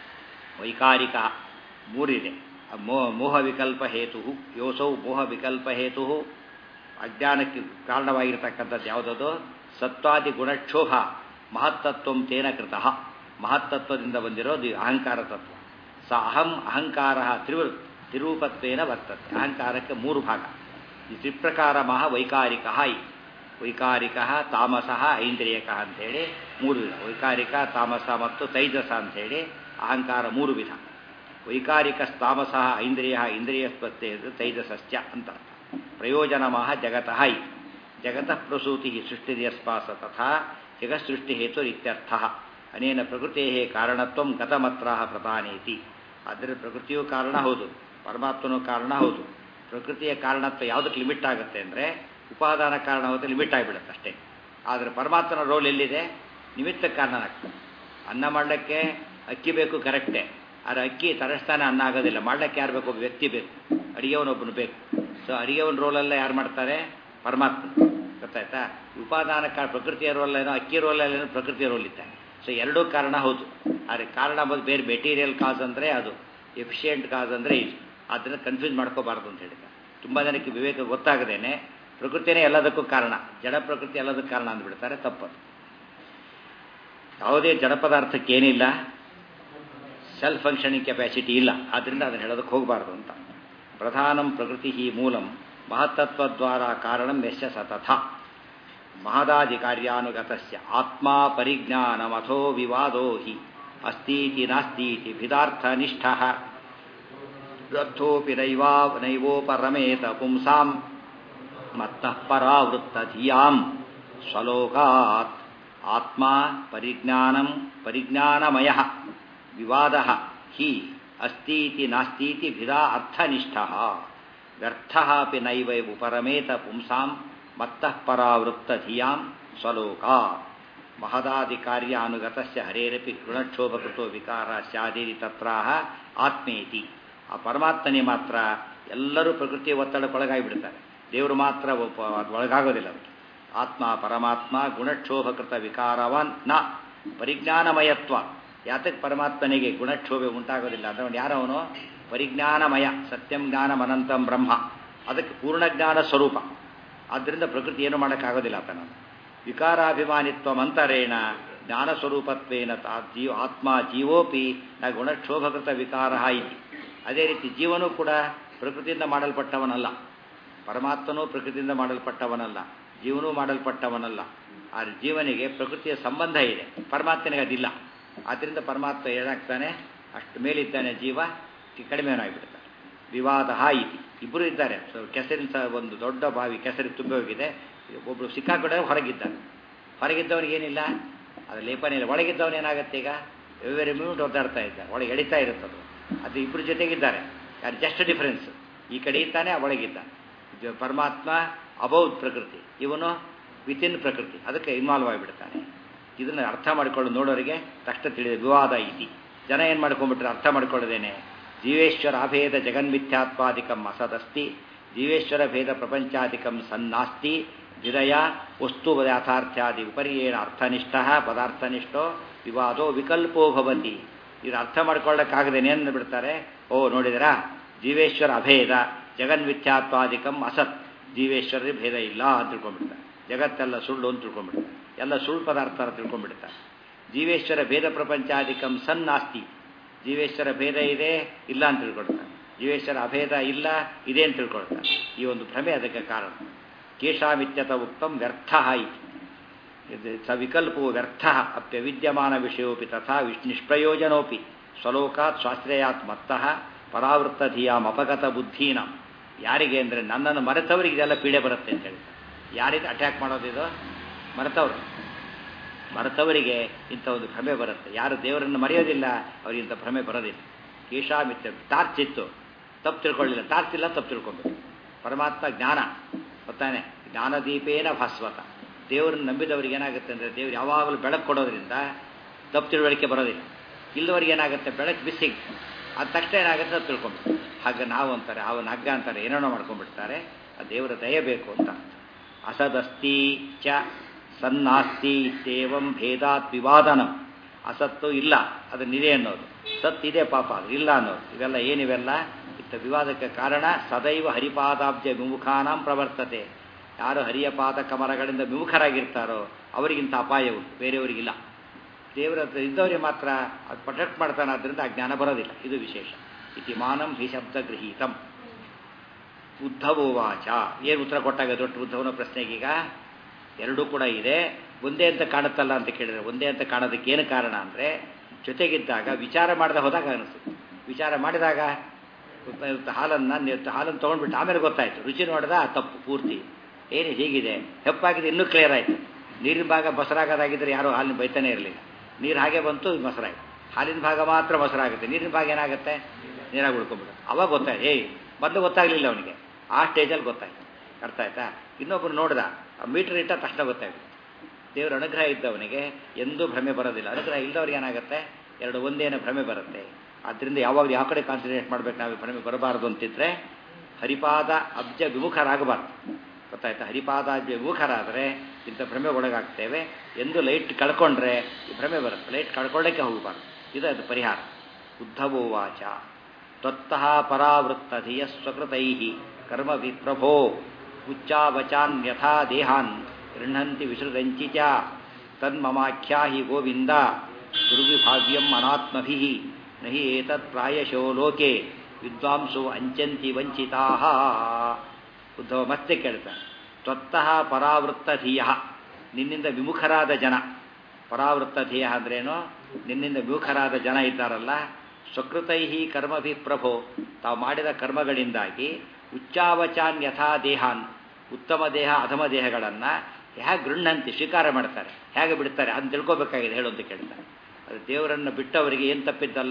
Speaker 2: ವೈಕಾರಿಕ ಮೂರಿದೆ. ಮೋ ಮೋಹ ವಿಕಲ್ಪ ಹೇತು ಯೋಸೌ ಮೋಹ ವಿಕಲ್ಪ ಹೇತು. ಅಜ್ಞಾನಕ್ಕೆ ಕಾರಣವಾಗಿರ್ತಕ್ಕಂಥದ್ದು ಯಾವುದದು? ಸತ್ವಾದಿ ಗುಣಕ್ಷೋಭ ಮಹತ್ತತ್ವಂ ತೇನ ಕೃತಃ. ಮಹತ್ತತ್ವದಿಂದ ಬಂದಿರೋದು ಅಹಂಕಾರ ತತ್ವ. ಸ ಅಹಂ ಅಹಂಕಾರ ತ್ರಿವೃತ್ ತಿರೂಪತ್ವೇನ ವರ್ತತೆ. ಅಹಂಕಾರಕ್ಕೆ ಮೂರು ಭಾಗ. ಈ ತ್ರಿಪ್ರಕಾರ ಮಹ ವೈಕಾರಿಕ ಇ ವೈಕಾರಿಕ ತಾಮಸ ಐಂದ್ರಿಯಕ ಅಂಥೇಳಿ ಮೂರು ವಿಧ. ವೈಕಾರಿಕ ತಾಮಸ ಮತ್ತು ತೈಜಸ ಅಂಥೇಳಿ ಅಹಂಕಾರ ಮೂರು ವಿಧ. ವೈಕಾರಿಕ ತಾಮಸ ಐಂದ್ರಿಯ ಇಂದ್ರಿಯಸ್ಪತ್ತೇ ತೈಜಸಶ್ಚ ಅಂತ. ಪ್ರಯೋಜನಮಃ ಜಗತಃ ಇ ಜಗತಃ ಪ್ರಸೂತಿ ಸೃಷ್ಟಿರ್ಯಸ್ಪಾಸ ತಥಾ ಜಗತ್ಸೃಷ್ಟಿ ಹೇತು ಇತ್ಯರ್ಥ. ಅನೇನ ಪ್ರಕೃತಿ ಕಾರಣತ್ವ ಗತಮತ್ರ ಪ್ರಧಾನೇತಿ. ಆದರೆ ಪ್ರಕೃತಿಯೂ ಕಾರಣ ಹೌದು, ಪರಮಾತ್ಮನೂ ಕಾರಣ ಹೌದು. ಪ್ರಕೃತಿಯ ಕಾರಣತ್ವ ಯಾವುದಕ್ಕೆ ಲಿಮಿಟ್ ಆಗುತ್ತೆ ಅಂದರೆ ಉಪಾದಾನ ಕಾರಣ ಹೋಗುತ್ತೆ, ಲಿಮಿಟ್ ಆಗಿಬಿಡುತ್ತೆ ಅಷ್ಟೇ. ಆದರೆ ಪರಮಾತ್ಮನ ರೋಲ್ ಎಲ್ಲಿದೆ? ನಿಮಿತ್ತ ಕಾರಣನಾಗ್ತದೆ. ಅನ್ನ ಮಾಡಲಿಕ್ಕೆ ಅಕ್ಕಿ ಬೇಕು, ಕರೆಕ್ಟೇ. ಆದರೆ ಅಕ್ಕಿ ತರಸ್ತಾನೆ ಅನ್ನ ಆಗೋದಿಲ್ಲ. ಮಾಡಲಿಕ್ಕೆ ಯಾರು ಬೇಕು? ಒಬ್ಬ ವ್ಯಕ್ತಿ ಬೇಕು, ಅಡಿಗೆವನೊಬ್ಬನು ಬೇಕು. ಸೊ ಅಡಿಗೆವನ ರೋಲೆಲ್ಲ ಯಾರು ಮಾಡ್ತಾರೆ? ಪರಮಾತ್ಮ. ಗೊತ್ತಾಯ್ತಾ? ಉಪಾದಾನ ಕಾರಣ ಪ್ರಕೃತಿಯ ರೋಲ್ ಏನೋ, ಅಕ್ಕಿ ರೋಲಲ್ಲೇನೋ ಪ್ರಕೃತಿಯ ರೋಲ್ ಇದ್ದಾರೆ. ಸೊ ಎರಡೂ ಕಾರಣ ಹೌದು. ಆದರೆ ಕಾರಣ ಅಂಬೋದು ಬೇರೆ. ಮೆಟೀರಿಯಲ್ ಕಾಸ್ ಅಂದರೆ ಅದು, ಎಫಿಷಿಯೆಂಟ್ ಕಾಸ್ ಅಂದರೆ ಇದು. ಆದ್ದರಿಂದ ಕನ್ಫ್ಯೂಸ್ ಮಾಡ್ಕೋಬಾರ್ದು ಅಂತ ಹೇಳಿದ್ದಾರೆ. ತುಂಬ ಜನಕ್ಕೆ ವಿವೇಕ ಗೊತ್ತಾಗದೇನೆ ಪ್ರಕೃತಿನೇ ಎಲ್ಲದಕ್ಕೂ ಕಾರಣ, ಜಡ ಪ್ರಕೃತಿ ಎಲ್ಲದಕ್ಕೂ ಕಾರಣ ಅಂದ್ಬಿಡ್ತಾರೆ. ತಪ್ಪದು. ಯಾವುದೇ ಜಡ ಪದಾರ್ಥಕ್ಕೇನಿಲ್ಲ? ಸೆಲ್ಫ್ ಫಂಕ್ಷನಿಂಗ್ ಕೆಪಾಸಿಟಿ ಇಲ್ಲ. ಆದ್ದರಿಂದ ಅದನ್ನು ಹೇಳೋದಕ್ಕೆ ಹೋಗಬಾರ್ದು ಅಂತ. ಪ್ರಧಾನಂ ಪ್ರಕೃತಿ ಮೂಲಂ ಮಹತ್ತತ್ವದ್ವಾರ ಕಾರಣಂ ಯಶ್ಚ ಸತತ ಮಹದಾಧಿಕಾರ್ಯಾನುಗತಸ್ಯ ಆತ್ಮ ಪರಿಜ್ಞಾನಮಥೋ ವಿವಾದೋ ಹಿ ಅಸ್ತೀತಿ ನಾಸ್ತೀತಿ ಭಿದಾರ್ಥನಿಷ್ಠಃ ವ್ಯರ್ಥೋಪಿ ನೈವಾ ನೈವೋಪರಮೇತ ಪುಂಸಾಂ ಮತ್ತಃ ಪರಾವೃತ್ತಧಿಯಾಂ ಸ್ವಲೋಕಾತ್ ಆತ್ಮ ಪರಿಜ್ಞಾನಂ ಪರಿಜ್ಞಾನಮಯಃ ವಿವಾದಃ ಹಿ ಅಸ್ತೀತಿ ನಾಸ್ತೀತಿ ಭಿದಾ ಅರ್ಥನಿಷ್ಠಃ ವ್ಯರ್ಥಃ ಅಪಿ ನೈವ ಉಪರಮೇತ ಪುಂಸಾಂ ಮತ್ತಃ ಪರಾವೃತ್ತಧಿಯಾಂ ಸ್ವಲೋಕಾತ್ ಮಹದಾಧಿಕಾರ್ಯ ಅನುಗತಸ್ಯ ಹರೇರಪಿ ಗುಣಕ್ಷೋಭಕೃತೋ ವಿಕಾರ ಸ್ಯಾದಿರಿ ತತ್ರಾಹ ಆತ್ಮೇತಿ. ಆ ಪರಮಾತ್ಮನೇ ಮಾತ್ರ ಎಲ್ಲರೂ ಪ್ರಕೃತಿಯ ಒತ್ತಡಕ್ಕೊಳಗಾಗಿಬಿಡ್ತಾರೆ. ದೇವರು ಮಾತ್ರ ಒಳಗಾಗೋದಿಲ್ಲ. ಅದಕ್ಕೆ ಆತ್ಮ ಪರಮಾತ್ಮ ಗುಣಕ್ಷೋಭಕೃತ ವಿಕಾರವಾನ್ ನ ಪರಿಜ್ಞಾನಮಯತ್ವ. ಯಾತಕ್ಕೆ ಪರಮಾತ್ಮನಿಗೆ ಗುಣಕ್ಷೋಭೆ ಉಂಟಾಗೋದಿಲ್ಲ ಅಂದ್ರೆ ಯಾರವನು ಪರಿಜ್ಞಾನಮಯ, ಸತ್ಯಂ ಜ್ಞಾನಂ ಅನಂತಂ ಬ್ರಹ್ಮ, ಅದಕ್ಕೆ ಪೂರ್ಣಜ್ಞಾನ ಸ್ವರೂಪ. ಆದ್ದರಿಂದ ಪ್ರಕೃತಿ ಏನು ಮಾಡೋಕ್ಕಾಗೋದಿಲ್ಲ ಆತನ. ವಿಕಾರಾಭಿಮಾನಿತ್ವ ಮಂತರೇಣ ಜ್ಞಾನಸ್ವರೂಪತ್ವೇನ ಜೀವ ಆತ್ಮ ಜೀವೋಪಿ ನ ಗುಣಕ್ಷೋಭಕೃತ ವಿಕಾರ ಇತಿ. ಅದೇ ರೀತಿ ಜೀವನೂ ಕೂಡ ಪ್ರಕೃತಿಯಿಂದ ಮಾಡಲ್ಪಟ್ಟವನಲ್ಲ, ಪರಮಾತ್ಮನೂ ಪ್ರಕೃತಿಯಿಂದ ಮಾಡಲ್ಪಟ್ಟವನಲ್ಲ, ಜೀವನೂ ಮಾಡಲ್ಪಟ್ಟವನಲ್ಲ. ಆ ಜೀವನಿಗೆ ಪ್ರಕೃತಿಯ ಸಂಬಂಧ ಇದೆ, ಪರಮಾತ್ಮನಿಗೆ ಅದಿಲ್ಲ. ಆದ್ದರಿಂದ ಪರಮಾತ್ಮ ಏನಾಗ್ತಾನೆ, ಅಷ್ಟು ಮೇಲಿದ್ದಾನೆ, ಜೀವ ಕಡಿಮೆನಾಗಿಬಿಡ್ತಾನೆ. ವಿವಾದ ಇತಿ. ಇಬ್ಬರು ಇದ್ದಾರೆ. ಕೆಸರಿನ ಒಂದು ದೊಡ್ಡ ಬಾವಿ ಕೆಸರಿಗೆ ತುಂಬಿ ಹೋಗಿದೆ. ಒಬ್ಬರು ಸಿಕ್ಕಾಕೊಂಡ್ರೆ ಹೊರಗಿದ್ದಾನೆ. ಹೊರಗಿದ್ದವನಿಗೆ ಏನಿಲ್ಲ, ಅದು ಲೇಪನ ಇಲ್ಲ. ಒಳಗಿದ್ದವನು ಏನಾಗುತ್ತೆ, ಈಗ ಎವ್ರಿ ಮಿನಿಟ್ ಒದ್ದಾಡ್ತಾ ಇದ್ದಾನೆ, ಒಳಗೆ ಎಳಿತಾ ಇರುತ್ತದು. ಅದು ಇಬ್ಬರು ಜೊತೆಗಿದ್ದಾರೆ. ಯಾರು ಜಸ್ಟ್ ಡಿಫರೆನ್ಸ್, ಈ ಕಡೆ ಇದ್ದಾನೆ, ಒಳಗಿದ್ದಾನೆ. ಪರಮಾತ್ಮ ಅಬೌವ್ ಪ್ರಕೃತಿ, ಇವನು ವಿತಿನ್ ಪ್ರಕೃತಿ, ಅದಕ್ಕೆ ಇನ್ವಾಲ್ವ್ ಆಗಿಬಿಡ್ತಾನೆ. ಇದನ್ನು ಅರ್ಥ ಮಾಡಿಕೊಂಡು ನೋಡೋರಿಗೆ ತಕ್ಷಣ ತಿಳಿದ ವಿವಾದ ಇತಿ. ಜನ ಏನು ಮಾಡ್ಕೊಂಡ್ಬಿಟ್ರೆ ಅರ್ಥ ಮಾಡ್ಕೊಳ್ಳೋದೇನೆ, ಜೀವೇಶ್ವರ ಅಭೇದ ಜಗನ್ಮಿಥ್ಯಾತ್ವಾದಿಕಂ ಅಸದಸ್ತಿ, ಜೀವೇಶ್ವರ ಭೇದ ಪ್ರಪಂಚಾದಿಕಂ ಸನ್ನಾಸ್ತಿ, ವಿದಯ ವಸ್ತು ಯಥಾರ್ಥ್ಯಾದಿ ವಿಪರ್ಯೇಣ ಅರ್ಥನಿಷ್ಠ ಪದಾರ್ಥನಿಷ್ಠೋ ವಿವಾದೋ ವಿಕಲ್ಪೋ ಭವತಿ. ಇದು ಅರ್ಥ ಮಾಡ್ಕೊಳ್ಳೋಕ್ಕಾಗದೇನೆ ಏನು ಬಿಡ್ತಾರೆ, ಓ ನೋಡಿದರಾ ಜೀವೇಶ್ವರ ಅಭೇದ ಜಗನ್ಮಿಥ್ಯಾತ್ವಾದಿಕಂ ಅಸತ್, ಜೀವೇಶ್ವರ ಭೇದ ಇಲ್ಲ ಅಂತ ತಿಳ್ಕೊಂಡ್ಬಿಡ್ತಾರೆ. ಜಗತ್ತೆಲ್ಲ ಸುಳ್ಳು ಅಂತ ತಿಳ್ಕೊಂಡ್ಬಿಡ್ತಾರೆ. ಎಲ್ಲ ಸುಳ್ಳು ಪದಾರ್ಥ ಅಂತ ತಿಳ್ಕೊಂಡ್ಬಿಡ್ತಾರೆ. ಜೀವೇಶ್ವರ ಭೇದ ಪ್ರಪಂಚಾದಿಕಂ ಸನ್ನಾಸ್ತಿ, ಜೀವೇಶ್ವರ ಭೇದ ಇದೆ ಇಲ್ಲ ಅಂತ ತಿಳ್ಕೊಳ್ತಾರೆ. ಜೀವೇಶ್ವರ ಅಭೇದ ಇಲ್ಲ ಇದೆ ಅಂತ ತಿಳ್ಕೊಳ್ತಾರೆ. ಈ ಒಂದು ಭ್ರಮೆ ಅದಕ್ಕೆ ಕಾರಣ. ಕೇಶಾಮಿತ್ಯತ ಉಕ್ತಂ ವ್ಯರ್ಥ ಇತಿ. ಸ ವಿಕಲ್ಪೋ ವ್ಯರ್ಥ ಅಪ್ಯವಿದ್ಯಮಾನ ವಿಷಯೋಪಿ ತಥಾ ನಿಷ್ಪ್ರಯೋಜನೋಪಿ ಸ್ವಲೋಕಾತ್ ಸ್ವಾಶ್ರಯಾತ್ ಮತ್ತಃ ಪರಾವೃತ್ತಧಿಯಾಂ ಅಪಗತ ಬುದ್ಧೀನಾಂ. ಯಾರಿಗೆ ಅಂದರೆ ನನ್ನನ್ನು ಮರೆತವರಿಗೆ ಇದೆಲ್ಲ ಪೀಡೆ ಬರುತ್ತೆ ಅಂತ ಹೇಳ್ತಾರೆ. ಯಾರಿಗೆ ಅಟ್ಯಾಕ್ ಮಾಡೋದಿದು, ಮರೆತವರು. ಮರೆತವರಿಗೆ ಇಂಥ ಒಂದು ಭ್ರಮೆ ಬರುತ್ತೆ. ಯಾರು ದೇವರನ್ನು ಮರೆಯೋದಿಲ್ಲ ಅವ್ರಿಗೆ ಇಂಥ ಭ್ರಮೆ ಬರೋದಿಲ್ಲ. ಕೇಶಾಮಿತ್ಯ ಟಾರ್ಚ್ ಇತ್ತು, ತಪ್ಪು ತಿಳ್ಕೊಳ್ಳಿಲ್ಲ. ಟಾರ್ಚ್ ಇಲ್ಲ, ತಪ್ಪು ತಿಳ್ಕೊಬೇಕು. ಪರಮಾತ್ಮ ಜ್ಞಾನ ಗೊತ್ತಾನೆ, ಜ್ಞಾನದೀಪೇನ ಭಾಸ್ವತ. ದೇವರನ್ನು ನಂಬಿದವ್ರಿಗೆ ಏನಾಗುತ್ತೆ ಅಂದರೆ ದೇವ್ರು ಯಾವಾಗಲೂ ಬೆಳಕು ಕೊಡೋದ್ರಿಂದ ತಪ್ಪು ತಿಳುವಳಿಕೆ ಬರೋದಿಲ್ಲ. ಇಲ್ಲದವ್ರಿಗೆ ಏನಾಗುತ್ತೆ, ಬೆಳಕು ಬಿಸಿ, ಅದು ತಕ್ಷಣ ಏನಾಗುತ್ತೆ ಅದು ತಿಳ್ಕೊಂಬಿಟ್ಟು. ಹಾಗೆ ನಾವು ಅಂತಾರೆ, ಅವನ ಹಗ್ಗ ಅಂತಾರೆ, ಏನೇನೋ ಮಾಡ್ಕೊಂಡ್ಬಿಡ್ತಾರೆ. ಆ ದೇವರ ದಯೆ ಬೇಕು ಅಂತ. ಅಸದಸ್ತಿ ಚ ಸನ್ನಾಸ್ತಿ ಇತ್ಯೇವಂ ಭೇದಾತ್ ವಿವಾದನಂ. ಅಸತ್ತು ಇಲ್ಲ, ಅದನ್ನಿದೆ ಅನ್ನೋದು, ಸತ್ತಿದೆ ಪಾಪ ಅದು ಇಲ್ಲ ಅನ್ನೋದು, ಇವೆಲ್ಲ ಏನಿವೆಲ್ಲ ಇತ್ತ ವಿವಾದಕ್ಕೆ ಕಾರಣ. ಸದೈವ ಹರಿಪಾದಾಬ್ಜ ವಿಮುಖಾನಾಂ ಪ್ರವರ್ತತೆ. ಯಾರು ಹರಿಯ ಪಾದ ಕಮರಗಳಿಂದ ವಿಮುಖರಾಗಿರ್ತಾರೋ ಅವರಿಗಿಂತ ಅಪಾಯ ಉಂಟು, ಬೇರೆಯವರಿಗಿಲ್ಲ. ದೇವರ ಇದ್ದವರಿಗೆ ಮಾತ್ರ ಅದು ಪ್ರೊಟೆಕ್ಟ್ ಮಾಡ್ತಾನೆ, ಆದ್ದರಿಂದ ಆ ಜ್ಞಾನ ಬರೋದಿಲ್ಲ. ಇದು ವಿಶೇಷ. ಇತಿ ಮಾನಂ ಹಿ ಶಬ್ದ ಗೃಹೀತಂ. ಉದ್ಧವೋವಾಚ. ಏನು ಉತ್ತರ ಕೊಟ್ಟಾಗ ದೊಡ್ಡ ಉದ್ಧವನ ಪ್ರಶ್ನೆಗೀಗ ಎರಡೂ ಕೂಡ ಇದೆ. ಒಂದೇ ಅಂತ ಕಾಣುತ್ತಲ್ಲ ಅಂತ ಕೇಳಿದರೆ, ಒಂದೇ ಅಂತ ಕಾಣೋದಕ್ಕೆ ಏನು ಕಾರಣ ಅಂದರೆ ಜೊತೆಗಿದ್ದಾಗ ವಿಚಾರ ಮಾಡದೆ ಹೋದಾಗ ಅನಿಸುತ್ತೆ. ವಿಚಾರ ಮಾಡಿದಾಗ ಹಾಲನ್ನು ಹಾಲನ್ನು ತೊಗೊಂಡ್ಬಿಟ್ಟು ಆಮೇಲೆ ಗೊತ್ತಾಯಿತು, ರುಚಿ ನೋಡಿದ ತಪ್ಪು ಪೂರ್ತಿ ಏನು ಹೀಗಿದೆ, ಹೆಪ್ಪಾಗಿದೆ, ಇನ್ನೂ ಕ್ಲಿಯರ್ ಆಯಿತು. ನೀರಿನ ಭಾಗ ಮೊಸರಾಗೋದಾಗಿದ್ದರೆ ಯಾರೂ ಹಾಲಿನ ಬೈತಾನೆ ಇರಲಿಲ್ಲ. ನೀರು ಹಾಗೆ ಬಂತು, ಮೊಸರಾಯಿತು. ಹಾಲಿನ ಭಾಗ ಮಾತ್ರ ಮೊಸರಾಗುತ್ತೆ, ನೀರಿನ ಭಾಗ ಏನಾಗುತ್ತೆ, ನೀರಾಗಿ ಉಳ್ಕೊಂಡ್ಬಿಡುತ್ತೆ. ಅವಾಗ ಗೊತ್ತಾಯ್ತು. ಏಯ್ ಮೊದಲು ಗೊತ್ತಾಗಲಿಲ್ಲ ಅವನಿಗೆ, ಆ ಸ್ಟೇಜಲ್ಲಿ ಗೊತ್ತಾಯ್ತು. ಅರ್ಥ ಆಯ್ತಾ? ಇನ್ನೊಬ್ಬರು ನೋಡ್ದ, ಮೀಟರ್ ಇಟ್ಟ ತಕ್ಷಣ ಗೊತ್ತಾಗ್ಬಿಡುತ್ತೆ. ದೇವರ ಅನುಗ್ರಹ ಇದ್ದವನಿಗೆ ಎಂದೂ ಭ್ರಮೆ ಬರೋದಿಲ್ಲ. ಅನುಗ್ರಹ ಇಲ್ಲದವ್ರಿಗೆ ಏನಾಗುತ್ತೆ, ಎರಡು ಒಂದೇನೋ ಭ್ರಮೆ ಬರುತ್ತೆ. ಆದ್ದರಿಂದ ಯಾವಾಗಲೂ ಯಾವ ಕಡೆ ಕಾನ್ಸಂಟ್ರೇಟ್ ಮಾಡಬೇಕು, ನಾವು ಭ್ರಮೆ ಬರಬಾರ್ದು ಅಂತಿದ್ರೆ ಹರಿಪಾದ ಅಬ್ಜ ವಿಮುಖರಾಗಬಾರ್ದು. ಗೊತ್ತಾಯ್ತಾ? ಹರಿಪಾದ ಅಬ್ಜ ವಿಮುಖರಾದರೆ ಇಂಥ ಭ್ರಮೆ ಒಳಗಾಗ್ತೇವೆ. ಎಂದು ಲೈಟ್ ಕಳ್ಕೊಂಡ್ರೆ ಈ ಭ್ರಮೆ ಬರುತ್ತೆ. ಲೈಟ್ ಕಳ್ಕೊಳ್ಳೋಕ್ಕೆ ಹೋಗಬಾರ್ದು. ಇದು ಅದು ಪರಿಹಾರ. ಉದ್ಧವೋವಾಚ. ತ್ವತ್ತಃ ಪರಾವೃತ್ತಧಿಯ ಸ್ವಕೃತೈ ಕರ್ಮ ವಿಪ್ರಭೋ ಉಚ್ಚಾವಚಾನ್ಯಥಾ ದೇಹಾನ್ ಗೃಹಂತಿ ವಿಸೃದಂಚಿ ಚ ತನ್ಮಮಾಖ್ಯಾ ಹಿ ಗೋವಿಂದ ದುರ್ವಿಭಾವ್ಯಂ ಅನಾತ್ಮಭಿಃ ನಹಿ ಏತತ್ ಪ್ರಾಯಶೋ ಲೋಕೆ ವಿದ್ವಾಂಸು ಅಂಚಂತಿ ವಂಚಿತಾ. ಉದ್ಧವ ಮತ್ತೆ ಕೇಳ್ತಾನೆ, ತ್ವತ್ತಃ ಪರಾವೃತ್ತ ಧೀಯ, ನಿನ್ನಿಂದ ವಿಮುಖರಾದ ಜನ. ಪರಾವೃತ್ತ ಧೀಯ ಅಂದ್ರೇನು? ನಿನ್ನಿಂದ ವಿಮುಖರಾದ ಜನ ಇದ್ದಾರಲ್ಲ, ಸ್ವಕೃತೈ ಕರ್ಮಭಿ ಪ್ರಭೋ, ತಾವು ಮಾಡಿದ ಕರ್ಮಗಳಿಂದಾಗಿ ಉಚ್ಚಾವಚಾನ್ ಯಥಾ ದೇಹಾನ್, ಉತ್ತಮ ದೇಹ ಅಧಮ ದೇಹಗಳನ್ನು ಹೇಗೆ ಗೃಹಂತಿ ಸ್ವೀಕಾರ ಮಾಡ್ತಾರೆ, ಹೇಗೆ ಬಿಡ್ತಾರೆ ಅದನ್ನು ತಿಳ್ಕೊಬೇಕಾಗಿದೆ ಹೇಳು ಅಂತ ಕೇಳ್ತಾರೆ. ಅದು ದೇವರನ್ನು ಬಿಟ್ಟವರಿಗೆ ಏನು ತಪ್ಪಿದ್ದಲ್ಲ?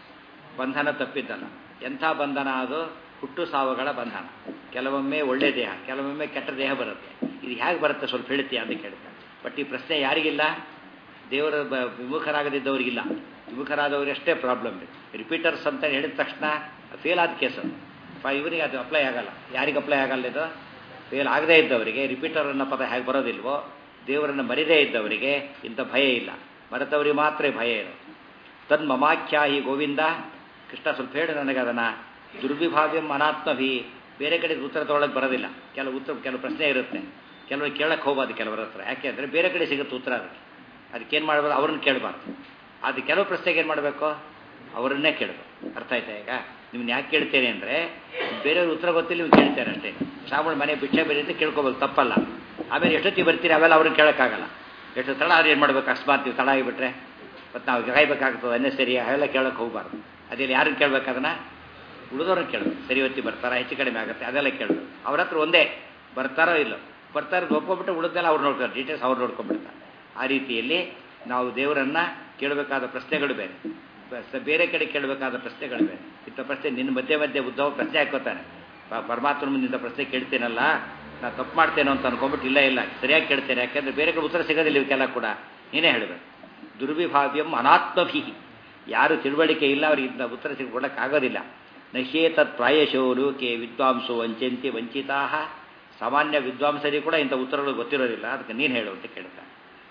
Speaker 2: ಬಂಧನ ತಪ್ಪಿದ್ದಲ್ಲ. ಎಂಥ ಬಂಧನ ಅದು? ಹುಟ್ಟು ಸಾವುಗಳ ಬಂಧನ. ಕೆಲವೊಮ್ಮೆ ಒಳ್ಳೆ ದೇಹ, ಕೆಲವೊಮ್ಮೆ ಕೆಟ್ಟ ದೇಹ ಬರುತ್ತೆ. ಇದು ಹೇಗೆ ಬರುತ್ತೆ ಸ್ವಲ್ಪ ಹೇಳ್ತೀಯ ಅಂತ ಕೇಳ್ತಾರೆ. ಬಟ್ ಈ ಪ್ರಶ್ನೆ ಯಾರಿಗಿಲ್ಲ? ದೇವರ ವಿಮುಖರಾಗದಿದ್ದವರಿಗಿಲ್ಲ. ವಿಮುಖರಾದವರಷ್ಟೇ ಪ್ರಾಬ್ಲಮ್ ಇದೆ. ರಿಪೀಟರ್ಸ್ ಅಂತ ಹೇಳಿದ ತಕ್ಷಣ ಫೇಲ್ ಆದ ಕೇಸು. ಇವರಿಗೆ ಅದು ಅಪ್ಲೈ ಆಗಲ್ಲ. ಯಾರಿಗೆ ಅಪ್ಲೈ ಆಗಲ್ಲ ಇದು? ಫೇಲ್ ಆಗದೇ ಇದ್ದವರಿಗೆ ರಿಪೀಟರ್ ಅನ್ನೋ ಪದ ಹೇಗೆ ಬರೋದಿಲ್ವೋ, ದೇವರನ್ನು ಮರಿದೇ ಇದ್ದವರಿಗೆ ಇಂಥ ಭಯ ಇಲ್ಲ. ಮರೆತವರಿಗೆ ಮಾತ್ರ ಭಯ ಇರೋದು. ತನ್ ಮಮಾಖ್ಯಾಹಿ ಗೋವಿಂದ, ಕೃಷ್ಣ ಸ್ವಲ್ಪ ಹೇಳಿ ನನಗೆ ಅದನ್ನು. ದುರ್ವಿಭಾವ್ಯಂ ಅನಾತ್ಮಭಿ, ಬೇರೆ ಕಡೆ ಉತ್ತರ ತೊಗೊಳಕ್ಕೆ ಬರೋದಿಲ್ಲ. ಕೆಲವು ಉತ್ತರ ಕೆಲವು ಪ್ರಶ್ನೆ ಇರುತ್ತೆ, ಕೆಲವರು ಕೇಳಕ್ಕೆ ಹೋಗ್ಬಾರ್ದು ಕೆಲವರ ಹತ್ರ. ಯಾಕೆ ಅಂದರೆ ಬೇರೆ ಕಡೆ ಸಿಗುತ್ತೆ ಉತ್ತರ. ಅದಕ್ಕೆ ಅದಕ್ಕೇನು ಮಾಡಬಾರ್ದು? ಅವ್ರನ್ನ ಕೇಳಬಾರ್ದು. ಅದು ಕೆಲವು ಪ್ರಶ್ನೆಗೆ ಏನು ಮಾಡಬೇಕು? ಅವರನ್ನೇ ಕೇಳಬೇಕು. ಅರ್ಥ ಆಯ್ತಾ? ಈಗ ನಿಮ್ಮನ್ನ ಯಾಕೆ ಕೇಳ್ತೇನೆ ಅಂದರೆ ಬೇರೆಯವ್ರ ಉತ್ತರ ಗೊತ್ತಿಲ್ಲ, ನೀವು ಕೇಳ್ತೇನೆ ಅಷ್ಟೇ. ಶ್ರಾವಣ ಮನೆ ಭಿಕ್ಷೆ ಬೇರೆ ಅಂತ ಕೇಳ್ಕೋಬೇಕು, ತಪ್ಪಲ್ಲ. ಆಮೇಲೆ ಎಷ್ಟೊತ್ತಿಗೆ ಬರ್ತೀರಿ ಅವೆಲ್ಲ ಅವ್ರನ್ನ ಕೇಳೋಕ್ಕಾಗಲ್ಲ. ಎಷ್ಟು ತಡ ಆದ್ರೆ ಏನು ಮಾಡಬೇಕು? ಅಕಸ್ಮಾತ್ ನೀವು ತಡ ಆಗಿಬಿಟ್ರೆ ಮತ್ತು ನಾವು ಕಾಯ್ಬೇಕಾಗ್ತದೆ, ಅನ್ನೇ ಸರಿ ಅವೆಲ್ಲ ಕೇಳೋಕ್ಕೆ ಹೋಗಬಾರ್ದು. ಅದೇನು ಯಾರನ್ನು ಕೇಳಬೇಕು? ಅದನ್ನು ಉಳಿದವ್ರನ್ನ ಕೇಳಬೇಕು. ಸರಿ ಹೊತ್ತಿ ಬರ್ತಾರಾ, ಹೆಚ್ಚು ಕಡಿಮೆ ಆಗುತ್ತೆ, ಅದೆಲ್ಲ ಕೇಳಬೇಕು. ಅವ್ರ ಹತ್ರ ಒಂದೇ ಬರ್ತಾರೋ ಇಲ್ಲೋ, ಬರ್ತಾರೆ ಒಪ್ಕೊಂಡ್ಬಿಟ್ಟು ಉಳಿದೆಲ್ಲ ಅವ್ರು ನೋಡ್ತಾರೆ, ಡೀಟೇಲ್ಸ್ ಅವ್ರು ನೋಡ್ಕೊಂಡ್ಬಿಡ್ತಾರೆ. ಆ ರೀತಿಯಲ್ಲಿ ನಾವು ದೇವರನ್ನು ಕೇಳಬೇಕಾದ ಪ್ರಶ್ನೆಗಳು ಬೇರೆ, ಬೇರೆ ಕಡೆ ಕೇಳಬೇಕಾದ ಪ್ರಶ್ನೆಗಳು ಬೇರೆ. ಇಂಥ ಪ್ರಶ್ನೆ ನಿನ್ನ ಮಧ್ಯೆ ಮಧ್ಯೆ ಉದ್ಧವ ಪ್ರಶ್ನೆ ಹಾಕೋತಾನೆ. ಪರಮಾತ್ಮನ ಮುಂದಿನ ಪ್ರಶ್ನೆ ಕೇಳ್ತೇನಲ್ಲ, ನಾನು ತಪ್ಪು ಮಾಡ್ತೇನೋ ಅಂತ ಅನ್ಕೊಂಡ್ಬಿಟ್ಟು ಇಲ್ಲ ಇಲ್ಲ ಸರಿಯಾಗಿ ಕೇಳ್ತೇನೆ. ಯಾಕೆಂದರೆ ಬೇರೆ ಕಡೆ ಉತ್ತರ ಸಿಗೋದಿಲ್ಲ ಇವಕ್ಕೆಲ್ಲ ಕೂಡ. ನೀನೇ ಹೇಳಬೇಕು. ದುರ್ವಿಭಾವ್ಯಂ ಅನಾತ್ಮಭಿ, ಯಾರು ತಿಳುವಳಿಕೆ ಇಲ್ಲ ಅವ್ರಿಗೆ ಇಂಥ ಉತ್ತರ ಸಿಗ್ಕೊಡೋಕ್ಕಾಗೋದಿಲ್ಲ. ನಹ್ಯೇತತ್ ಪ್ರಾಯಶೋ ಲೋಕೆ ವಿದ್ವಾಂಸೋ ವಂಚಂತಿ ವಂಚಿತಾ. ಸಾಮಾನ್ಯ ವಿದ್ವಾಂಸರಿಗೆ ಕೂಡ ಇಂಥ ಉತ್ತರಗಳು ಗೊತ್ತಿರೋದಿಲ್ಲ. ಅದಕ್ಕೆ ನೀನು ಹೇಳು ಅಂತ ಕೇಳ್ತಾನೆ.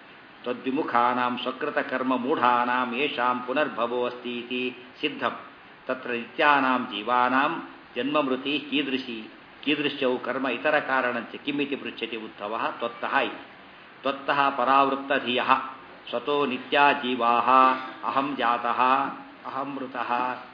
Speaker 2: ತದ್ವಿಮುಖಾನಾಂ ಸ್ವಕೃತ ಕರ್ಮ ಮೂಢಾನಾಂ ಯೇಷಾಂ ಪುನರ್ಭವೋ ಅಸ್ತೀತಿ ಸಿದ್ಧಂ ತತ್ರ ನಿತ್ಯಾನಾಂ ಜೀವಾನಾಂ ಜನ್ಮಮೃತಿ ಕೀದೃಶಿ ಕೀದೃಶ್ಯವು ಕರ್ಮ ಇತರ ಕಾರಣಂಚ ಕಿಮಿತಿ ಪೃಚ್ಛತಿ ಉದ್ಧವಃ ತ್ವತ್ತಃ ಇತಿ. ತ್ವತ್ತಃ ಪರಾವೃತ್ತ ಧಿಯಃ ಸ್ವತೋ ನಿತ್ಯಾ ಜೀವಾಃ ಅಹಂ ಜಾತಃ ಅಹಂ ಮೃತಃ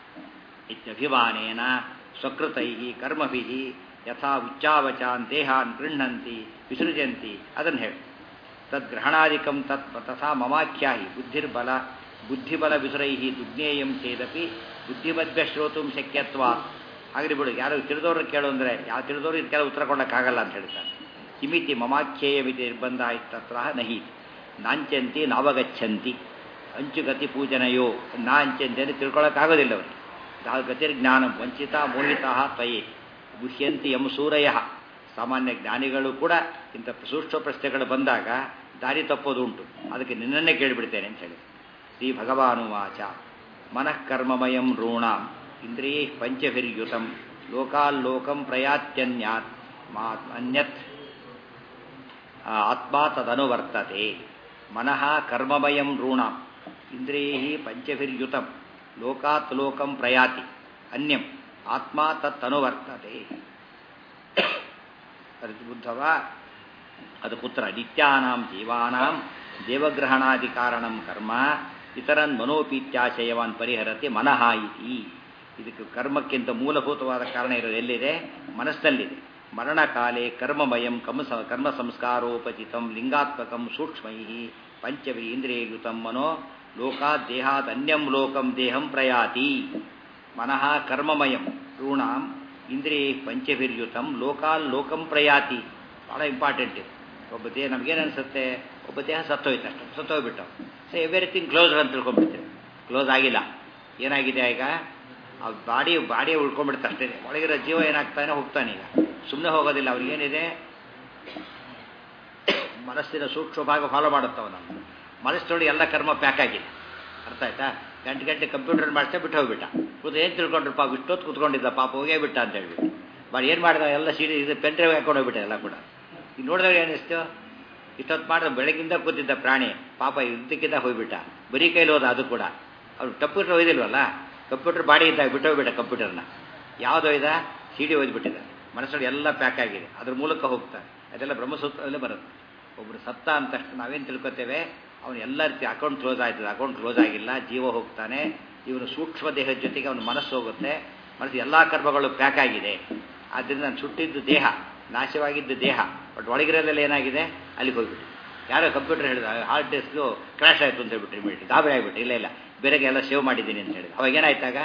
Speaker 2: ಇತ್ಯಭಿಮಾನೇನ ಸ್ವಕೃತೈಃ ಕರ್ಮಭಿಃ ಯಥಾ ಉಚ್ಚಾವಚಾನ್ ದೇಹಾನ್ ಗೃಹ್ಣಂತಿ ವಿಸೃಜಂತಿ ಅದನ್ನು ಹೇಳಿ. ತದ್ಗ್ರಹಣಾದಿಕಂ ತತ್ ತಥಾ ಮಮಾಖ್ಯಾಹಿ ಬುದ್ಧಿರ್ಬಲ ಬುದ್ಧಿಬಲ ವಿಸುರೈಃ ದುಜ್ಞೇಯಂ ಚೇದಪಿ ಬುದ್ಧಿಮಧ್ಯ ಶ್ರೋತು ಶಕ್ಯತ್ವಾತ್. ಆಗಲಿ ಬಿಡು, ಯಾರು ತಿಳಿದವ್ರು ಕೇಳು ಅಂದರೆ ಯಾವ ತಿಳಿದವರು ಇದಕ್ಕೆಲ್ಲ ಉತ್ತರ ಕೊಡೋಕ್ಕಾಗಲ್ಲ ಅಂತ ಹೇಳ್ತಾರೆ. ಕಿಮಿತಿ ಮಮಾಖ್ಯೇಯ ಮಿತಿ ನಿರ್ಬಂಧ ಇತ್ಯತ್ರ ನಹಿ ನಾಂಚಂತಿ ನಾವಗಚ್ಚಂತಿ ಅಂಚುಗತಿ ಪೂಜನೆಯೋ ನಾ ಅಂಚಂತಿ ಅಂದರೆ ತಿಳ್ಕೊಳ್ಳೋಕ್ಕಾಗೋದಿಲ್ಲ ಅವರಿಗೆ. ಗತಿರ್ಜ್ಞಾನಂ ವಂಚಿತ ಮೋಹಿತ ತ್ವಯೇ ಗುಹ್ಯಂತಿ ಎಂ ಸೂರಯ. ಸಾಮಾನ್ಯ ಜ್ಞಾನಿಗಳು ಕೂಡ ಇಂಥ ಸೂಕ್ಷ್ಮ ಪ್ರಶ್ನೆಗಳು ಬಂದಾಗ ದಾರಿ ತಪ್ಪೋದು ಉಂಟು. ಅದಕ್ಕೆ ನಿನ್ನನ್ನೇ ಕೇಳಿಬಿಡ್ತೇನೆ ಅಂತ ಹೇಳಿ. ಶ್ರೀ ಭಗವಾನುವಾಚ ಮನಃ ಕರ್ಮಮಯಂ ಋಣಾಂ ಇಂದ್ರಿಯೈ ಪಂಚಭಿರ್ಯುತಂ ಲೋಕಾಲ್ಲೋಕಂ ಪ್ರಯಾತ್ಯನ್ಯಾತ್ ಮಾ ಅನ್ಯತ್ ಆತ್ಮಾ ತದನುವರ್ತತೆ. ಮನಃ ಕರ್ಮಮಯಂ ಋಣಾಂ ಇಂದ್ರಿಯೈ ಪಂಚಭಿರ್ಯುತಂ ಲೋಕಾತ್ ಲೋಕಂ ಪ್ರಯಾತಿ ಅನ್ಯಂ ಆತ್ಮಾ ತತ್ತನುವರ್ತತೆ. ಬುದ್ಧವ ಅದು ಪುತ್ರ ನಿತ್ಯಾನಾಂ ಜೀವಾನಾಂ ದೇವಗ್ರಹಣಾದಿ ಕಾರಣಂ ಕರ್ಮ ಇತರನ್ ಮನೋಪೀತ್ಯಾಶಯವಾನ್ ಪರಿಹರತೆ ಮನಃ ಇತಿ. ಇದಕ್ಕೆ ಕರ್ಮಕ್ಕಿಂತ ಮೂಲಭೂತವಾದ ಕಾರಣ ಇರೋದು ಎಲ್ಲಿದೆ? ಮನಸ್ಸಲ್ಲಿದೆ. ಮರಣಕಾಲೇ ಕರ್ಮಮಯಂ ಕರ್ಮ ಕರ್ಮ ಸಂಸ್ಕಾರೋಪಚಿತಂ ಲಿಂಗಾತ್ಮಕಂ ಸೂಕ್ಷ್ಮೈ ಪಂಚಭಿ ಇಂದ್ರಿಯಯುತಂ ಮನೋ ಲೋಕಾತ್ ದೇಹಾತ್ ಅನ್ಯಂ ಲೋಕಂ ದೇಹಂ ಪ್ರಯಾತಿ. ಮನಃ ಕರ್ಮಮಯಂ ಋಣಾಂ ಇಂದ್ರಿಯೈ ಪಂಚಭಿರ್ಯುತಂ ಲೋಕಾಲ್ ಲೋಕಂ ಪ್ರಯಾತಿ. ಭಾಳ ಇಂಪಾರ್ಟೆಂಟ್ ಇದು. ಒಬ್ಬ ದೇಹ ನಮಗೇನು ಅನಿಸುತ್ತೆ? ಒಬ್ಬ ದೇಹ ಸತ್ತೋಯ್ತು, ಅಷ್ಟು ಸತ್ತೋಗ್ಬಿಟ್ಟು ಸೊ ಎವ್ರಿಥಿಂಗ್ ಕ್ಲೋಸ್ ಅಂತ ತಿಳ್ಕೊಂಡ್ಬಿಡ್ತೀವಿ. ಕ್ಲೋಸ್ ಆಗಿಲ್ಲ. ಏನಾಗಿದೆ ಈಗ? ಆ ಬಾಡಿ ಬಾಡಿ ಉಳ್ಕೊಂಡ್ಬಿಡ್ತಾ ಅಷ್ಟೇ. ಒಳಗಿರೋ ಜೀವ ಏನಾಗ್ತಾನೆ ಹೋಗ್ತಾನೆ. ಈಗ ಸುಮ್ಮನೆ ಹೋಗೋದಿಲ್ಲ. ಅವ್ರಿಗೇನಿದೆ? ಮನಸ್ಸಿನ ಸೂಕ್ಷ್ಮ ಭಾಗ ಫಾಲೋ ಮಾಡುತ್ತವ. ನಮ್ಮ ಮನಸ್ಸಿನೊಳಗೆ ಎಲ್ಲ ಕರ್ಮ ಪ್ಯಾಕ್ ಆಗಿದೆ. ಅರ್ಥ ಆಯ್ತಾ? ಗಂಟೆ ಗಂಟೆ ಕಂಪ್ಯೂಟರ್ ಮಾಡಿಸ್ತಾ ಬಿಟ್ಟು ಹೋಗ್ಬಿಟ್ಟ. ಕೂತು ಏನು ತಿಳ್ಕೊಂಡ್ರು? ಪಾಪ ಇಷ್ಟೊತ್ತು ಕೂತ್ಕೊಂಡಿದ್ದ, ಪಾಪ ಹೋಗೇ ಬಿಟ್ಟ ಅಂತ ಹೇಳ್ಬಿಟ್ಟು ಬಾಡಿ ಏನು ಮಾಡಿದ? ಎಲ್ಲ ಸೀಡಿ ಇದು ಪೆನ್ ಡ್ರೈವ್ ಹಾಕೊಂಡು ಹೋಗ್ಬಿಟ್ಟೆ ಎಲ್ಲ ಕೂಡ. ಈಗ ನೋಡಿದಾಗ ಏನಿಸ್ತು? ಇಷ್ಟೊತ್ತು ಮಾಡಿದ ಬೆಳಗಿಂದ ಕೂತಿದ್ದ ಪ್ರಾಣಿ ಪಾಪ ಇದ್ದಕ್ಕಿದ್ದ ಹೋಗ್ಬಿಟ್ಟ. ಬರೀ ಕೈಲಿ ಹೋದ. ಅದು ಕೂಡ ಅವ್ರು ಕಂಪ್ಯೂಟರ್ ಒಯ್ದಿಲ್ವಲ್ಲ, ಕಂಪ್ಯೂಟರ್ ಬಾಡಿ ಇದ್ದಾಗ ಬಿಟ್ಟು ಹೋಗ್ಬಿಟ್ಟ ಕಂಪ್ಯೂಟರ್ನ. ಯಾವುದೋ ಇದ ಸಿ ಡಿ ಒಯ್ದುಬಿಟ್ಟಿದೆ. ಮನಸ್ಸಲ್ಲಿ ಎಲ್ಲ ಪ್ಯಾಕ್ ಆಗಿದೆ. ಅದ್ರ ಮೂಲಕ ಹೋಗ್ತಾರೆ. ಅದೆಲ್ಲ ಬ್ರಹ್ಮಸೂತ್ರದಲ್ಲೇ ಬರುತ್ತೆ. ಒಬ್ಬರು ಸತ್ತ ಅಂತ ನಾವೇನು ತಿಳ್ಕೊತೇವೆ? ಅವನು ಎಲ್ಲ ರೀತಿ ಅಕೌಂಟ್ ಕ್ಲೋಸ್ ಆಯ್ತದೆ. ಅಕೌಂಟ್ ಕ್ಲೋಸ್ ಆಗಿಲ್ಲ, ಜೀವ ಹೋಗ್ತಾನೆ, ಇವನು ಸೂಕ್ಷ್ಮ ದೇಹದ ಜೊತೆಗೆ ಅವನ ಮನಸ್ಸು ಹೋಗುತ್ತೆ. ಮನಸ್ಸು ಎಲ್ಲ ಕರ್ಮಗಳು ಪ್ಯಾಕ್ ಆಗಿದೆ. ಆದ್ದರಿಂದ ನಾನು ಸುಟ್ಟಿದ್ದು ದೇಹ, ನಾಶವಾಗಿದ್ದು ದೇಹ, ಬಟ್ ಒಳಗಿರೋದೆಲ್ಲ ಏನಾಗಿದೆ ಅಲ್ಲಿಗೆ ಹೋಗ್ಬಿಟ್ಟು. ಯಾರೋ ಕಂಪ್ಯೂಟರ್ ಹೇಳಿದ ಹಾರ್ಡ್ ಡಿಸ್ಕು ಕ್ರ್ಯಾಶ್ ಆಯಿತು ಅಂತ ಹೇಳ್ಬಿಟ್ಟು ಇಮಿಡಿಯೇಟ್ಲಿ ಗಾಬರಿ ಆಗಿಬಿಟ್ಟು, ಇಲ್ಲ ಇಲ್ಲ ಬೇರೆಗೆ ಎಲ್ಲ ಸೇವ್ ಮಾಡಿದ್ದೀನಿ ಅಂತ ಹೇಳಿದ. ಅವಾಗ ಏನಾಯ್ತಾಗ,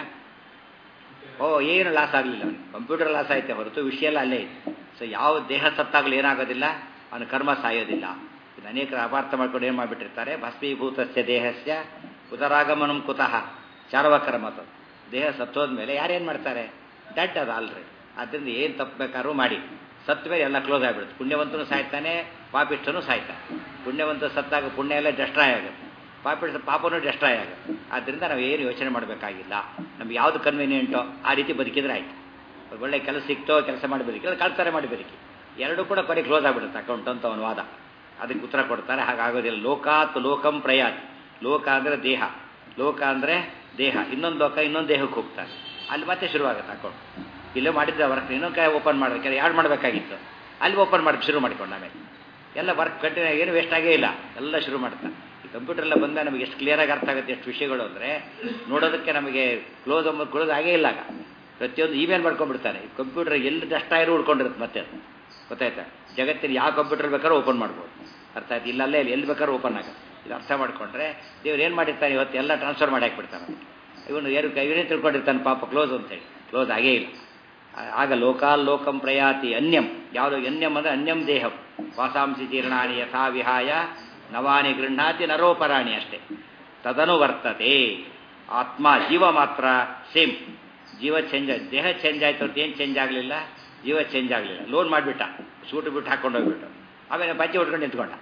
Speaker 2: ಓ ಏನು ಲಾಸ್ ಆಗಲಿಲ್ಲ, ಅವನಿಗೆ ಕಂಪ್ಯೂಟರ್ ಲಾಸ್ ಆಯ್ತೆ ಹೊರತು ವಿಷಯ ಎಲ್ಲ ಅಲ್ಲೇ ಇದೆ. ಸೊ ಯಾವ ದೇಹ ಸತ್ತಾಗಲೂ ಏನಾಗೋದಿಲ್ಲ, ಅವನ ಕರ್ಮ ಸಾಯೋದಿಲ್ಲ. ಇದು ಅನೇಕರು ಅಪಾರ್ಥ ಮಾಡ್ಕೊಂಡು ಏನು ಮಾಡಿಬಿಟ್ಟಿರ್ತಾರೆ, ಭಸ್ಮೀಭೂತಸ್ಯ ದೇಹಸ್ಯ ಉದರಾಗಮನಂ ಕುತಃ ಚಾರ್ವಕರ್ಮತ. ದೇಹ ಸತ್ತೋದ್ಮೇಲೆ ಯಾರೇನು ಮಾಡ್ತಾರೆ, ಡೆಡ್ ಅದು ಆಲ್ರೆಡಿ. ಆದ್ದರಿಂದ ಏನು ತಪ್ಪಬೇಕಾದ್ರೂ ಮಾಡಿ, ಸತ್ತ ಮೇಲೆ ಎಲ್ಲ ಕ್ಲೋಸ್ ಆಗಿಬಿಡುತ್ತೆ. ಪುಣ್ಯವಂತನೂ ಸಾಯ್ತಾನೆ, ಪಾಪಿಷ್ಟನೂ ಸಾಯ್ತಾನೆ. ಪುಣ್ಯವಂತ ಸತ್ತಾಗ ಪುಣ್ಯ ಎಲ್ಲ ಡೆಸ್ಟ್ರಾಯ್ ಆಗುತ್ತೆ, ಪಾಪಿಷ್ಟ ಪಾಪನೂ ಡೆಸ್ಟ್ರಾಯ್ ಆಗುತ್ತೆ. ಆದ್ದರಿಂದ ನಾವು ಏನು ಯೋಚನೆ ಮಾಡಬೇಕಾಗಿಲ್ಲ. ನಮ್ಗೆ ಯಾವುದು ಕನ್ವೀನಿಯೆಂಟೋ ಆ ರೀತಿ ಬದುಕಿದ್ರೆ ಆಯ್ತು. ಒಳ್ಳೆ ಕೆಲಸ ಸಿಕ್ತೋ ಕೆಲಸ ಮಾಡಿ ಬದುಕಿ, ಕಳ್ತಾರೆ ಮಾಡಿ ಬದುಕಿ, ಎರಡೂ ಕೂಡ ಕೊನೆ ಕ್ಲೋಸ್ ಆಗಿಬಿಡುತ್ತೆ ಅಕೌಂಟ್ ಅಂತ ಅವನ ವಾದ. ಅದಕ್ಕೆ ಉತ್ತರ ಕೊಡ್ತಾರೆ, ಹಾಗಾಗೋದಿಲ್ಲ. ಲೋಕಾತ್ ಲೋಕಂ ಪ್ರಯಾತಿ. ಲೋಕ ಅಂದರೆ ದೇಹ, ಲೋಕ ಅಂದರೆ ದೇಹ, ಇನ್ನೊಂದು ಲೋಕ ಇನ್ನೊಂದು ದೇಹಕ್ಕೆ ಹೋಗ್ತಾರೆ. ಅಲ್ಲಿ ಮತ್ತೆ ಶುರುವಾಗುತ್ತೆ ಅಕೌಂಟ್. ಇಲ್ಲೇ ಮಾಡಿದ್ದ ವರ್ಕ್ ಇನ್ನೊಂದು ಕೈ ಓಪನ್ ಮಾಡಬೇಕು, ಯಾರು ಮಾಡಬೇಕಾಗಿತ್ತು ಅಲ್ಲಿ ಓಪನ್ ಮಾಡಿ ಶುರು ಮಾಡ್ಕೊಂಡು ಆಮೇಲೆ ಎಲ್ಲ ವರ್ಕ್ ಕಂಟಿನ್ಯೂ, ಏನು ವೇಸ್ಟ್ ಆಗೇ ಇಲ್ಲ, ಎಲ್ಲ ಶುರು ಮಾಡ್ತಾರೆ. ಈ ಕಂಪ್ಯೂಟರ್ ಎಲ್ಲ ಬಂದಾಗ ನಮಗೆ ಎಷ್ಟು ಕ್ಲಿಯರಾಗಿ ಅರ್ಥ ಆಗುತ್ತೆ ಎಷ್ಟು ವಿಷಯಗಳು ಅಂದರೆ, ನೋಡೋದಕ್ಕೆ ನಮಗೆ ಕ್ಲೋಸ್ ಅಂಬೋದು ಕ್ಲೋಸ್ ಆಗೇ ಇಲ್ಲ. ಆಗ ಪ್ರತಿಯೊಂದು ಇಮೇಲ್ ಮಾಡ್ಕೊಂಡ್ಬಿಡ್ತಾರೆ. ಕಂಪ್ಯೂಟರ್ ಎಲ್ಲಿ ದಷ್ಟಾಯಿರು ಉಳ್ಕೊಂಡಿರುತ್ತೆ ಮತ್ತೆ ಅದು ಗೊತ್ತಾಯ್ತಾ. ಜಗತ್ತಿನ ಯಾವ ಕಂಪ್ಯೂಟರ್ ಬೇಕಾದ್ರೂ ಓಪನ್ ಮಾಡ್ಬೋದು, ಅರ್ಥ ಆಯ್ತು. ಇಲ್ಲಲ್ಲೇ ಇಲ್ಲಿ ಎಲ್ಲಿ ಬೇಕಾದ್ರೂ ಓಪನ್ ಆಗುತ್ತೆ. ಇದು ಅರ್ಥ ಮಾಡ್ಕೊಂಡ್ರೆ ದೇವ್ರು ಏನು ಮಾಡಿರ್ತಾನೆ, ಇವತ್ತು ಎಲ್ಲ ಟ್ರಾನ್ಸ್ಫರ್ ಮಾಡಿ ಹಾಕ್ಬಿಡ್ತಾನೆ. ಇವನು ಏನು ಇವನೇ ತಿಳ್ಕೊಂಡಿರ್ತಾನೆ ಪಾಪ ಕ್ಲೋಸ್ ಅಂತೇಳಿ, ಕ್ಲೋಸ್ ಆಗೇ ಇಲ್ಲ. ಆಗ ಲೋಕಾಲ್ ಲೋಕಂ ಪ್ರಯಾತಿ ಅನ್ಯಂ. ಯಾವುದು ಅನ್ಯಂ ಅಂದರೆ ಅನ್ಯಂ ದೇಹಂ. ವಾಸಾಂಸಿ ಜೀರ್ಣಾನಿ ಯಥಾ ವಿಹಾಯ ನವಾನಿ ಗೃಹ್ಣಾತಿ ನರೋಪರಾಣಿ ಅಷ್ಟೇ. ತದನು ವರ್ತತೆ ಆತ್ಮ. ಜೀವ ಮಾತ್ರ ಸೇಮ್. ಜೀವ ಚೇಂಜ್ ಆಯ್ತು, ದೇಹ ಚೇಂಜ್ ಆಯ್ತು ಅಂತ ಏನು ಚೇಂಜ್ ಆಗಲಿಲ್ಲ, ಜೀವ ಚೇಂಜ್ ಆಗಲಿಲ್ಲ. ಲೋನ್ ಮಾಡಿಬಿಟ್ಟ, ಸೂಟು ಬಿಟ್ಟು ಹಾಕ್ಕೊಂಡು ಹೋಗ್ಬಿಟ್ಟು, ಆಮೇಲೆ ಬಜ್ಜೆ ಉಟ್ಕೊಂಡು ನಿಂತ್ಕೊಂಡ,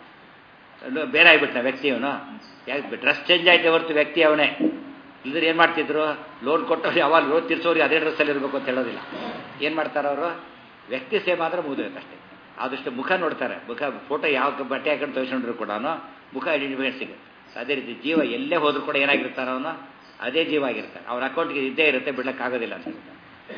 Speaker 2: ಬೇರೆ ಆಗಿಬಿಟ್ಟ ವ್ಯಕ್ತಿ ಅವನು. ಯಾಕೆ ಡ್ರೆಸ್ ಚೇಂಜ್ ಆಯ್ತು ಹೊರತು ವ್ಯಕ್ತಿ ಅವನೇ. ಇಲ್ಲದ್ರೆ ಏನು ಮಾಡ್ತಿದ್ರು, ಲೋನ್ ಕೊಟ್ಟವ್ರು ಯಾವಾಗ ಲೋನ್ ತೀರ್ಸೋರು ಅದೇ ಡ್ರೆಸ್ಸಲ್ಲಿ ಇರಬೇಕು ಅಂತ ಹೇಳೋದಿಲ್ಲ. ಏನು ಮಾಡ್ತಾರೆ ಅವರು, ವ್ಯಕ್ತಿ ಸೇಮ್ ಆದರೆ ಮುಗಿದೋಯ್ತಷ್ಟೇ. ಆದಷ್ಟು ಮುಖ ನೋಡ್ತಾರೆ, ಮುಖ ಫೋಟೋ ಯಾವ ಬಟ್ಟೆ ಹಾಕೊಂಡು ತೋರಿಸ್ಕೊಂಡ್ರು ಕೂಡ ಮುಖ ಐಡೆಂಟಿಫಿಕೇಟ್ ಸಿಗುತ್ತೆ. ಅದೇ ರೀತಿ ಜೀವ ಎಲ್ಲೇ ಹೋದ್ರೂ ಕೂಡ ಏನಾಗಿರ್ತಾನೆ ಅವನು, ಅದೇ ಜೀವ ಆಗಿರ್ತಾನೆ. ಅವ್ರ ಅಕೌಂಟ್ಗೆ ಇದ್ದೇ ಇರುತ್ತೆ, ಬಿಡ್ಲಿಕ್ಕಾಗೋದಿಲ್ಲ ಅಂತ ಹೇಳ್ತಾರೆ.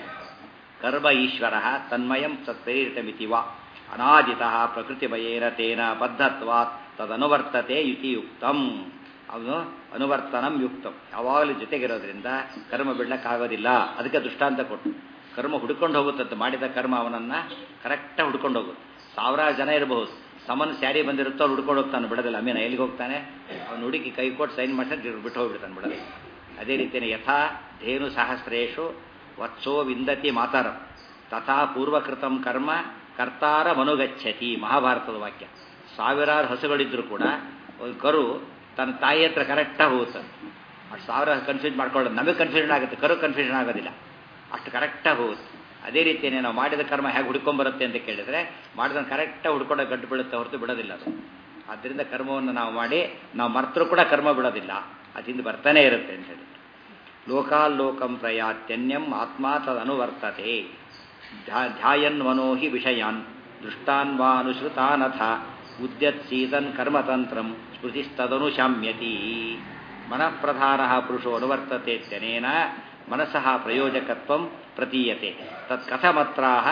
Speaker 2: ಕರ್ಮ ಈಶ್ವರ ತನ್ಮಯಂ ಸತ್ಪ್ರೇರಿತ ಮಿತಿವ ಅನಾದಿತಃ ಪ್ರಕೃತಿಮಯೇನ ತೇನ ಬದ್ಧತ್ವಾತ್ ತದನುವರ್ತತೆ ಯುತಿಯುಕ್ತಂ. ಅವನು ಅನುವರ್ತನಂ ಯುಕ್ತಂ, ಯಾವಾಗಲೂ ಜೊತೆಗಿರೋದ್ರಿಂದ ಕರ್ಮ ಬಿಡ್ಲಿಕ್ಕಾಗೋದಿಲ್ಲ. ಅದಕ್ಕೆ ದೃಷ್ಟಾಂತ ಕೊಟ್ಟು, ಕರ್ಮ ಹುಡ್ಕೊಂಡು ಹೋಗುತ್ತಂತೆ. ಮಾಡಿದ ಕರ್ಮ ಅವನನ್ನು ಕರೆಕ್ಟಾಗಿ ಹುಡ್ಕೊಂಡು ಹೋಗುತ್ತೆ. ಸಾವಿರಾರು ಜನ ಇರಬಹುದು, ಸಮನ್ ಸ್ಯಾರಿ ಬಂದಿರುತ್ತೋ ಅವ್ನು ಹುಡ್ಕೊಂಡು ಹೋಗ್ತಾನೆ, ಬಿಡೋದಿಲ್ಲ. ಅಮೀನ ಎಲ್ಲಿಗೆ ಹೋಗ್ತಾನೆ, ಅವ್ನು ಹುಡುಕಿ ಕೈ ಕೊಟ್ಟು ಸೈನ್ ಮಾಡಿಸಿ ಬಿಟ್ಟು ಹೋಗ್ಬಿಡ್ತಾನೆ, ಬಿಡೋದಿಲ್ಲ. ಅದೇ ರೀತಿಯೇ ಯಥಾ ಧೇನು ಸಹಸ್ರೇಶು ವತ್ಸೋ ವಿಂದತಿ ಮಾತರಂ ತಥಾ ಪೂರ್ವಕೃತಂ ಕರ್ಮ ಕರ್ತಾರ ಮನುಗಚ್ಚತಿ. ಮಹಾಭಾರತದ ವಾಕ್ಯ. ಸಾವಿರಾರು ಹಸುಗಳಿದ್ರೂ ಕೂಡ ಒಂದು ಕರು ತನ್ನ ತಾಯಿ ಹತ್ರ ಕರೆಕ್ಟಾಗಿ ಹೋಗುತ್ತೆ. ಅಷ್ಟು ಸಾವಿರ ಕನ್ಫ್ಯೂಸ್ ಮಾಡ್ಕೊಳ್ಳೋದು ನಮಗೆ ಕನ್ಫ್ಯೂಷನ್ ಆಗುತ್ತೆ, ಕರು ಕನ್ಫ್ಯೂಷನ್ ಆಗೋದಿಲ್ಲ, ಅಷ್ಟು ಕರೆಕ್ಟಾಗಿ ಹೋಗುತ್ತೆ. ಅದೇ ರೀತಿಯೇ ನಾವು ಮಾಡಿದ ಕರ್ಮ ಹೇಗೆ ಹುಡ್ಕೊಂಬರುತ್ತೆ ಅಂತ ಕೇಳಿದರೆ, ಮಾಡಿದ ಕರೆಕ್ಟಾಗಿ ಹುಡ್ಕೊಂಡು ಗಂಟು ಬೀಳುತ್ತೆ ಹೊರತು ಬಿಡೋದಿಲ್ಲ ಅದು. ಆದ್ದರಿಂದ ಕರ್ಮವನ್ನು ನಾವು ಮಾಡಿ ನಾವು ಮರ್ತರೂ ಕೂಡ ಕರ್ಮ ಬಿಡೋದಿಲ್ಲ, ಅದಿಂದ ಬರ್ತಾನೆ ಇರುತ್ತೆ ಅಂತ ಹೇಳಿ. ಲೋಕಾಲ್ಲೋಕಂ ಪ್ರಯಾತ್ಯನ್ಯಂ ಆತ್ಮ ತದನುವರ್ತತೆ. ಧ್ಯಾಯನ್ ಮನೋಹಿ ವಿಷಯಾನ್ ದೃಷ್ಟಾನ್ ವಾ ಅನುಸೃತಾನಥ ಉದ್ಯತ್ ಸೀದನ್ ಕರ್ಮತಂತ್ರಂ ಸ್ಮೃತಿಸ್ತದನುಶಾಮ್ಯತಿ. ಮನಃಪ್ರಧಾನ ಪುರುಷೋ ಅನುವರ್ತತೆ ಇತ್ಯನೇನ ಮನಸಃ ಪ್ರಯೋಜಕತ್ವಂ ಪ್ರತೀಯತೆ. ತತ್ ಕಥಮತ್ರಾಹ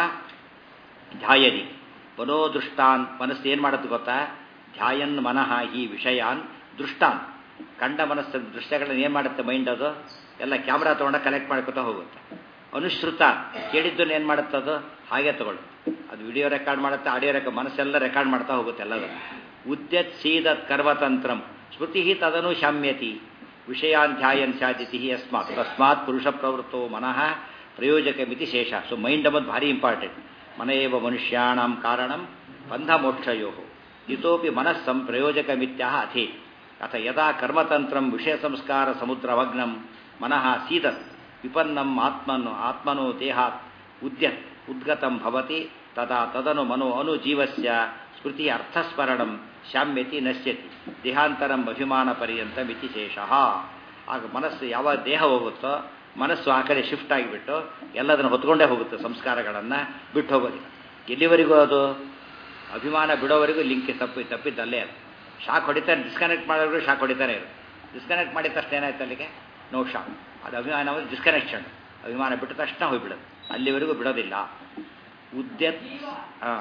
Speaker 2: ಧ್ಯಾಯದಿ ಮನೋದೃಷ್ಟಾನ್. ಮನಸ್ಸು ಏನು ಮಾಡುತ್ತೆ ಗೊತ್ತಾ, ಧ್ಯಾಯನ್ ಮನಃ ಈ ವಿಷಯಾನ್ ದೃಷ್ಟಾನ್. ಕಂಡ ಮನಸ್ಸು ದೃಶ್ಯಗಳನ್ನ ಏನು ಮಾಡುತ್ತೆ ಮೈಂಡ್, ಅದು ಎಲ್ಲ ಕ್ಯಾಮ್ರಾ ತೊಗೊಂಡ ಕಲೆಕ್ಟ್ ಮಾಡ್ಕೊತಾ ಹೋಗುತ್ತೆ. ಅನುಶ್ರುತ ಕೇಳಿದ್ದನ್ನು ಏನು ಮಾಡುತ್ತದು ಹಾಗೆ ತಗೊಳ್ಳುತ್ತೆ. ಅದು ವಿಡಿಯೋ ರೆಕಾರ್ಡ್ ಮಾಡುತ್ತೆ, ಆಡಿಯೋ ರೆಕಾರ್ಡ್, ಮನಸ್ಸೆಲ್ಲ ರೆಕಾರ್ಡ್ ಮಾಡ್ತಾ ಹೋಗುತ್ತೆ ಎಲ್ಲದನ್ನು. ಉದ್ಯತ್ ಸೀದತ್ ಕರ್ಮತಂತ್ರಂ ಸ್ಮೃತಿ ತದನು ಶಾಮ್ಯತಿ ವಿಷಯಾಧ್ಯಾಯನ್ ಸಾಧಿತಿ ಅಸ್ಮಾತ್ ತಸ್ಮಾತ್ ಪುರುಷ ಪ್ರವೃತ್ತೋ ಮನಃ ಪ್ರಯೋಜಕ ಮಿತಿ ಶೇಷ. ಸೊ ಮೈಂಡ್ ಅಂಬುದು ಭಾರಿ ಇಂಪಾರ್ಟೆಂಟ್. ಮನಯೇವ ಮನುಷ್ಯಾಣಂ ಕಾರಣಂ ಬಂಧ ಮೋಕ್ಷಯೋ ಇತೋಪಿ ಮನಸ್ಸಂ ಪ್ರಯೋಜಕ ಮಿತ್ಯಾಹ ಅಥೇ. ಅಥ ಯದಾ ಕರ್ಮತಂತ್ರಂ ವಿಷಯ ಸಂಸ್ಕಾರ ಸಮುದ್ರವಗ್ನಂ ಮನಃ ಸೀದತ್ ವಿಪನ್ನಂ ಆತ್ಮನು ಆತ್ಮನೋ ದೇಹಾತ್ ಉದ್ಯತ್ ಉದ್ಗತಂ ಭವತಿ ತದಾ ತದನು ಮನೋ ಅನುಜೀವಸ್ಯ ಸ್ಮೃತಿ ಅರ್ಥಸ್ಮರಣಂ ಶಾಮ್ಯತಿ ನಶ್ಯತಿ ದೇಹಾಂತರಂ ಅಭಿಮಾನ ಪರ್ಯಂತ ಮಿತಿ ಶೇಷಃ. ಆಗ ಮನಸ್ಸು ಯಾವಾಗ ದೇಹ ಹೋಗುತ್ತೋ ಮನಸ್ಸು ಆ ಕಡೆ ಶಿಫ್ಟ್ ಆಗಿಬಿಟ್ಟು ಎಲ್ಲದನ್ನು ಹೊತ್ಕೊಂಡೇ ಹೋಗುತ್ತೆ, ಸಂಸ್ಕಾರಗಳನ್ನು ಬಿಟ್ಟು ಹೋಗೋದಿಲ್ಲ. ಎಲ್ಲಿವರೆಗೂ ಅದು ಅಭಿಮಾನ ಬಿಡೋವರೆಗೂ ಲಿಂಕ್ ತಪ್ಪಿ ತಪ್ಪಿದ್ದಲ್ಲೇ ಅದು. ಶಾಕ್ ಹೊಡಿತಾರೆ, ಡಿಸ್ಕನೆಕ್ಟ್ ಮಾಡೋರು ಶಾಕ್ ಹೊಡಿತಾನೆ ಇರು. ಡಿಸ್ಕನೆಕ್ಟ್ ಮಾಡಿದ ತಕ್ಷಣ ಏನಾಯ್ತು ಅಲ್ಲಿಗೆ ನೋ ಶಾಕ್. ಅದು ಅಭಿಮಾನ ಡಿಸ್ಕನೆಕ್ಷನ್. ಅಭಿಮಾನ ಬಿಟ್ಟ ತಕ್ಷಣ ಹೋಗಿಬಿಡೋದು, ಅಲ್ಲಿವರೆಗೂ ಬಿಡೋದಿಲ್ಲ. ಉದ್ಯತ್ ಹಾಂ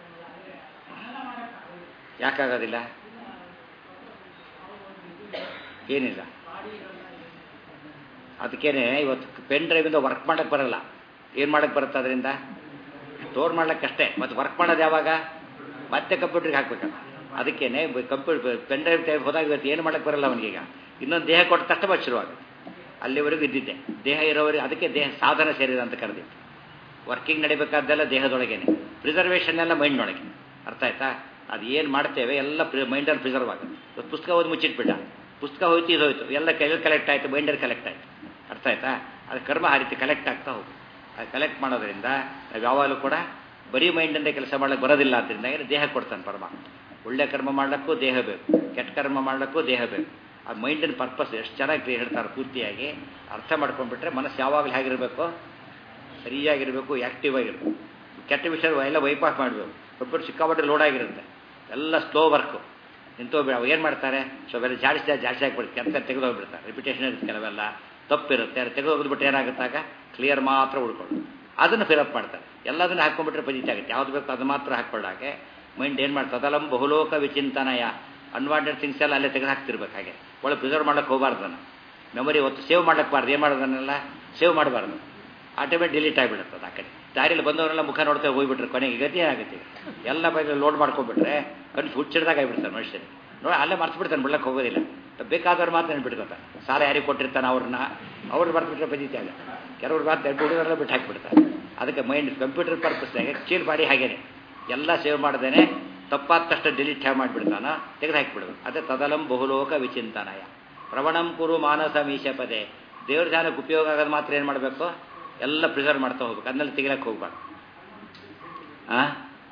Speaker 2: ಯಾಕಾಗೋದಿಲ್ಲ? ಏನಿಲ್ಲ. ಅದಕ್ಕೇನೆ ಇವತ್ತು ಪೆನ್ ಡ್ರೈವಿಂದ ವರ್ಕ್ ಮಾಡೋಕ್ಕೆ ಬರಲ್ಲ. ಏನು ಮಾಡೋಕ್ಕೆ ಬರುತ್ತೆ ಅದರಿಂದ? ಸ್ಟೋರ್ ಮಾಡ್ಲಿಕ್ಕಷ್ಟೇ. ಮತ್ತು ವರ್ಕ್ ಮಾಡೋದು ಯಾವಾಗ? ಮತ್ತೆ ಕಂಪ್ಯೂಟ್ರಿಗೆ ಹಾಕ್ಬೇಕಲ್ಲ. ಅದಕ್ಕೇನೆ ಕಂಪ್ಯೂಟರ್ ಪೆನ್ ಡ್ರೈವ್ ಟೈಪ್ ಹೋದಾಗ ಇವತ್ತು ಏನು ಮಾಡೋಕ್ಕೆ ಬರಲ್ಲ ಅವನಿಗೀಗ. ಇನ್ನೊಂದು ದೇಹ ಕೊಟ್ಟ ತಕ್ಷಣ ಬಟ್ ಶುರುವಾಗುತ್ತೆ. ಅಲ್ಲಿವರೆಗೂ ಇದ್ದಿದ್ದೆ ದೇಹ ಇರೋವರೆಗೆ. ಅದಕ್ಕೆ ದೇಹ ಸಾಧನ ಶರೀರ ಅಂತ ಕರೆದಿತ್ತು. ವರ್ಕಿಂಗ್ ನಡಿಬೇಕಾದ್ದೆಲ್ಲ ದೇಹದೊಳಗೇನೆ, ಪ್ರಿಸರ್ವೇಷನ್ ಎಲ್ಲ ಮೈಂಡ್ನೊಳಗೆ. ಅರ್ಥ ಆಯ್ತಾ? ಅದು ಏನು ಮಾಡ್ತೇವೆ ಎಲ್ಲ ಮೈಂಡಲ್ಲಿ ಪ್ರಿಸರ್ವ್ ಆಗುತ್ತೆ. ಇವತ್ತು ಪುಸ್ತಕ ಓದಿ ಮುಚ್ಚಿಟ್ಬಿಟ್ಟ, ಪುಸ್ತಕ ಹೋಯ್ತು ಇದು ಹೋಯ್ತು, ಎಲ್ಲ ಕೈಯಲ್ಲಿ ಕಲೆಕ್ಟ್ ಆಯಿತು, ಮೈಂಡಲ್ಲಿ ಕಲೆಕ್ಟ್ ಆಯಿತು. ಅರ್ಥ ಆಯ್ತಾ? ಅದು ಕರ್ಮ ಆ ರೀತಿ ಕಲೆಕ್ಟ್ ಆಗ್ತಾ ಹೋಗುತ್ತೆ. ಅದು ಕಲೆಕ್ಟ್ ಮಾಡೋದ್ರಿಂದ ನಾವು ಯಾವಾಗಲೂ ಕೂಡ ಬರೀ ಮೈಂಡಿಂದ ಕೆಲಸ ಮಾಡ್ಲಿಕ್ಕೆ ಬರೋದಿಲ್ಲ. ಆದ್ದರಿಂದ ಏನು ದೇಹ ಕೊಡ್ತಾನೆ ಪರಮಾತ್ಮ. ಒಳ್ಳೆ ಕರ್ಮ ಮಾಡ್ಲಿಕ್ಕೂ ದೇಹ ಬೇಕು, ಕೆಟ್ಟ ಕರ್ಮ ಮಾಡ್ಲಿಕ್ಕೂ ದೇಹ ಬೇಕು. ಆ ಮೈಂಡಿನ ಪರ್ಪಸ್ ಎಷ್ಟು ಚೆನ್ನಾಗಿ ಹೇಳ್ತಾರೆ ಪೂರ್ತಿಯಾಗಿ ಅರ್ಥ ಮಾಡ್ಕೊಂಡ್ಬಿಟ್ರೆ ಮನಸ್ಸು ಯಾವಾಗಲೂ ಹೇಗಿರಬೇಕು? ಸರಿಯಾಗಿರಬೇಕು, ಆ್ಯಕ್ಟಿವ್ ಆಗಿರಬೇಕು. ಕೆಟ್ಟ ವಿಷಯ ಎಲ್ಲ ವೈಪ್ ಆಫ್ ಮಾಡಬೇಕು. ಕಂಪ್ಯೂಟರ್ ಸಿಕ್ಕಾಪಟ್ಟೆ ಲೋಡ್ ಆಗಿರುತ್ತೆ, ಎಲ್ಲ ಸ್ಲೋ ವರ್ಕು. ನಿಂತೋಗ್ಬಿ ಅವು ಏನು ಮಾಡ್ತಾರೆ? ಸೊ ಬೆಲೆ ಜಾಸ್ತಿ ಜಾಸ್ತಿ ಆಗಿಬಿಡುತ್ತೆ, ಕೆತ್ತ ತೆಗೆದೋಗ್ಬಿಡ್ತಾರೆ. ರಿಪಿಟೇಷನ್ ಇರುತ್ತೆ, ಕೆಲವೆಲ್ಲ ತಪ್ಪಿರುತ್ತೆ. ಅದು ತೆಗೆದೋಗ್ಬಿಟ್ಟು ಏನಾಗುತ್ತಾಗ ಕ್ಲಿಯರ್ ಮಾತ್ರ ಉಳ್ಕೊಳ್ಳೋದು. ಅದನ್ನು ಫಿಲಪ್ ಮಾಡ್ತಾರೆ. ಎಲ್ಲದನ್ನು ಹಾಕ್ಕೊಂಡ್ಬಿಟ್ರೆ ಪಜಿತ ಆಗುತ್ತೆ. ಯಾವ್ದು ಬೇಕು ಅದು ಮಾತ್ರ ಹಾಕ್ಕೊಳ್ಳಾಗೆ ಮೈಂಡ್ ಏನು ಮಾಡ್ತಾರೆ? ಅದಲ್ಲಂ ಬಹುಲೋಕ ವಿಚಿಂತನಯ. ಅನ್ವಾಂಟೆಡ್ ಥಿಂಗ್ಸ್ ಎಲ್ಲ ಅಲ್ಲೇ ತೆಗೆದು ಹಾಕ್ತಿರ್ಬೇಕು. ಹಾಗೆ ಒಳ್ಳೆ ಪ್ರಿಸರ್ವ್ ಮಾಡೋಕ್ಕೆ ಹೋಗಬಾರ್ದು. ಅದನ್ನು ಮೆಮೊರಿ ಹೊತ್ತು ಸೇವ್ ಮಾಡೋಕ್ಕೆ ಬಾರ್ದು. ಏನು ಮಾಡೋದನ್ನೆಲ್ಲ ಸೇವ್ ಮಾಡಬಾರ್ದು. ಆಟೋಮೇಟ್ ಡಿಲೀಟ್ ಆಗಿಬಿಡುತ್ತೆ ಅದು. ಆ ಕಡೆ ದಾರಿಯಲ್ಲಿ ಬಂದವರೆಲ್ಲ ಮುಖ ನೋಡ್ತಾ ಹೋಗ್ಬಿಟ್ರೆ ಕೊನೆಗೆ ಗತಿ ಏನಾಗುತ್ತೆ? ಎಲ್ಲ ಬಗ್ಗೆ ಲೋಡ್ ಮಾಡ್ಕೊಂಡ್ಬಿಟ್ರೆ ಕಣ್ಣು ಹುಚ್ಚಿಡ್ದಾಗ ಆಗಿಬಿಡ್ತಾರೆ ಮನುಷ್ಯನಿಗೆ. ನೋಡಿ ಅಲ್ಲೇ ಮರ್ಸ್ಬಿಡ್ತಾನೆ, ಬಿಡ್ಲಕ್ಕೆ ಹೋಗೋದಿಲ್ಲ. ಬೇಕಾದವ್ರು ಮಾತ್ರ ನೆನ್ಬಿಟ್ಕೊತಾರೆ. ಸಾಲ ಯಾರಿಗೆ ಕೊಟ್ಟಿರ್ತಾನೆ ಅವ್ರನ್ನ ಅವ್ರು ಬರ್ಬಿಟ್ರೆ ಪಜಿತಿ ಆಗ. ಕೆಲವ್ರು ಮಾತ್ರ ಹುಡುಗರೆಲ್ಲ ಬಿಟ್ಟು ಹಾಕಿಬಿಡ್ತಾರೆ. ಅದಕ್ಕೆ ಮೈಂಡ್ ಕಂಪ್ಯೂಟರ್ ಪರ್ಪಸ್ನಾಗೆ ಚೀಲ್ ಬಾಡಿ ಹಾಗೇನೆ ಎಲ್ಲ ಸೇವ್ ಮಾಡ್ದೇನೆ ತಪ್ಪಾದ ತಕ್ಷಣ ಡಿಲೀಟ್ ಹ್ಯಾ ಮಾಡಿಬಿಡ್ತಾನ, ತೆಗೆದು ಹಾಕಿಬಿಡೋದು. ಅದೇ ತದಲಂ ಬಹುಲೋಕ ವಿಚಿಂತನಯ ಪ್ರವಣಂ ಕುರು ಮಾನಸ ಮೀಶಪದೆ. ದೇವ್ರ ಧ್ಯಾನಕ್ಕೆ ಉಪಯೋಗ ಆಗೋದು ಮಾತ್ರ ಏನು ಮಾಡಬೇಕು? ಎಲ್ಲ ಪ್ರಿಸರ್ವ್ ಮಾಡ್ತಾ ಹೋಗ್ಬೇಕು. ಅದನ್ನೆಲ್ಲ ತೆಗಿಲಕ್ಕೆ ಹೋಗ್ಬಾರ್ದು. ಹಾಂ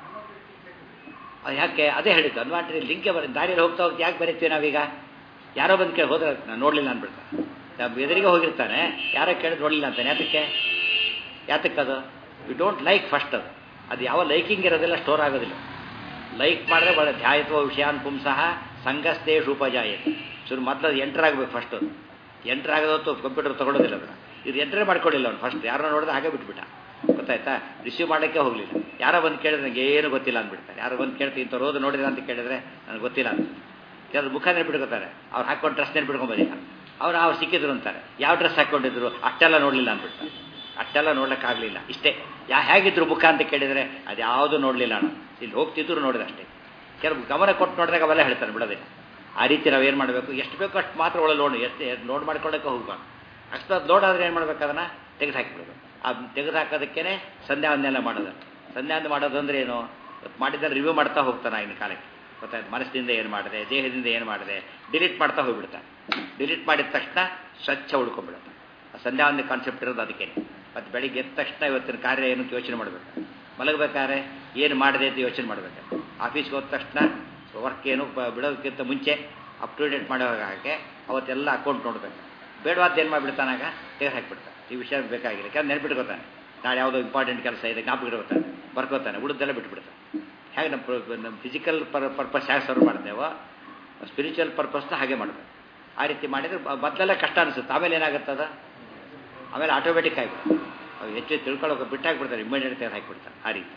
Speaker 2: ಯಾಕೆ? ಅದೇ ಹೇಳಿದ್ದು ಅನ್ವಾಂಟೆಡ್ ಲಿಂಕೆ ಬರ ದಾರಿಯಲ್ಲಿ ಹೋಗ್ತಾ ಹೋಗ್ತಾ ಯಾಕೆ ಬರೀತೀವಿ ನಾವೀಗ? ಯಾರೋ ಬಂದು ಕೇಳಿ ಹೋದ್ರೆ ನಾನು ನೋಡಲಿಲ್ಲ ಅಂದ್ಬಿಡ್ತಾನೆ. ಎದುರಿಗೆ ಹೋಗಿರ್ತಾನೆ, ಯಾರೋ ಕೇಳಿದ್ ನೋಡಲಿಲ್ಲ ಅಂತಾನೆ. ಯಾತಕ್ಕೆ? ಯಾತಕ್ಕದು? You don't like first. ಅದು ಅದು ಯಾವ ಲೈಕಿಂಗ್ ಇರೋದಿಲ್ಲ, ಸ್ಟೋರ್ ಆಗೋದಿಲ್ಲ. ಲೈಕ್ ಮಾಡಿದ್ರೆ ಒಳ್ಳೆ ಧ್ಯಾಯತ್ವ ವಿಷಯಾನ್ ಪುಂಸಃ ಸಂಗಸ್ತೇಷು ಉಪಜಾಯತೆ. ಶುರು ಮೊದಲು ಅದು ಎಂಟರ್ ಆಗಬೇಕು. ಫಸ್ಟ್ ಎಂಟರ್ ಆಗೋದತ್ತು ಕಂಪ್ಯೂಟರ್ ತೊಗೊಳೋದಿಲ್ಲ. ಅದನ್ನು ಇದು ಎಂಟ್ರೇ ಮಾಡ್ಕೊಳ್ಳಿಲ್ಲ ಅವ್ನು. ಫಸ್ಟ್ ಯಾರೋ ನೋಡಿದ್ರೆ ಹಾಗೆ ಬಿಟ್ಬಿಟ್ಟ. ಗೊತ್ತಾಯ್ತಾ? ರಿಸೀವ್ ಮಾಡೋಕ್ಕೆ ಹೋಗಲಿಲ್ಲ. ಯಾರೋ ಬಂದು ಕೇಳಿದ್ರೆ ನನಗೆ ಏನು ಗೊತ್ತಿಲ್ಲ ಅಂದ್ಬಿಡ್ತಾರೆ. ಯಾರೋ ಬಂದು ಕೇಳ್ತೀನಿ ಇಂಥ ರೋದು ನೋಡಿದ್ರೆ ಅಂತ ಕೇಳಿದ್ರೆ ನನಗೆ ಗೊತ್ತಿಲ್ಲ ಅಂತ. ಕೆಲವರು ಮುಖ ನೆನ್ಬಿಟ್ಕೋತಾರೆ. ಅವ್ರು ಹಾಕೊಂಡು ಡ್ರೆಸ್ ನೆನ್ಬಿಟ್ಕೊಂಬೋದಿಲ್ಲ. ಅವ್ರು ಅವ್ರು ಸಿಕ್ಕಿದ್ರು ಅಂತಾರೆ, ಯಾವ ಡ್ರೆಸ್ ಹಾಕ್ಕೊಂಡಿದ್ರು ಅಷ್ಟೆಲ್ಲ ನೋಡಲಿಲ್ಲ ಅಂದ್ಬಿಡ್ತಾರೆ. ಅಷ್ಟೆಲ್ಲ ನೋಡ್ಲಿಕ್ಕಾಗಲಿಲ್ಲ. ಇಷ್ಟೇ ಯಾ ಹೇಗಿದ್ರು ಮುಖ ಅಂತ ಕೇಳಿದರೆ ಅದು ಯಾವುದೂ ನೋಡಲಿಲ್ಲ. ನಾನು ಇಲ್ಲಿ ಹೋಗ್ತಿದ್ರು ನೋಡಿದೆ ಅಷ್ಟೇ. ಕೆಲವು ಗಮನ ಕೊಟ್ಟು ನೋಡಿದಾಗ ಅವೆಲ್ಲ ಹೇಳ್ತಾರೆ, ಬಿಡೋದಿಲ್ಲ. ಆ ರೀತಿ ನಾವು ಏನು ಮಾಡಬೇಕು? ಎಷ್ಟು ಬೇಕೋ ಅಷ್ಟು ಮಾತ್ರ ಒಳ್ಳೆ ಲೋಡ್ ಎಷ್ಟು ಲೋಡ್ ಮಾಡ್ಕೊಳ್ಳೋಕೆ ಹೋಗ್ಬಾರ್ದು. ಅಷ್ಟು ಅದು ಲೋಡ್ ಆದರೆ ಏನು ಮಾಡ್ಬೇಕು? ಅದನ್ನು ತೆಗೆದು ಹಾಕಿಬಿಡೋದು. ಅದು ತೆಗೆದು ಹಾಕೋದಕ್ಕೇ ಸಂಧ್ಯಾವಂದನೆಲ್ಲ ಮಾಡೋದು. ಸಂಧ್ಯಾವಂದನೆ ಮಾಡೋದು ಅಂದರೆ ಏನು? ಮಾಡಿದ್ದಲ್ಲಿ ರಿವ್ಯೂ ಮಾಡ್ತಾ ಹೋಗ್ತಾನೆ ಆಗಿನ ಕಾಲಕ್ಕೆ. ಗೊತ್ತಾಯ್ತು? ಮನಸ್ಸಿನಿಂದ ಏನು ಮಾಡಿದೆ, ದೇಹದಿಂದ ಏನು ಮಾಡಿದೆ, ಡಿಲೀಟ್ ಮಾಡ್ತಾ ಹೋಗ್ಬಿಡ್ತಾನೆ. ಡಿಲೀಟ್ ಮಾಡಿದ ತಕ್ಷಣ ಸ್ವಚ್ಛ ಉಳ್ಕೊಂಡ್ಬಿಡುತ್ತೆ. ಸಂಧ್ಯಾವಂದನೆ ಕಾನ್ಸೆಪ್ಟ್ ಇರೋದು ಅದಕ್ಕೆ. ಮತ್ತು ಬೆಳಿಗ್ಗೆ ಎದ್ದ ತಕ್ಷಣ ಇವತ್ತಿನ ಕಾರ್ಯ ಏನು ಯೋಚನೆ ಮಾಡಬೇಕು. ಮಲಗಬೇಕಾದ್ರೆ ಏನು ಮಾಡಿದೆ ಅಂತ ಯೋಚನೆ ಮಾಡಬೇಕು. ಆಫೀಸ್ಗೆ ಹೋದ ತಕ್ಷಣ ವರ್ಕ್ ಏನು ಬಿಡೋದಕ್ಕಿಂತ ಮುಂಚೆ ಅಪ್ ಟು ಡೇಟ್ ಮಾಡೋ ಹಾಗೆ ಅವತ್ತೆಲ್ಲ ಅಕೌಂಟ್ ನೋಡಬೇಕು. ಬೇಡವಾದ ಏನು ಮಾಡಿಬಿಡ್ತಾನಾಗ ತೆಗೆದು ಹಾಕಿಬಿಡ್ತಾನೆ. ಈ ವಿಷಯ ಬೇಕಾಗಿಲ್ಲ. ಕೆಲವು ನೆನ್ಪಿಟ್ಕೋತಾನೆ. ನಾಳೆ ಯಾವುದೋ ಇಂಪಾರ್ಟೆಂಟ್ ಕೆಲಸ ಇದೆ ಜ್ಞಾಪಕ ಇಟ್ಕೋತಾನೆ, ಬರ್ಕೋತಾನೆ, ಉಳಿದೆಲ್ಲ ಬಿಟ್ಬಿಡ್ತಾನೆ. ಹೇಗೆ ನಮ್ಮ ನಮ್ಮ ಫಿಸಿಕಲ್ ಪರ್ ಪರ್ಪಸ್ ಹೇಗೆ ಸರ್ವ್ ಮಾಡ್ತೇವೋ ಸ್ಪಿರಿಚುವಲ್ ಪರ್ಪಸ್ನ ಹಾಗೆ ಮಾಡಬೇಕು. ಆ ರೀತಿ ಮಾಡಿದರೆ ಮೊದಲೆಲ್ಲ ಕಷ್ಟ ಅನಿಸುತ್ತೆ. ಆಮೇಲೆ ಏನಾಗುತ್ತದ? ಆಮೇಲೆ ಆಟೋಮೆಟಿಕ್ ಆಗಿಬಿಡುತ್ತೆ. ಅವು ಹೆಚ್ಚು ತಿಳ್ಕೊಳ್ಳೋಕೆ ಬಿಟ್ಟಾಕ್ಬಿಡ್ತಾರೆ, ಇಮ್ಮಿಡಿಯೇಟ್ ತೆಗೆದು ಹಾಕಿಬಿಡ್ತಾರೆ. ಆ ರೀತಿ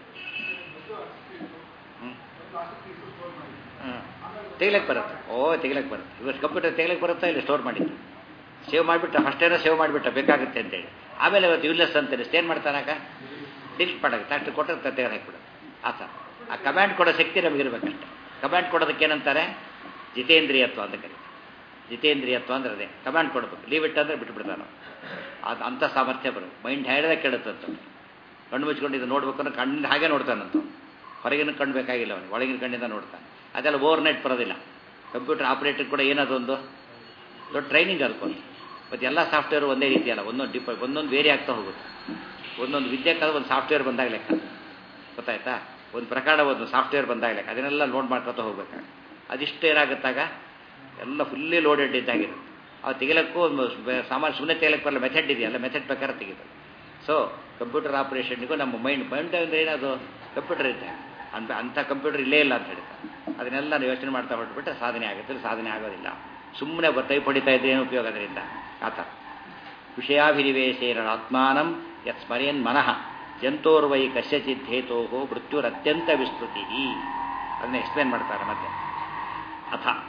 Speaker 2: ಹ್ಞೂ ಹ್ಞೂ ತೆಗಿಲಕ್ಕೆ ಬರುತ್ತೆ. ಓ ತೆಗಿಲಕ್ಕೆ ಬರುತ್ತೆ. ಇವತ್ತು ಕಂಪ್ಯೂಟರ್ ತೆಗಿಲಕ್ಕೆ ಬರುತ್ತಾ? ಇಲ್ಲ ಸ್ಟೋರ್ ಮಾಡಿದ್ದು ಸೇವ್ ಮಾಡಿಬಿಟ್ಟ. ಫಸ್ಟ್ ಏನೋ ಸೇವ್ ಮಾಡಿಬಿಟ್ಟ ಬೇಕಾಗುತ್ತೆ ಅಂತೇಳಿ. ಆಮೇಲೆ ಇವತ್ತು ಯೂಸ್ಲೆಸ್ ಅಂತೇಳಿ ಏನು ಮಾಡ್ತಾನಾಗ ಡಿಲೀಟ್ ಮಾಡೋಕ್ಕೆ ಅಷ್ಟು ಕೊಟ್ಟರೆ ತೆಗೆದು ಹಾಕಿಬಿಡೋದು. ಆ ಥರ ಆ ಕಮ್ಯಾಂಡ್ ಕೊಡೋ ಶಕ್ತಿ ನಮಗಿರ್ಬೇಕಷ್ಟೆ. ಕಮ್ಯಾಂಡ್ ಕೊಡೋದಕ್ಕೆ ಏನಂತಾರೆ? ಜಿತೇಂದ್ರಿಯತ್ವ ಅಂತ ಕರೀತಾರೆ. ಜಿತೇಂದ್ರಿಯತ್ವ ಅಂದ್ರೆ ಅದೇ ಕಮ್ಯಾಂಡ್ ಕೊಡಬೇಕು. ಲೀವ್ ಇಟ್ ಅಂದರೆ ಬಿಟ್ಬಿಡ್ತಾನೆ. ಅದು ಅಂಥ ಸಾಮರ್ಥ್ಯ ಬರೋದು. ಮೈಂಡ್ ಹೇಳಿದಾಗ ಕೇಳುತ್ತಂತ. ಕಣ್ಣು ಮುಚ್ಕೊಂಡು ಇದು ನೋಡ್ಬೇಕು ಅಂದ್ರೆ ಕಣ್ಣಿಂದ ಹಾಗೆ ನೋಡ್ತಾನಂತ. ಹೊರಗಿನ ಕಣ್ಣು ಬೇಕಾಗಿಲ್ಲ ಅವನಿಗೆ, ಒಳಗಿನ ಕಣ್ಣಿಂದ ನೋಡ್ತಾನೆ. ಅದೆಲ್ಲ ಓವರ್ ನೈಟ್ ಬರೋದಿಲ್ಲ. ಕಂಪ್ಯೂಟರ್ ಆಪ್ರೇಟರ್ ಕೂಡ ಏನದೊಂದು ದೊಡ್ಡ ಟ್ರೈನಿಂಗ್ ಅದಕ್ಕೊಂದು. ಮತ್ತು ಎಲ್ಲ ಸಾಫ್ಟ್ವೇರು ಒಂದೇ ರೀತಿ ಅಲ್ಲ, ಒಂದೊಂದು ಡಿಪ ಒಂದೊಂದು ವೇರಿ ಆಗ್ತಾ ಹೋಗುತ್ತೆ. ಒಂದೊಂದು ವಿದ್ಯೆಕ್ಕಾದ ಒಂದು ಸಾಫ್ಟ್ವೇರ್ ಬಂದಾಗ ಲೆಕ್ಕ. ಗೊತ್ತಾಯ್ತಾ? ಒಂದು ಪ್ರಕಾರ ಒಂದು ಸಾಫ್ಟ್ವೇರ್ ಬಂದಾಗ ಲೆಕ್ಕ. ಅದನ್ನೆಲ್ಲ ಲೋಡ್ ಮಾಡ್ಕೊತಾ ಹೋಗ್ಬೇಕಾಗ ಅದಿಷ್ಟು ಏನಾಗುತ್ತಾಗ ಎಲ್ಲ ಫುಲ್ಲಿ ಲೋಡೆಡ್ ಇದ್ದಾಗಿರುತ್ತೆ. ಅವು ತೆಗಿಲಕ್ಕೂ ಒಂದು ಸಾಮಾನ್ಯ ಸುಮ್ಮನೆ ತೆಗಿಲಕ್ಕೆ ಬರಲ್ಲ, ಮೆಥಡ್ ಇದೆಯಲ್ಲ, ಮೆಥಡ್ ಪ್ರಕಾರ ತೆಗಿತಾರೆ. ಸೊ ಕಂಪ್ಯೂಟರ್ ಆಪ್ರೇಷನ್ನಿಗೂ ನಮ್ಮ ಮೈಂಡ್ ಮೈಂಡ್ ಅಂದರೆ ಏನದು? ಕಂಪ್ಯೂಟರ್ ಇದ್ದಾಗ ಅಂತ ಅಂಥ ಕಂಪ್ಯೂಟರ್ ಇಲ್ಲೇ ಇಲ್ಲ ಅಂತ ಹೇಳ್ತಾರೆ. ಅದನ್ನೆಲ್ಲ ನಾವು ಯೋಚನೆ ಮಾಡ್ತಾ ಹೊರಟ್ಬಿಟ್ರೆ ಸಾಧನೆ ಆಗುತ್ತೆ. ಸಾಧನೆ ಆಗೋದಿಲ್ಲ. ಸುಮ್ಮನೆ ಟೈಪ್ ಹೊಡಿತಾ ಇದ್ರೆ ಏನು ಉಪಯೋಗ ಅದರಿಂದ? ಆ ಥರ ವಿಷಯಾಭಿನಿವೇಶೇನ ಆತ್ಮಾನಂ ಯತ್ ಸ್ಮರೇನ್ ಮನಃ ಜಂತೋರ್ವೈ ಕಸ್ಯಚಿತ್ ಹೇತೋ ಮೃತ್ಯುರತ್ಯಂತ ವಿಸ್ತೃತಿ. ಅದನ್ನ ಎಕ್ಸ್ಪ್ಲೇನ್ ಮಾಡ್ತಾರೆ ಮತ್ತೆ. ಅಥ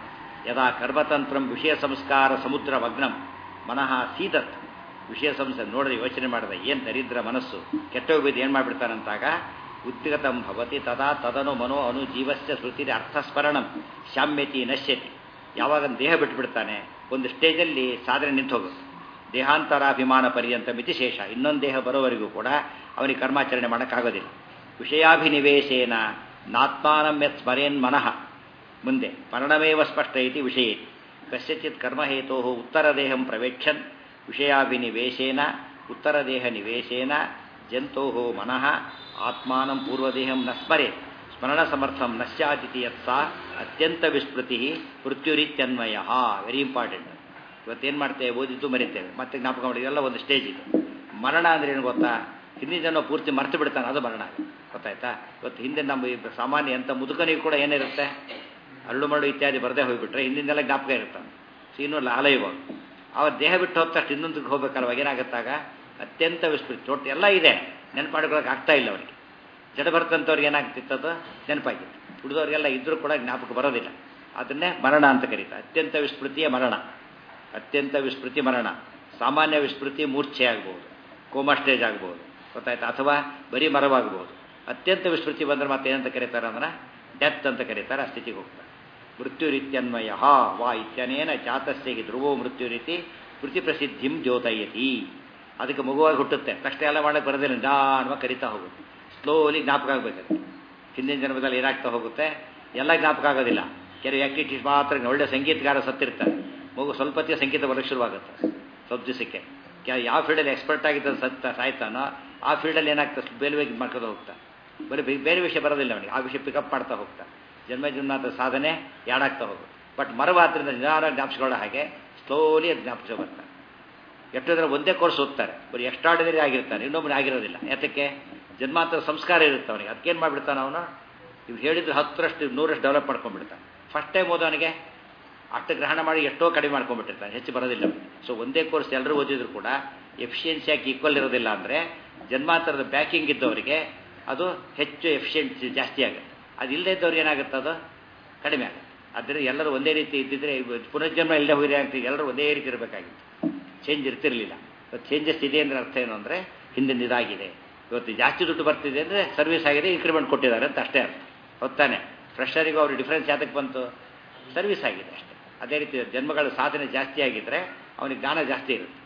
Speaker 2: ಯದಾ ಕರ್ಮತಂತ್ರಂ ವಿಷಯ ಸಂಸ್ಕಾರ ಸಮುದ್ರ ಮಗ್ನಂ ಮನಃ ಸೀದತ್ ವಿಷಯ ಸಂಸ್ಕಾರ ನೋಡಿದ್ರೆ ಯೋಚನೆ ಮಾಡಿದ ಏನು ದರಿದ್ರ ಮನಸ್ಸು ಕೆಟ್ಟೋಗಿದ್ದು ಏನು ಮಾಡಿಬಿಡ್ತಾನಂತಾಗ ಉದ್ಗತಂ ಭವತಿ ತದಾ ತದನು ಮನೋ ಅನು ಜೀವಸ್ಯ ಶ್ರುತಿರಿ ಅರ್ಥಸ್ಮರಣಂ ಶಾಮ್ಯತಿ ನಶ್ಯತಿ. ಯಾವಾಗ ದೇಹ ಬಿಟ್ಟುಬಿಡ್ತಾನೆ ಒಂದು ಸ್ಟೇಜಲ್ಲಿ ಸಾಧನೆ ನಿಂತು ಹೋಗುತ್ತೆ. ದೇಹಾಂತರಾಭಿಮಾನ ಪರ್ಯಂತ ಮಿತಿ ಶೇಷ. ಇನ್ನೊಂದು ದೇಹ ಬರೋವರೆಗೂ ಕೂಡ ಅವನಿಗೆ ಕರ್ಮಾಚರಣೆ ಮಾಡೋಕ್ಕಾಗೋದಿಲ್ಲ. ವಿಷಯಾಭಿನಿವೇಶೇನ ನಾತ್ಮಾನಂ ಯತ್ ಸ್ಮರೇನ್ ಮನಃ ಮುಂದೆ ಮರಣಮೇವ ಸ್ಪಷ್ಟ ಇತಿ ವಿಷಯೇ ಕಸ್ಯಚಿತ್ ಕರ್ಮಹೇತೋ ಉತ್ತರದೇಹಂ ಪ್ರವೇಕ್ಷನ್ ವಿಷಯಾಭಿನಿವೇಶೇನ ಉತ್ತರದೇಹ ನಿವೇಶೇನ ಜಂತೋ ಮನಃ ಆತ್ಮಾನಂ ಪೂರ್ವದೇಹಂ ನ ಸ್ಮರೆ ಸ್ಮರಣ ಸಮರ್ಥಂ ನ ಸ್ಯಾದಿತಿ ಯತ್ ಸಾ ಅತ್ಯಂತ ವಿಸ್ಮೃತಿ ಮೃತ್ಯುರಿತ್ಯನ್ವಯ. Very important. ಇವತ್ತೇನು ಮಾಡ್ತೇವೆ, ಓದಿದ್ದು ಮರಿತೇವೆ, ಮತ್ತೆ ಜ್ಞಾಪಕ ಮಾಡಿ. ಎಲ್ಲ ಒಂದು ಸ್ಟೇಜ್ ಇದೆ. ಮರಣ ಅಂದ್ರೆ ಏನು ಗೊತ್ತಾ? ಹಿಂದಿನ ಜನ ಪೂರ್ತಿ ಮರ್ತು ಬಿಡ್ತಾನೆ, ಅದು ಮರಣ. ಗೊತ್ತಾಯ್ತಾ? ಇವತ್ತು ಹಿಂದೆ ನಮ್ಮ ಸಾಮಾನ್ಯ ಎಂಥ ಮುದುಕನಿಗೂ ಕೂಡ ಏನಿರುತ್ತೆ, ಅರಳು ಮರಳು ಇತ್ಯಾದಿ ಬರದೇ ಹೋಗಿಬಿಟ್ರೆ ಹಿಂದಿಂದೆಲ್ಲ ಜ್ಞಾಪಕ ಇರ್ತಾನೆ. ಸೊ ಇನ್ನೂ ಅಲೈವ ಅವ ದೇಹ ಬಿಟ್ಟು ಹೋದ ತಕ್ಷಣ ಇನ್ನೊಂದಕ್ಕೆ ಹೋಗ್ಬೇಕಲ್ವ, ಏನಾಗುತ್ತಾಗ ಅತ್ಯಂತ ವಿಸ್ಮೃತಿ. ಒಟ್ಟು ಎಲ್ಲ ಇದೆ, ನೆನಪು ಮಾಡ್ಕೊಳಕ್ಕೆ ಆಗ್ತಾ ಇಲ್ಲ ಅವನಿಗೆ. ಜಡ ಬರ್ತಂಥವ್ರಿಗೆ ಏನಾಗ್ತಿತ್ತದು ನೆನಪಾಗಿತ್ತು. ಉಳಿದವ್ರಿಗೆಲ್ಲ ಇದ್ರೂ ಕೂಡ ಜ್ಞಾಪಕ ಬರೋದಿಲ್ಲ. ಅದನ್ನೇ ಮರಣ ಅಂತ ಕರೀತಾರೆ. ಅತ್ಯಂತ ವಿಸ್ಮೃತಿಯ ಮರಣ. ಅತ್ಯಂತ ವಿಸ್ಮೃತಿ ಮರಣ. ಸಾಮಾನ್ಯ ವಿಸ್ಮೃತಿ ಮೂರ್ಛೆ ಆಗ್ಬೋದು, ಕೋಮಾ ಸ್ಟೇಜ್ ಆಗ್ಬೋದು, ಗೊತ್ತಾಯ್ತಾ, ಅಥವಾ ಬರೀ ಮರವಾಗ್ಬೋದು. ಅತ್ಯಂತ ವಿಸ್ಮೃತಿ ಬಂದರೆ ಮತ್ತೆ ಏನಂತ ಕರೀತಾರೆ ಅಂದ್ರೆ ಡೆತ್ ಅಂತ ಕರೀತಾರೆ. ಆ ಸ್ಥಿತಿಗೆ ಹೋಗ್ತಾರೆ. ಮೃತ್ಯುರಿತ್ಯನ್ವಯ ವಾ ಇತ್ಯನೇನ ಜಾತಸ್ಯಗೆ ಧ್ರುವೋ ಮೃತ್ಯುರೀತಿ ಸ್ಮೃತಿ ಪ್ರಸಿದ್ಧಿಂ ದ್ಯೋತಯತಿ. ಅದಕ್ಕೆ ಮಗುವಾಗಿ ಹುಟ್ಟುತ್ತೆ, ತಕ್ಷಣ ಎಲ್ಲ ಮಾಡೋಕ್ಕೆ ಬರೋದಿಲ್ಲ, ನಿಧಾನವ ಕರಿತಾ ಹೋಗುತ್ತೆ. ಸ್ಲೋಲಿ ಜ್ಞಾಪಕ ಆಗಬೇಕಾದ್ರೆ ಹಿಂದಿನ ಜನ್ಮದಲ್ಲಿ ಏನಾಗ್ತಾ ಹೋಗುತ್ತೆ, ಎಲ್ಲ ಜ್ಞಾಪಕ ಆಗೋದಿಲ್ಲ. ಕೆಲವು ಆ್ಯಕ್ಟಿವಿಟೀಸ್ ಮಾತ್ರ. ಒಳ್ಳೆ ಸಂಗೀತಗಾರ ಸತ್ತಿರ್ತಾರೆ, ಮಗು ಸ್ವಲ್ಪ ಹೊತ್ತಿಗೆ ಸಂಗೀತ ಬರೋಕ್ಕೆ ಶುರುವಾಗುತ್ತೆ. ಸ್ವಲ್ಪ ದಿವಸಕ್ಕೆ ಯಾವ ಫೀಲ್ಡಲ್ಲಿ ಎಕ್ಸ್ಪರ್ಟ್ ಆಗಿದ್ದ ಸತ್ತ ಸಾಯ್ತಾನೋ ಆ ಫೀಲ್ಡಲ್ಲಿ ಏನಾಗ್ತದೆ ಬೇರೆ ಬೇಗ ಮಾಡ್ಕೊಂಡು ಹೋಗ್ತಾ, ಬರೀ ಬೇರೆ ವಿಷಯ ಬರೋದಿಲ್ಲ ಅವನಿಗೆ. ಆ ವಿಷಯ ಪಿಕಪ್ ಮಾಡ್ತಾ ಹೋಗ್ತಾ ಜನ್ಮ ಜನ್ಮದ ಸಾಧನೆ ಯಾಡಾಗ್ತಾ ಹೋಗುತ್ತೆ. ಬಟ್ ಮರವಾದ್ರಿಂದ ನಿಧಾನ ಜ್ಞಾಪಿಸ್ಕೊಳ್ಳೋ ಹಾಗೆ ಸ್ಲೋಲಿ ಅದು ಜ್ಞಾಪಿಸೋ ಬರ್ತಾರೆ. ಎಷ್ಟೋದ್ರೆ ಒಂದೇ ಕೋರ್ಸ್ ಓದ್ತಾರೆ, ಬರೀ ಎಕ್ಸ್ಟ್ರಾರ್ಡಿನರಿ ಆಗಿರ್ತಾನೆ, ಇನ್ನೊಬ್ಬರು ಆಗಿರೋದಿಲ್ಲ. ಯಾತಕ್ಕೆ? ಜನ್ಮಾಂತರ ಸಂಸ್ಕಾರ ಇರುತ್ತೆ ಅವನಿಗೆ. ಅದಕ್ಕೇನು ಮಾಡಿಬಿಡ್ತಾನೆ ಅವನು, ಇವ್ರು ಹೇಳಿದ್ರೆ ಹತ್ತರಷ್ಟು ನೂರಷ್ಟು ಡೆವಲಪ್ ಮಾಡ್ಕೊಂಡ್ಬಿಡ್ತಾನೆ. ಫಸ್ಟ್ ಟೈಮ್ ಓದೋನಿಗೆ ಅಷ್ಟು ಗ್ರಹಣ ಮಾಡಿ ಎಷ್ಟೋ ಕಡಿಮೆ ಮಾಡ್ಕೊಂಡ್ಬಿಟ್ಟಿರ್ತಾನೆ, ಹೆಚ್ಚು ಬರೋದಿಲ್ಲ. ಸೊ ಒಂದೇ ಕೋರ್ಸ್ ಎಲ್ಲರೂ ಓದಿದ್ರು ಕೂಡ ಎಫಿಷಿಯನ್ಸಿ ಯಾಕೆ ಈಕ್ವಲ್ ಇರೋದಿಲ್ಲ ಅಂದರೆ ಜನ್ಮಾಂತರದ ಬ್ಯಾಕಿಂಗ್ ಇದ್ದವರಿಗೆ ಅದು ಹೆಚ್ಚು ಎಫಿಷಿಯನ್ಸಿ ಜಾಸ್ತಿ ಆಗುತ್ತೆ. ಅದು ಇಲ್ಲದೇ ಇದ್ದವ್ರಿಗೆ ಏನಾಗುತ್ತೆ, ಅದು ಕಡಿಮೆ ಆಗುತ್ತೆ. ಆದ್ದರಿಂದ ಎಲ್ಲರೂ ಒಂದೇ ರೀತಿ ಇದ್ದಿದ್ರೆ ಪುನರ್ಜನ್ಮ ಇಲ್ಲದೆ ಹೋಗಿ ಆಗ್ತಿದೆ. ಎಲ್ಲರೂ ಒಂದೇ ರೀತಿ ಇರಬೇಕಾಗಿತ್ತು, ಚೇಂಜ್ ಇರ್ತಿರಲಿಲ್ಲ. ಇವತ್ತು ಚೇಂಜಸ್ ಇದೆ ಅಂದರೆ ಅರ್ಥ ಏನು ಅಂದರೆ ಹಿಂದಿನ ಇದಾಗಿದೆ. ಇವತ್ತು ಜಾಸ್ತಿ ದುಡ್ಡು ಬರ್ತಿದೆ ಅಂದರೆ ಸರ್ವಿಸ್ ಆಗಿದೆ, ಇನ್ಕ್ರಿಮೆಂಟ್ ಕೊಟ್ಟಿದ್ದಾರೆ ಅಂತ ಅಷ್ಟೇ ಅರ್ಥ. ಹೊತ್ತಾನೆ ಫ್ರೆಶರಿಗೂ ಅವ್ರ ಡಿಫ್ರೆನ್ಸ್ ಯಾತಕ್ಕೆ ಬಂತು? ಸರ್ವಿಸ್ ಆಗಿದೆ ಅಷ್ಟೇ. ಅದೇ ರೀತಿ ಜನ್ಮಗಳ ಸಾಧನೆ ಜಾಸ್ತಿ ಆಗಿದ್ದರೆ ಅವನಿಗೆ ಜ್ಞಾನ ಜಾಸ್ತಿ ಇರುತ್ತೆ.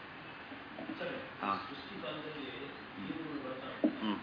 Speaker 2: ಹಾಂ ಹ್ಞೂ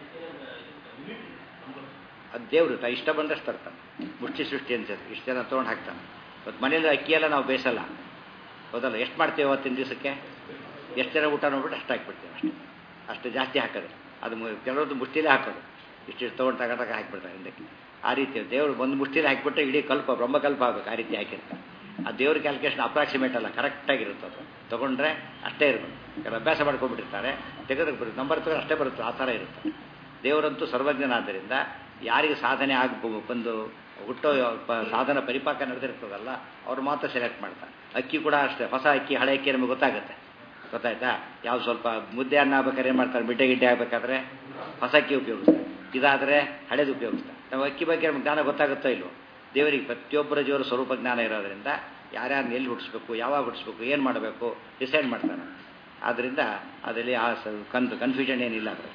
Speaker 2: ಅದು ದೇವರು ತ ಇಷ್ಟ ಬಂದಷ್ಟು ತರ್ತಾನೆ. ಮುಷ್ಟಿ ಸೃಷ್ಟಿ ಅನ್ಸುತ್ತೆ, ಇಷ್ಟು ಜನ ತೊಗೊಂಡು ಹಾಕ್ತಾನೆ. ಇವತ್ತು ಮನೇಲಿ ಅಕ್ಕಿಯೆಲ್ಲ ನಾವು ಬೇಯಿಸಲ್ಲ, ಹೌದಲ್ಲ? ಎಷ್ಟು ಮಾಡ್ತೇವೆ ಅವತ್ತಿನ ದಿವಸಕ್ಕೆ? ಎಷ್ಟು ಜನ ಊಟ ನೋಡ್ಬಿಟ್ಟು ಅಷ್ಟು ಹಾಕ್ಬಿಡ್ತೇವೆ, ಅಷ್ಟೇ. ಅಷ್ಟು ಜಾಸ್ತಿ ಹಾಕೋದು. ಅದು ಕೆಲವ್ರದ್ದು ಮುಷ್ಟಿಲೇ ಹಾಕೋದು, ಇಷ್ಟಿಷ್ಟು ತೊಗೊಂಡು ತಗೊಂಡಾಗ ಹಾಕಿಬಿಡ್ತಾರೆ ಹಿಂದಕ್ಕೆ. ಆ ರೀತಿ ದೇವರು ಒಂದು ಮುಷ್ಟಿಲಿ ಹಾಕಿಬಿಟ್ಟು ಇಡೀ ಕಲ್ಪ ಬ್ರಹ್ಮಕಲ್ಪ ಆಗಬೇಕು, ಆ ರೀತಿ ಹಾಕಿರ್ತಾರೆ. ಆ ದೇವ್ರ ಕ್ಯಾಲ್ಕುಲೇಷನ್ ಅಪ್ರಾಕ್ಸಿಮೇಟ್ ಅಲ್ಲ, ಕರೆಕ್ಟಾಗಿರುತ್ತೆ. ಅದು ತೊಗೊಂಡ್ರೆ ಅಷ್ಟೇ ಇರಬೇಕು. ಕೆಲವು ಅಭ್ಯಾಸ ಮಾಡ್ಕೊಂಡ್ಬಿಟ್ಟಿರ್ತಾರೆ, ತೆಗೆದು ನಂಬರ್ ತಗೊಂಡು ಅಷ್ಟೇ ಬರುತ್ತೆ, ಆ ಥರ ಇರುತ್ತೆ. ದೇವರಂತೂ ಸರ್ವಜ್ಞನಾದ್ದರಿಂದ ಯಾರಿಗೆ ಸಾಧನೆ ಆಗ ಬಂದು ಹುಟ್ಟೋ ಸಾಧನ ಪರಿಪಾಕ ನಡೆದಿರ್ತದಲ್ಲ ಅವ್ರು ಮಾತ್ರ ಸೆಲೆಕ್ಟ್ ಮಾಡ್ತಾರೆ. ಅಕ್ಕಿ ಕೂಡ ಅಷ್ಟೇ, ಹೊಸ ಅಕ್ಕಿ ಹಳೆ ಅಕ್ಕಿ ನಮಗೆ ಗೊತ್ತಾಗುತ್ತೆ, ಗೊತ್ತಾಯ್ತಾ? ಯಾವ್ದು ಸ್ವಲ್ಪ ಮುದ್ದೆ ಅನ್ನ ಆಗ್ಬೇಕಾದ್ರೆ ಏನು ಮಾಡ್ತಾರೆ, ಮಿಡ್ಡೆ ಗಿಡ್ಡೆ ಆಗಬೇಕಾದ್ರೆ ಹೊಸ ಅಕ್ಕಿ ಉಪಯೋಗಿಸ್ತಾರೆ, ಇದಾದರೆ ಹಳೇದು ಉಪಯೋಗಿಸ್ತಾರೆ. ನಾವು ಅಕ್ಕಿ ಬಗ್ಗೆ ನಮ್ಗೆ ಜ್ಞಾನ ಗೊತ್ತಾಗುತ್ತೋ ಇಲ್ವೋ? ದೇವರಿಗೆ ಪ್ರತಿಯೊಬ್ಬರ ಜೀವನ ಸ್ವರೂಪ ಜ್ಞಾನ ಇರೋದ್ರಿಂದ ಯಾರ್ಯಾರನ್ನ ಎಲ್ಲಿ ಹುಟ್ಟಿಸ್ಬೇಕು, ಯಾವಾಗ ಹುಟ್ಟಿಸ್ಬೇಕು, ಏನು ಮಾಡಬೇಕು ಡಿಸೈಡ್ ಮಾಡ್ತಾನೆ. ಆದ್ದರಿಂದ ಅದರಲ್ಲಿ ಆ ಕನ್ ಕನ್ಫ್ಯೂಷನ್ ಏನಿಲ್ಲ. ಅದರ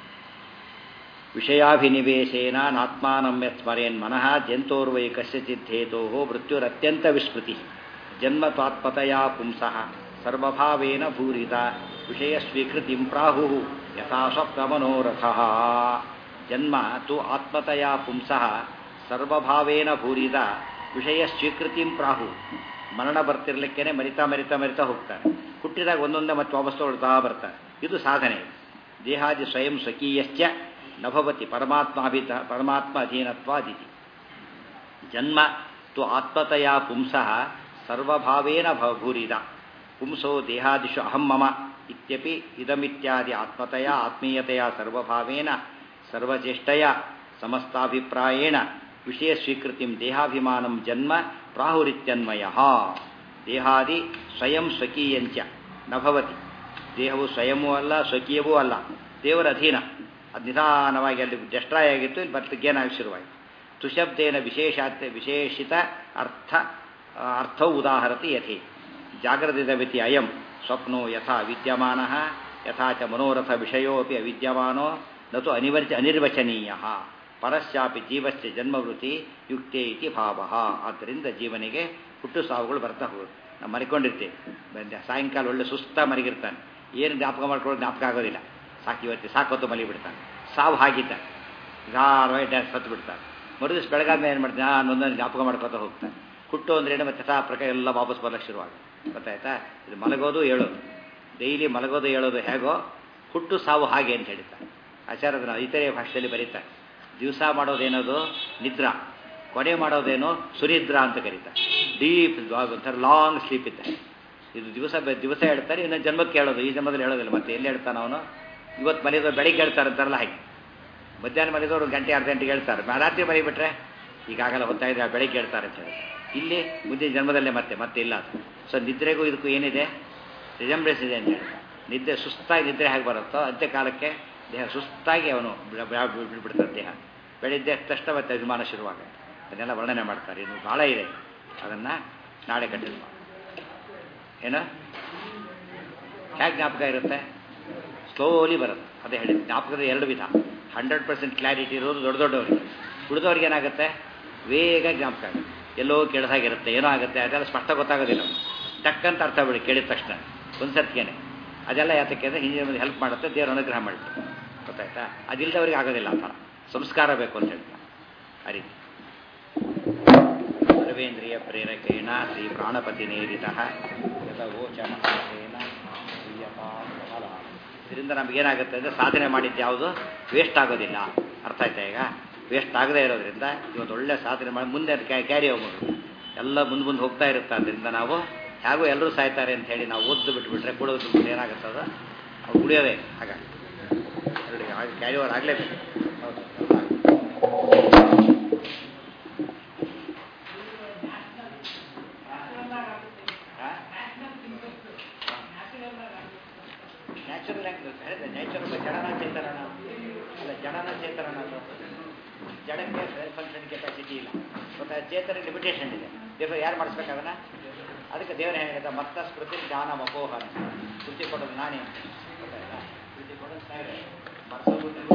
Speaker 2: ವಿಷಯಾಭಿನಿವೇಶೇನ ನಾತ್ಮಾನಂ ಯತ್ ಸ್ಮರೇನ್ ಮನಃ ಜಂತೋರ್ವೈ ಕಸ್ಯಚಿತ್ ಹೇತೋ ಮೃತ್ಯುರತ್ಯಂತ ವಿಸ್ಮೃತಿ ಜನ್ಮ ತ್ವಾತ್ಪತಯಾ ಪುಂಸಃ ಸರ್ವಭಾವೇನ ಭೂರಿತ ವಿಷಯ ಸ್ವೀಕೃತಿಂ ಪ್ರಾಹು ಯಥಾ ಸ್ವಪ್ನಮನೋರಥಃ. ಜನ್ಮ ತು ಆತ್ಮತಯಾ ಪುಂಸಃ ಸರ್ವಭಾವೇನ ಭೂರಿತ ವಿಷಯ ಸ್ವೀಕೃತಿಂ ಪ್ರಾಹು. ಮರಣ ಬರ್ತಿರ್ಲಿಕ್ಕೇನೆ ಮರಿತಾ ಮರಿತಾ ಮರಿತಾ ಹೋಗ್ತಾರೆ. ಹುಟ್ಟಿದಾಗ ಒಂದೊಂದೇ ಮತ್ತೆ ವಾಪಸ್ ತಗೊಳ್ತಾ ಬರ್ತಾರೆ. ಇದು ಸಾಧನೆ. ದೇಹಾದಿ ಸ್ವಯಂ ಸ್ವಕೀಯಶ್ಚ ನಭವತಿ ಪರಮಾತ್ಮಾಭಿತ ಪರಮಾತ್ಮ ಅಧೀನತ್ವಾದಿತಿ. ಜನ್ಮ ತು ಆತ್ಮತಯಾ ಪುಂಸಃ ಸರ್ವಭಾವೇನ ಭೂರಿದ ಪುಂಸೋ ದೇಹಾದಿಷು ಅಹಂ ಮಮ ಇತ್ಯಪಿ ಇದಮಿತ್ಯಾದಿ ಆತ್ಮತಯ ಆತ್ಮೀಯತೆಯ ಸರ್ವಭಾವೇನ ಸರ್ವಚೇಷ್ಟಯ ಸಮಸ್ತಾಭಿಪ್ರಾಯೇಣ ವಿಷಯ ಸ್ವೀಕೃತಿಂ ದೇಹಾಭಿಮಾನಂ ಜನ್ಮ ಪ್ರಾಹುರಿತ್ಯನ್ವಯ. ದೇಹಾದಿ ಸ್ವಯಂ ಸ್ವಕೀಯಂಚ ನಭವತಿ. ದೇಹವು ಸ್ವಯಂವೂ ಅಲ್ಲ, ಸ್ವಕೀಯವೂ ಅಲ್ಲ, ದೇವರ ಅಧೀನ. ಅದು ನಿಧಾನವಾಗಿ ಅಲ್ಲಿ ಡೆಸ್ಟ್ರಾಯ್ ಆಗಿತ್ತು, ಇಲ್ಲಿ ಬರ್ತಕ್ಕೇನಾಗಿ ಶುರುವಾಯಿತು. ತುಶಬ್ದೇನ ವಿಶೇಷಾತ್ ವಿಶೇಷಿತ ಅರ್ಥ ಅರ್ಥೌ ಉದಾಹರತಿ ಯಥಿ ಜಾಗೃತಿದವಿತಿ ಅಯಂ ಸ್ವಪ್ನೋ ಯಥಾ ವಿದ್ಯಮಾನಃ ಯಥಾ ಚ ಮನೋರಥ ವಿಷಯೋಪಿ ಅವಿದ್ಯಮಾನೋ ನತು ಅನಿವರ್ಚ ಅನಿರ್ವಚನೀಯ ಪರಸ್ಯಾಪಿ ಜೀವಸ್ಯ ಜನ್ಮವೃತ್ತಿ ಯುಕ್ತೇ ಇತಿ ಭಾವಃ. ಆದ್ದರಿಂದ ಜೀವನಿಗೆ ಹುಟ್ಟು ಸಾವುಗಳು ಬರ್ತಾ ಹೋಗುತ್ತೆ. ನಾವು ಮರಿಕೊಂಡಿರ್ತೀವಿ, ಸಾಯಂಕಾಲ ಒಳ್ಳೆ ಸುಸ್ತ ಮರಿಗಿರ್ತಾನೆ, ಏನು ಜ್ಞಾಪಕ ಮಾಡ್ಕೊಳ್ಳೋದು ಜ್ಞಾಪಕ ಆಗೋದಿಲ್ಲ, ಸಾಕು ಇವತ್ತು ಸಾಕೊತ್ತು ಮಲಿ ಬಿಡ್ತಾನೆ. ಸಾವು ಹಾಗಿದ್ದ ಗಾರವಾಗಿ ಡ್ಯಾನ್ಸ್ ಸತ್ತು ಬಿಡ್ತಾನೆ. ಮರುದಿವ್ಸ ಬೆಳಗಾದ ಏನು ಮಾಡ್ತಾನೆ, ನಾನು ಒಂದೊಂದು ಜ್ಞಾಪಕ ಮಾಡ್ಕೊತಾ ಹೋಗ್ತಾನೆ. ಹುಟ್ಟು ಅಂದ್ರೇನು ಮತ್ತೆ ತಾ ಪ್ರಕಾರ ಎಲ್ಲ ವಾಪಸ್ ಬರ್ಲಿಕ್ಕೆ ಶುರುವಾಗ ಗೊತ್ತಾಯ್ತಾ. ಇದು ಮಲಗೋದು ಹೇಳೋದು, ಡೈಲಿ ಮಲಗೋದು ಹೇಳೋದು ಹೇಗೋ ಹುಟ್ಟು ಸಾವು ಹಾಗೆ ಅಂತ ಹೇಳ್ತಾರೆ ಆಚಾರ್ಯದನ್ನ ಇತರೆ ಭಾಷೆಯಲ್ಲಿ ಬರೀತಾರೆ. ದಿವಸ ಮಾಡೋದೇನೋದು ನಿದ್ರಾ, ಕೊನೆ ಮಾಡೋದೇನೋ ಸುನಿದ್ರಾ ಅಂತ ಕರೀತಾರೆ. ಡೀಪ್ ಒಂಥರ ಲಾಂಗ್ ಸ್ಲೀಪ್ ಇದ್ದಾರೆ. ಇದು ದಿವಸ ದಿವಸ ಹೇಳ್ತಾರೆ, ಇನ್ನೊಂದು ಜನ್ಮಕ್ಕೆ ಹೇಳೋದು, ಈ ಜನ್ಮದಲ್ಲಿ ಹೇಳೋದಿಲ್ಲ. ಮತ್ತೆ ಎಲ್ಲಿ ಹೇಳ್ತಾನೆ ಅವನು, ಇವತ್ತು ಮಲಿದವ್ರು ಬೆಳಿಗ್ಗೆ ಹೇಳ್ತಾರೆ ಅಂತಾರಲ್ಲ ಹಾಗೆ, ಮಧ್ಯಾಹ್ನ ಮಲಿದವ್ರು ಒಂದು ಗಂಟೆ ಅರ್ಧ ಗಂಟೆಗೆ ಹೇಳ್ತಾರೆ, ರಾತ್ರಿ ಮಲಿಬಿಟ್ರೆ ಈಗಾಗಲೇ ಹೊತ್ತಾಯಿದ್ರೆ ಬೆಳಿಗ್ಗೆ ಹೇಳ್ತಾರೆ ಅಂತ ಹೇಳಿ. ಇಲ್ಲಿ ಮುಂದಿನ ಜನ್ಮದಲ್ಲೇ ಮತ್ತೆ ಮತ್ತೆ ಇಲ್ಲ ಅದು. ಸೊ ನಿದ್ರೆಗೂ ಇದಕ್ಕೂ ಏನಿದೆ, ರಿಜಂಬ್ರೆನ್ಸ್ ಇದೆ ಅಂತ ಹೇಳಿ. ನಿದ್ದೆ ಸುಸ್ತಾಗಿ ನಿದ್ರೆ ಹೇಗೆ ಬರುತ್ತೋ ಅಂತ್ಯ ಕಾಲಕ್ಕೆ ದೇಹ ಸುಸ್ತಾಗಿ ಅವನು ಬಿಡ್ಬಿಡ್ತಾರೆ. ದೇಹ ಬೆಳಿಗ್ಗೆ ತಕ್ಷಣ ಮತ್ತೆ ಅಭಿಮಾನ ಶುರುವಾಗ ಅದನ್ನೆಲ್ಲ ವರ್ಣನೆ ಮಾಡ್ತಾರೆ. ಇನ್ನು ಭಾಳ ಇದೆ, ಅದನ್ನು ನಾಳೆ ಕಂಟಿನ್ಯೂ ಮಾಡಿ. ಏನು ಹೇಗೆ ಜ್ಞಾಪಕ ಇರುತ್ತೆ, ಸ್ಲೋಲಿ ಬರುತ್ತೆ. ಅದೇ ಹೇಳಿ ಜ್ಞಾಪಕದ ಎರಡು ವಿಧ. ಹಂಡ್ರೆಡ್ ಪರ್ಸೆಂಟ್ ಕ್ಲಾರಿಟಿ ಇರೋದು ದೊಡ್ಡ ದೊಡ್ಡವರಿಗೆ, ಉಳಿದವ್ರಿಗೆ ಏನಾಗುತ್ತೆ ಬೇಗ ಜ್ಞಾಪಕ ಆಗುತ್ತೆ, ಎಲ್ಲೋ ಕೇಳಿದಾಗಿರುತ್ತೆ, ಏನೋ ಆಗುತ್ತೆ, ಅದೆಲ್ಲ ಸ್ಪಷ್ಟ ಗೊತ್ತಾಗೋದಿಲ್ಲ. ಟಕ್ಕಂತ ಅರ್ಥ ಬಿಡಿ ಕೇಳಿದ ತಕ್ಷಣ ಒಂದು ಸರ್ತಿಗೇನೆ. ಅದೆಲ್ಲ ಯಾತಕ್ಕೆ ಅಂದರೆ ಹಿಂದಿನ ಹೆಲ್ಪ್ ಮಾಡುತ್ತೆ, ದೇವರ ಅನುಗ್ರಹ ಮಾಡುತ್ತೆ, ಗೊತ್ತಾಯ್ತಾ. ಅದಿಲ್ಲದವ್ರಿಗೆ ಆಗೋದಿಲ್ಲ. ಆ ಥರ ಸಂಸ್ಕಾರ ಬೇಕು ಅಂತ ಹೇಳ್ತಾರೆ. ಆ ರೀತಿ ಸರ್ವೇಂದ್ರಿಯ ಪ್ರೇರಕೇಣ ಶ್ರೀ ಪ್ರಾಣಪತಿ ನೇರಿತ ಯಥವೋಚಮಹೇನ ಇದರಿಂದ ನಮಗೇನಾಗುತ್ತೆ ಅಂದರೆ ಸಾಧನೆ ಮಾಡಿದ್ದು ಯಾವುದು ವೇಸ್ಟ್ ಆಗೋದಿಲ್ಲ. ಅರ್ಥ ಆಯ್ತಾ ಈಗ. ವೇಸ್ಟ್ ಆಗದೇ ಇರೋದ್ರಿಂದ ಇವತ್ತು ಒಳ್ಳೆ ಸಾಧನೆ ಮಾಡಿ ಮುಂದೆ ಕ್ಯಾರಿ ಹೋಗ್ಬೋದು, ಎಲ್ಲ ಮುಂದೆ ಮುಂದೆ ಹೋಗ್ತಾ ಇರುತ್ತೆ. ಅದರಿಂದ ನಾವು ಹೇಗೂ ಎಲ್ಲರೂ ಸಾಯ್ತಾರೆ ಅಂತ ಹೇಳಿ ನಾವು ಓದ್ದು ಬಿಟ್ಬಿಟ್ರೆ ಕೂಡೋದು ಬಿಟ್ಟು ಏನಾಗುತ್ತದ ಅವ್ರು ಕುಡಿಯೋದೇ ಹಾಗಾಗಿ ಎರಡು ಹಾಗೆ ಕ್ಯಾರಿ ಓವರ್ ಆಗಲೇಬೇಕು. ಹೌದು ನ್ಯಾಚುರಲ್ ಆಗಿ ಹೇಳಿದೆ. ನ್ಯಾಚುರಲ್ ಜಡನ ಚೇತನ ಅಲ್ಲ, ಜಡನ ಚೇತನ ಜಡಕ್ಕೆ ಸೆಲ್ಫ್ ಫಂಕ್ಷನ್ ಕೆಪಾಸಿಟಿ ಇಲ್ಲ, ಮತ್ತು ಚೇತನ ಲಿಮಿಟೇಷನ್ ಇದೆ. ದೇವರು ಯಾರು ಮಾಡಿಸ್ಬೇಕು ಅದನ್ನು? ಅದಕ್ಕೆ ದೇವರ ಹೇಳಿದ ಮತ್ತ ಸ್ಮೃತಿ ಜ್ಞಾನ ಮಪೋಹ ಅಂತ ಸ್ಮೃತಿ ಕೊಡೋದು ನಾನೇ ಅಂತ ಗೊತ್ತಾಯ್ತಾ. ಸ್ಮೃತಿ ಕೊಡೋದು ಮರೆಸೋದು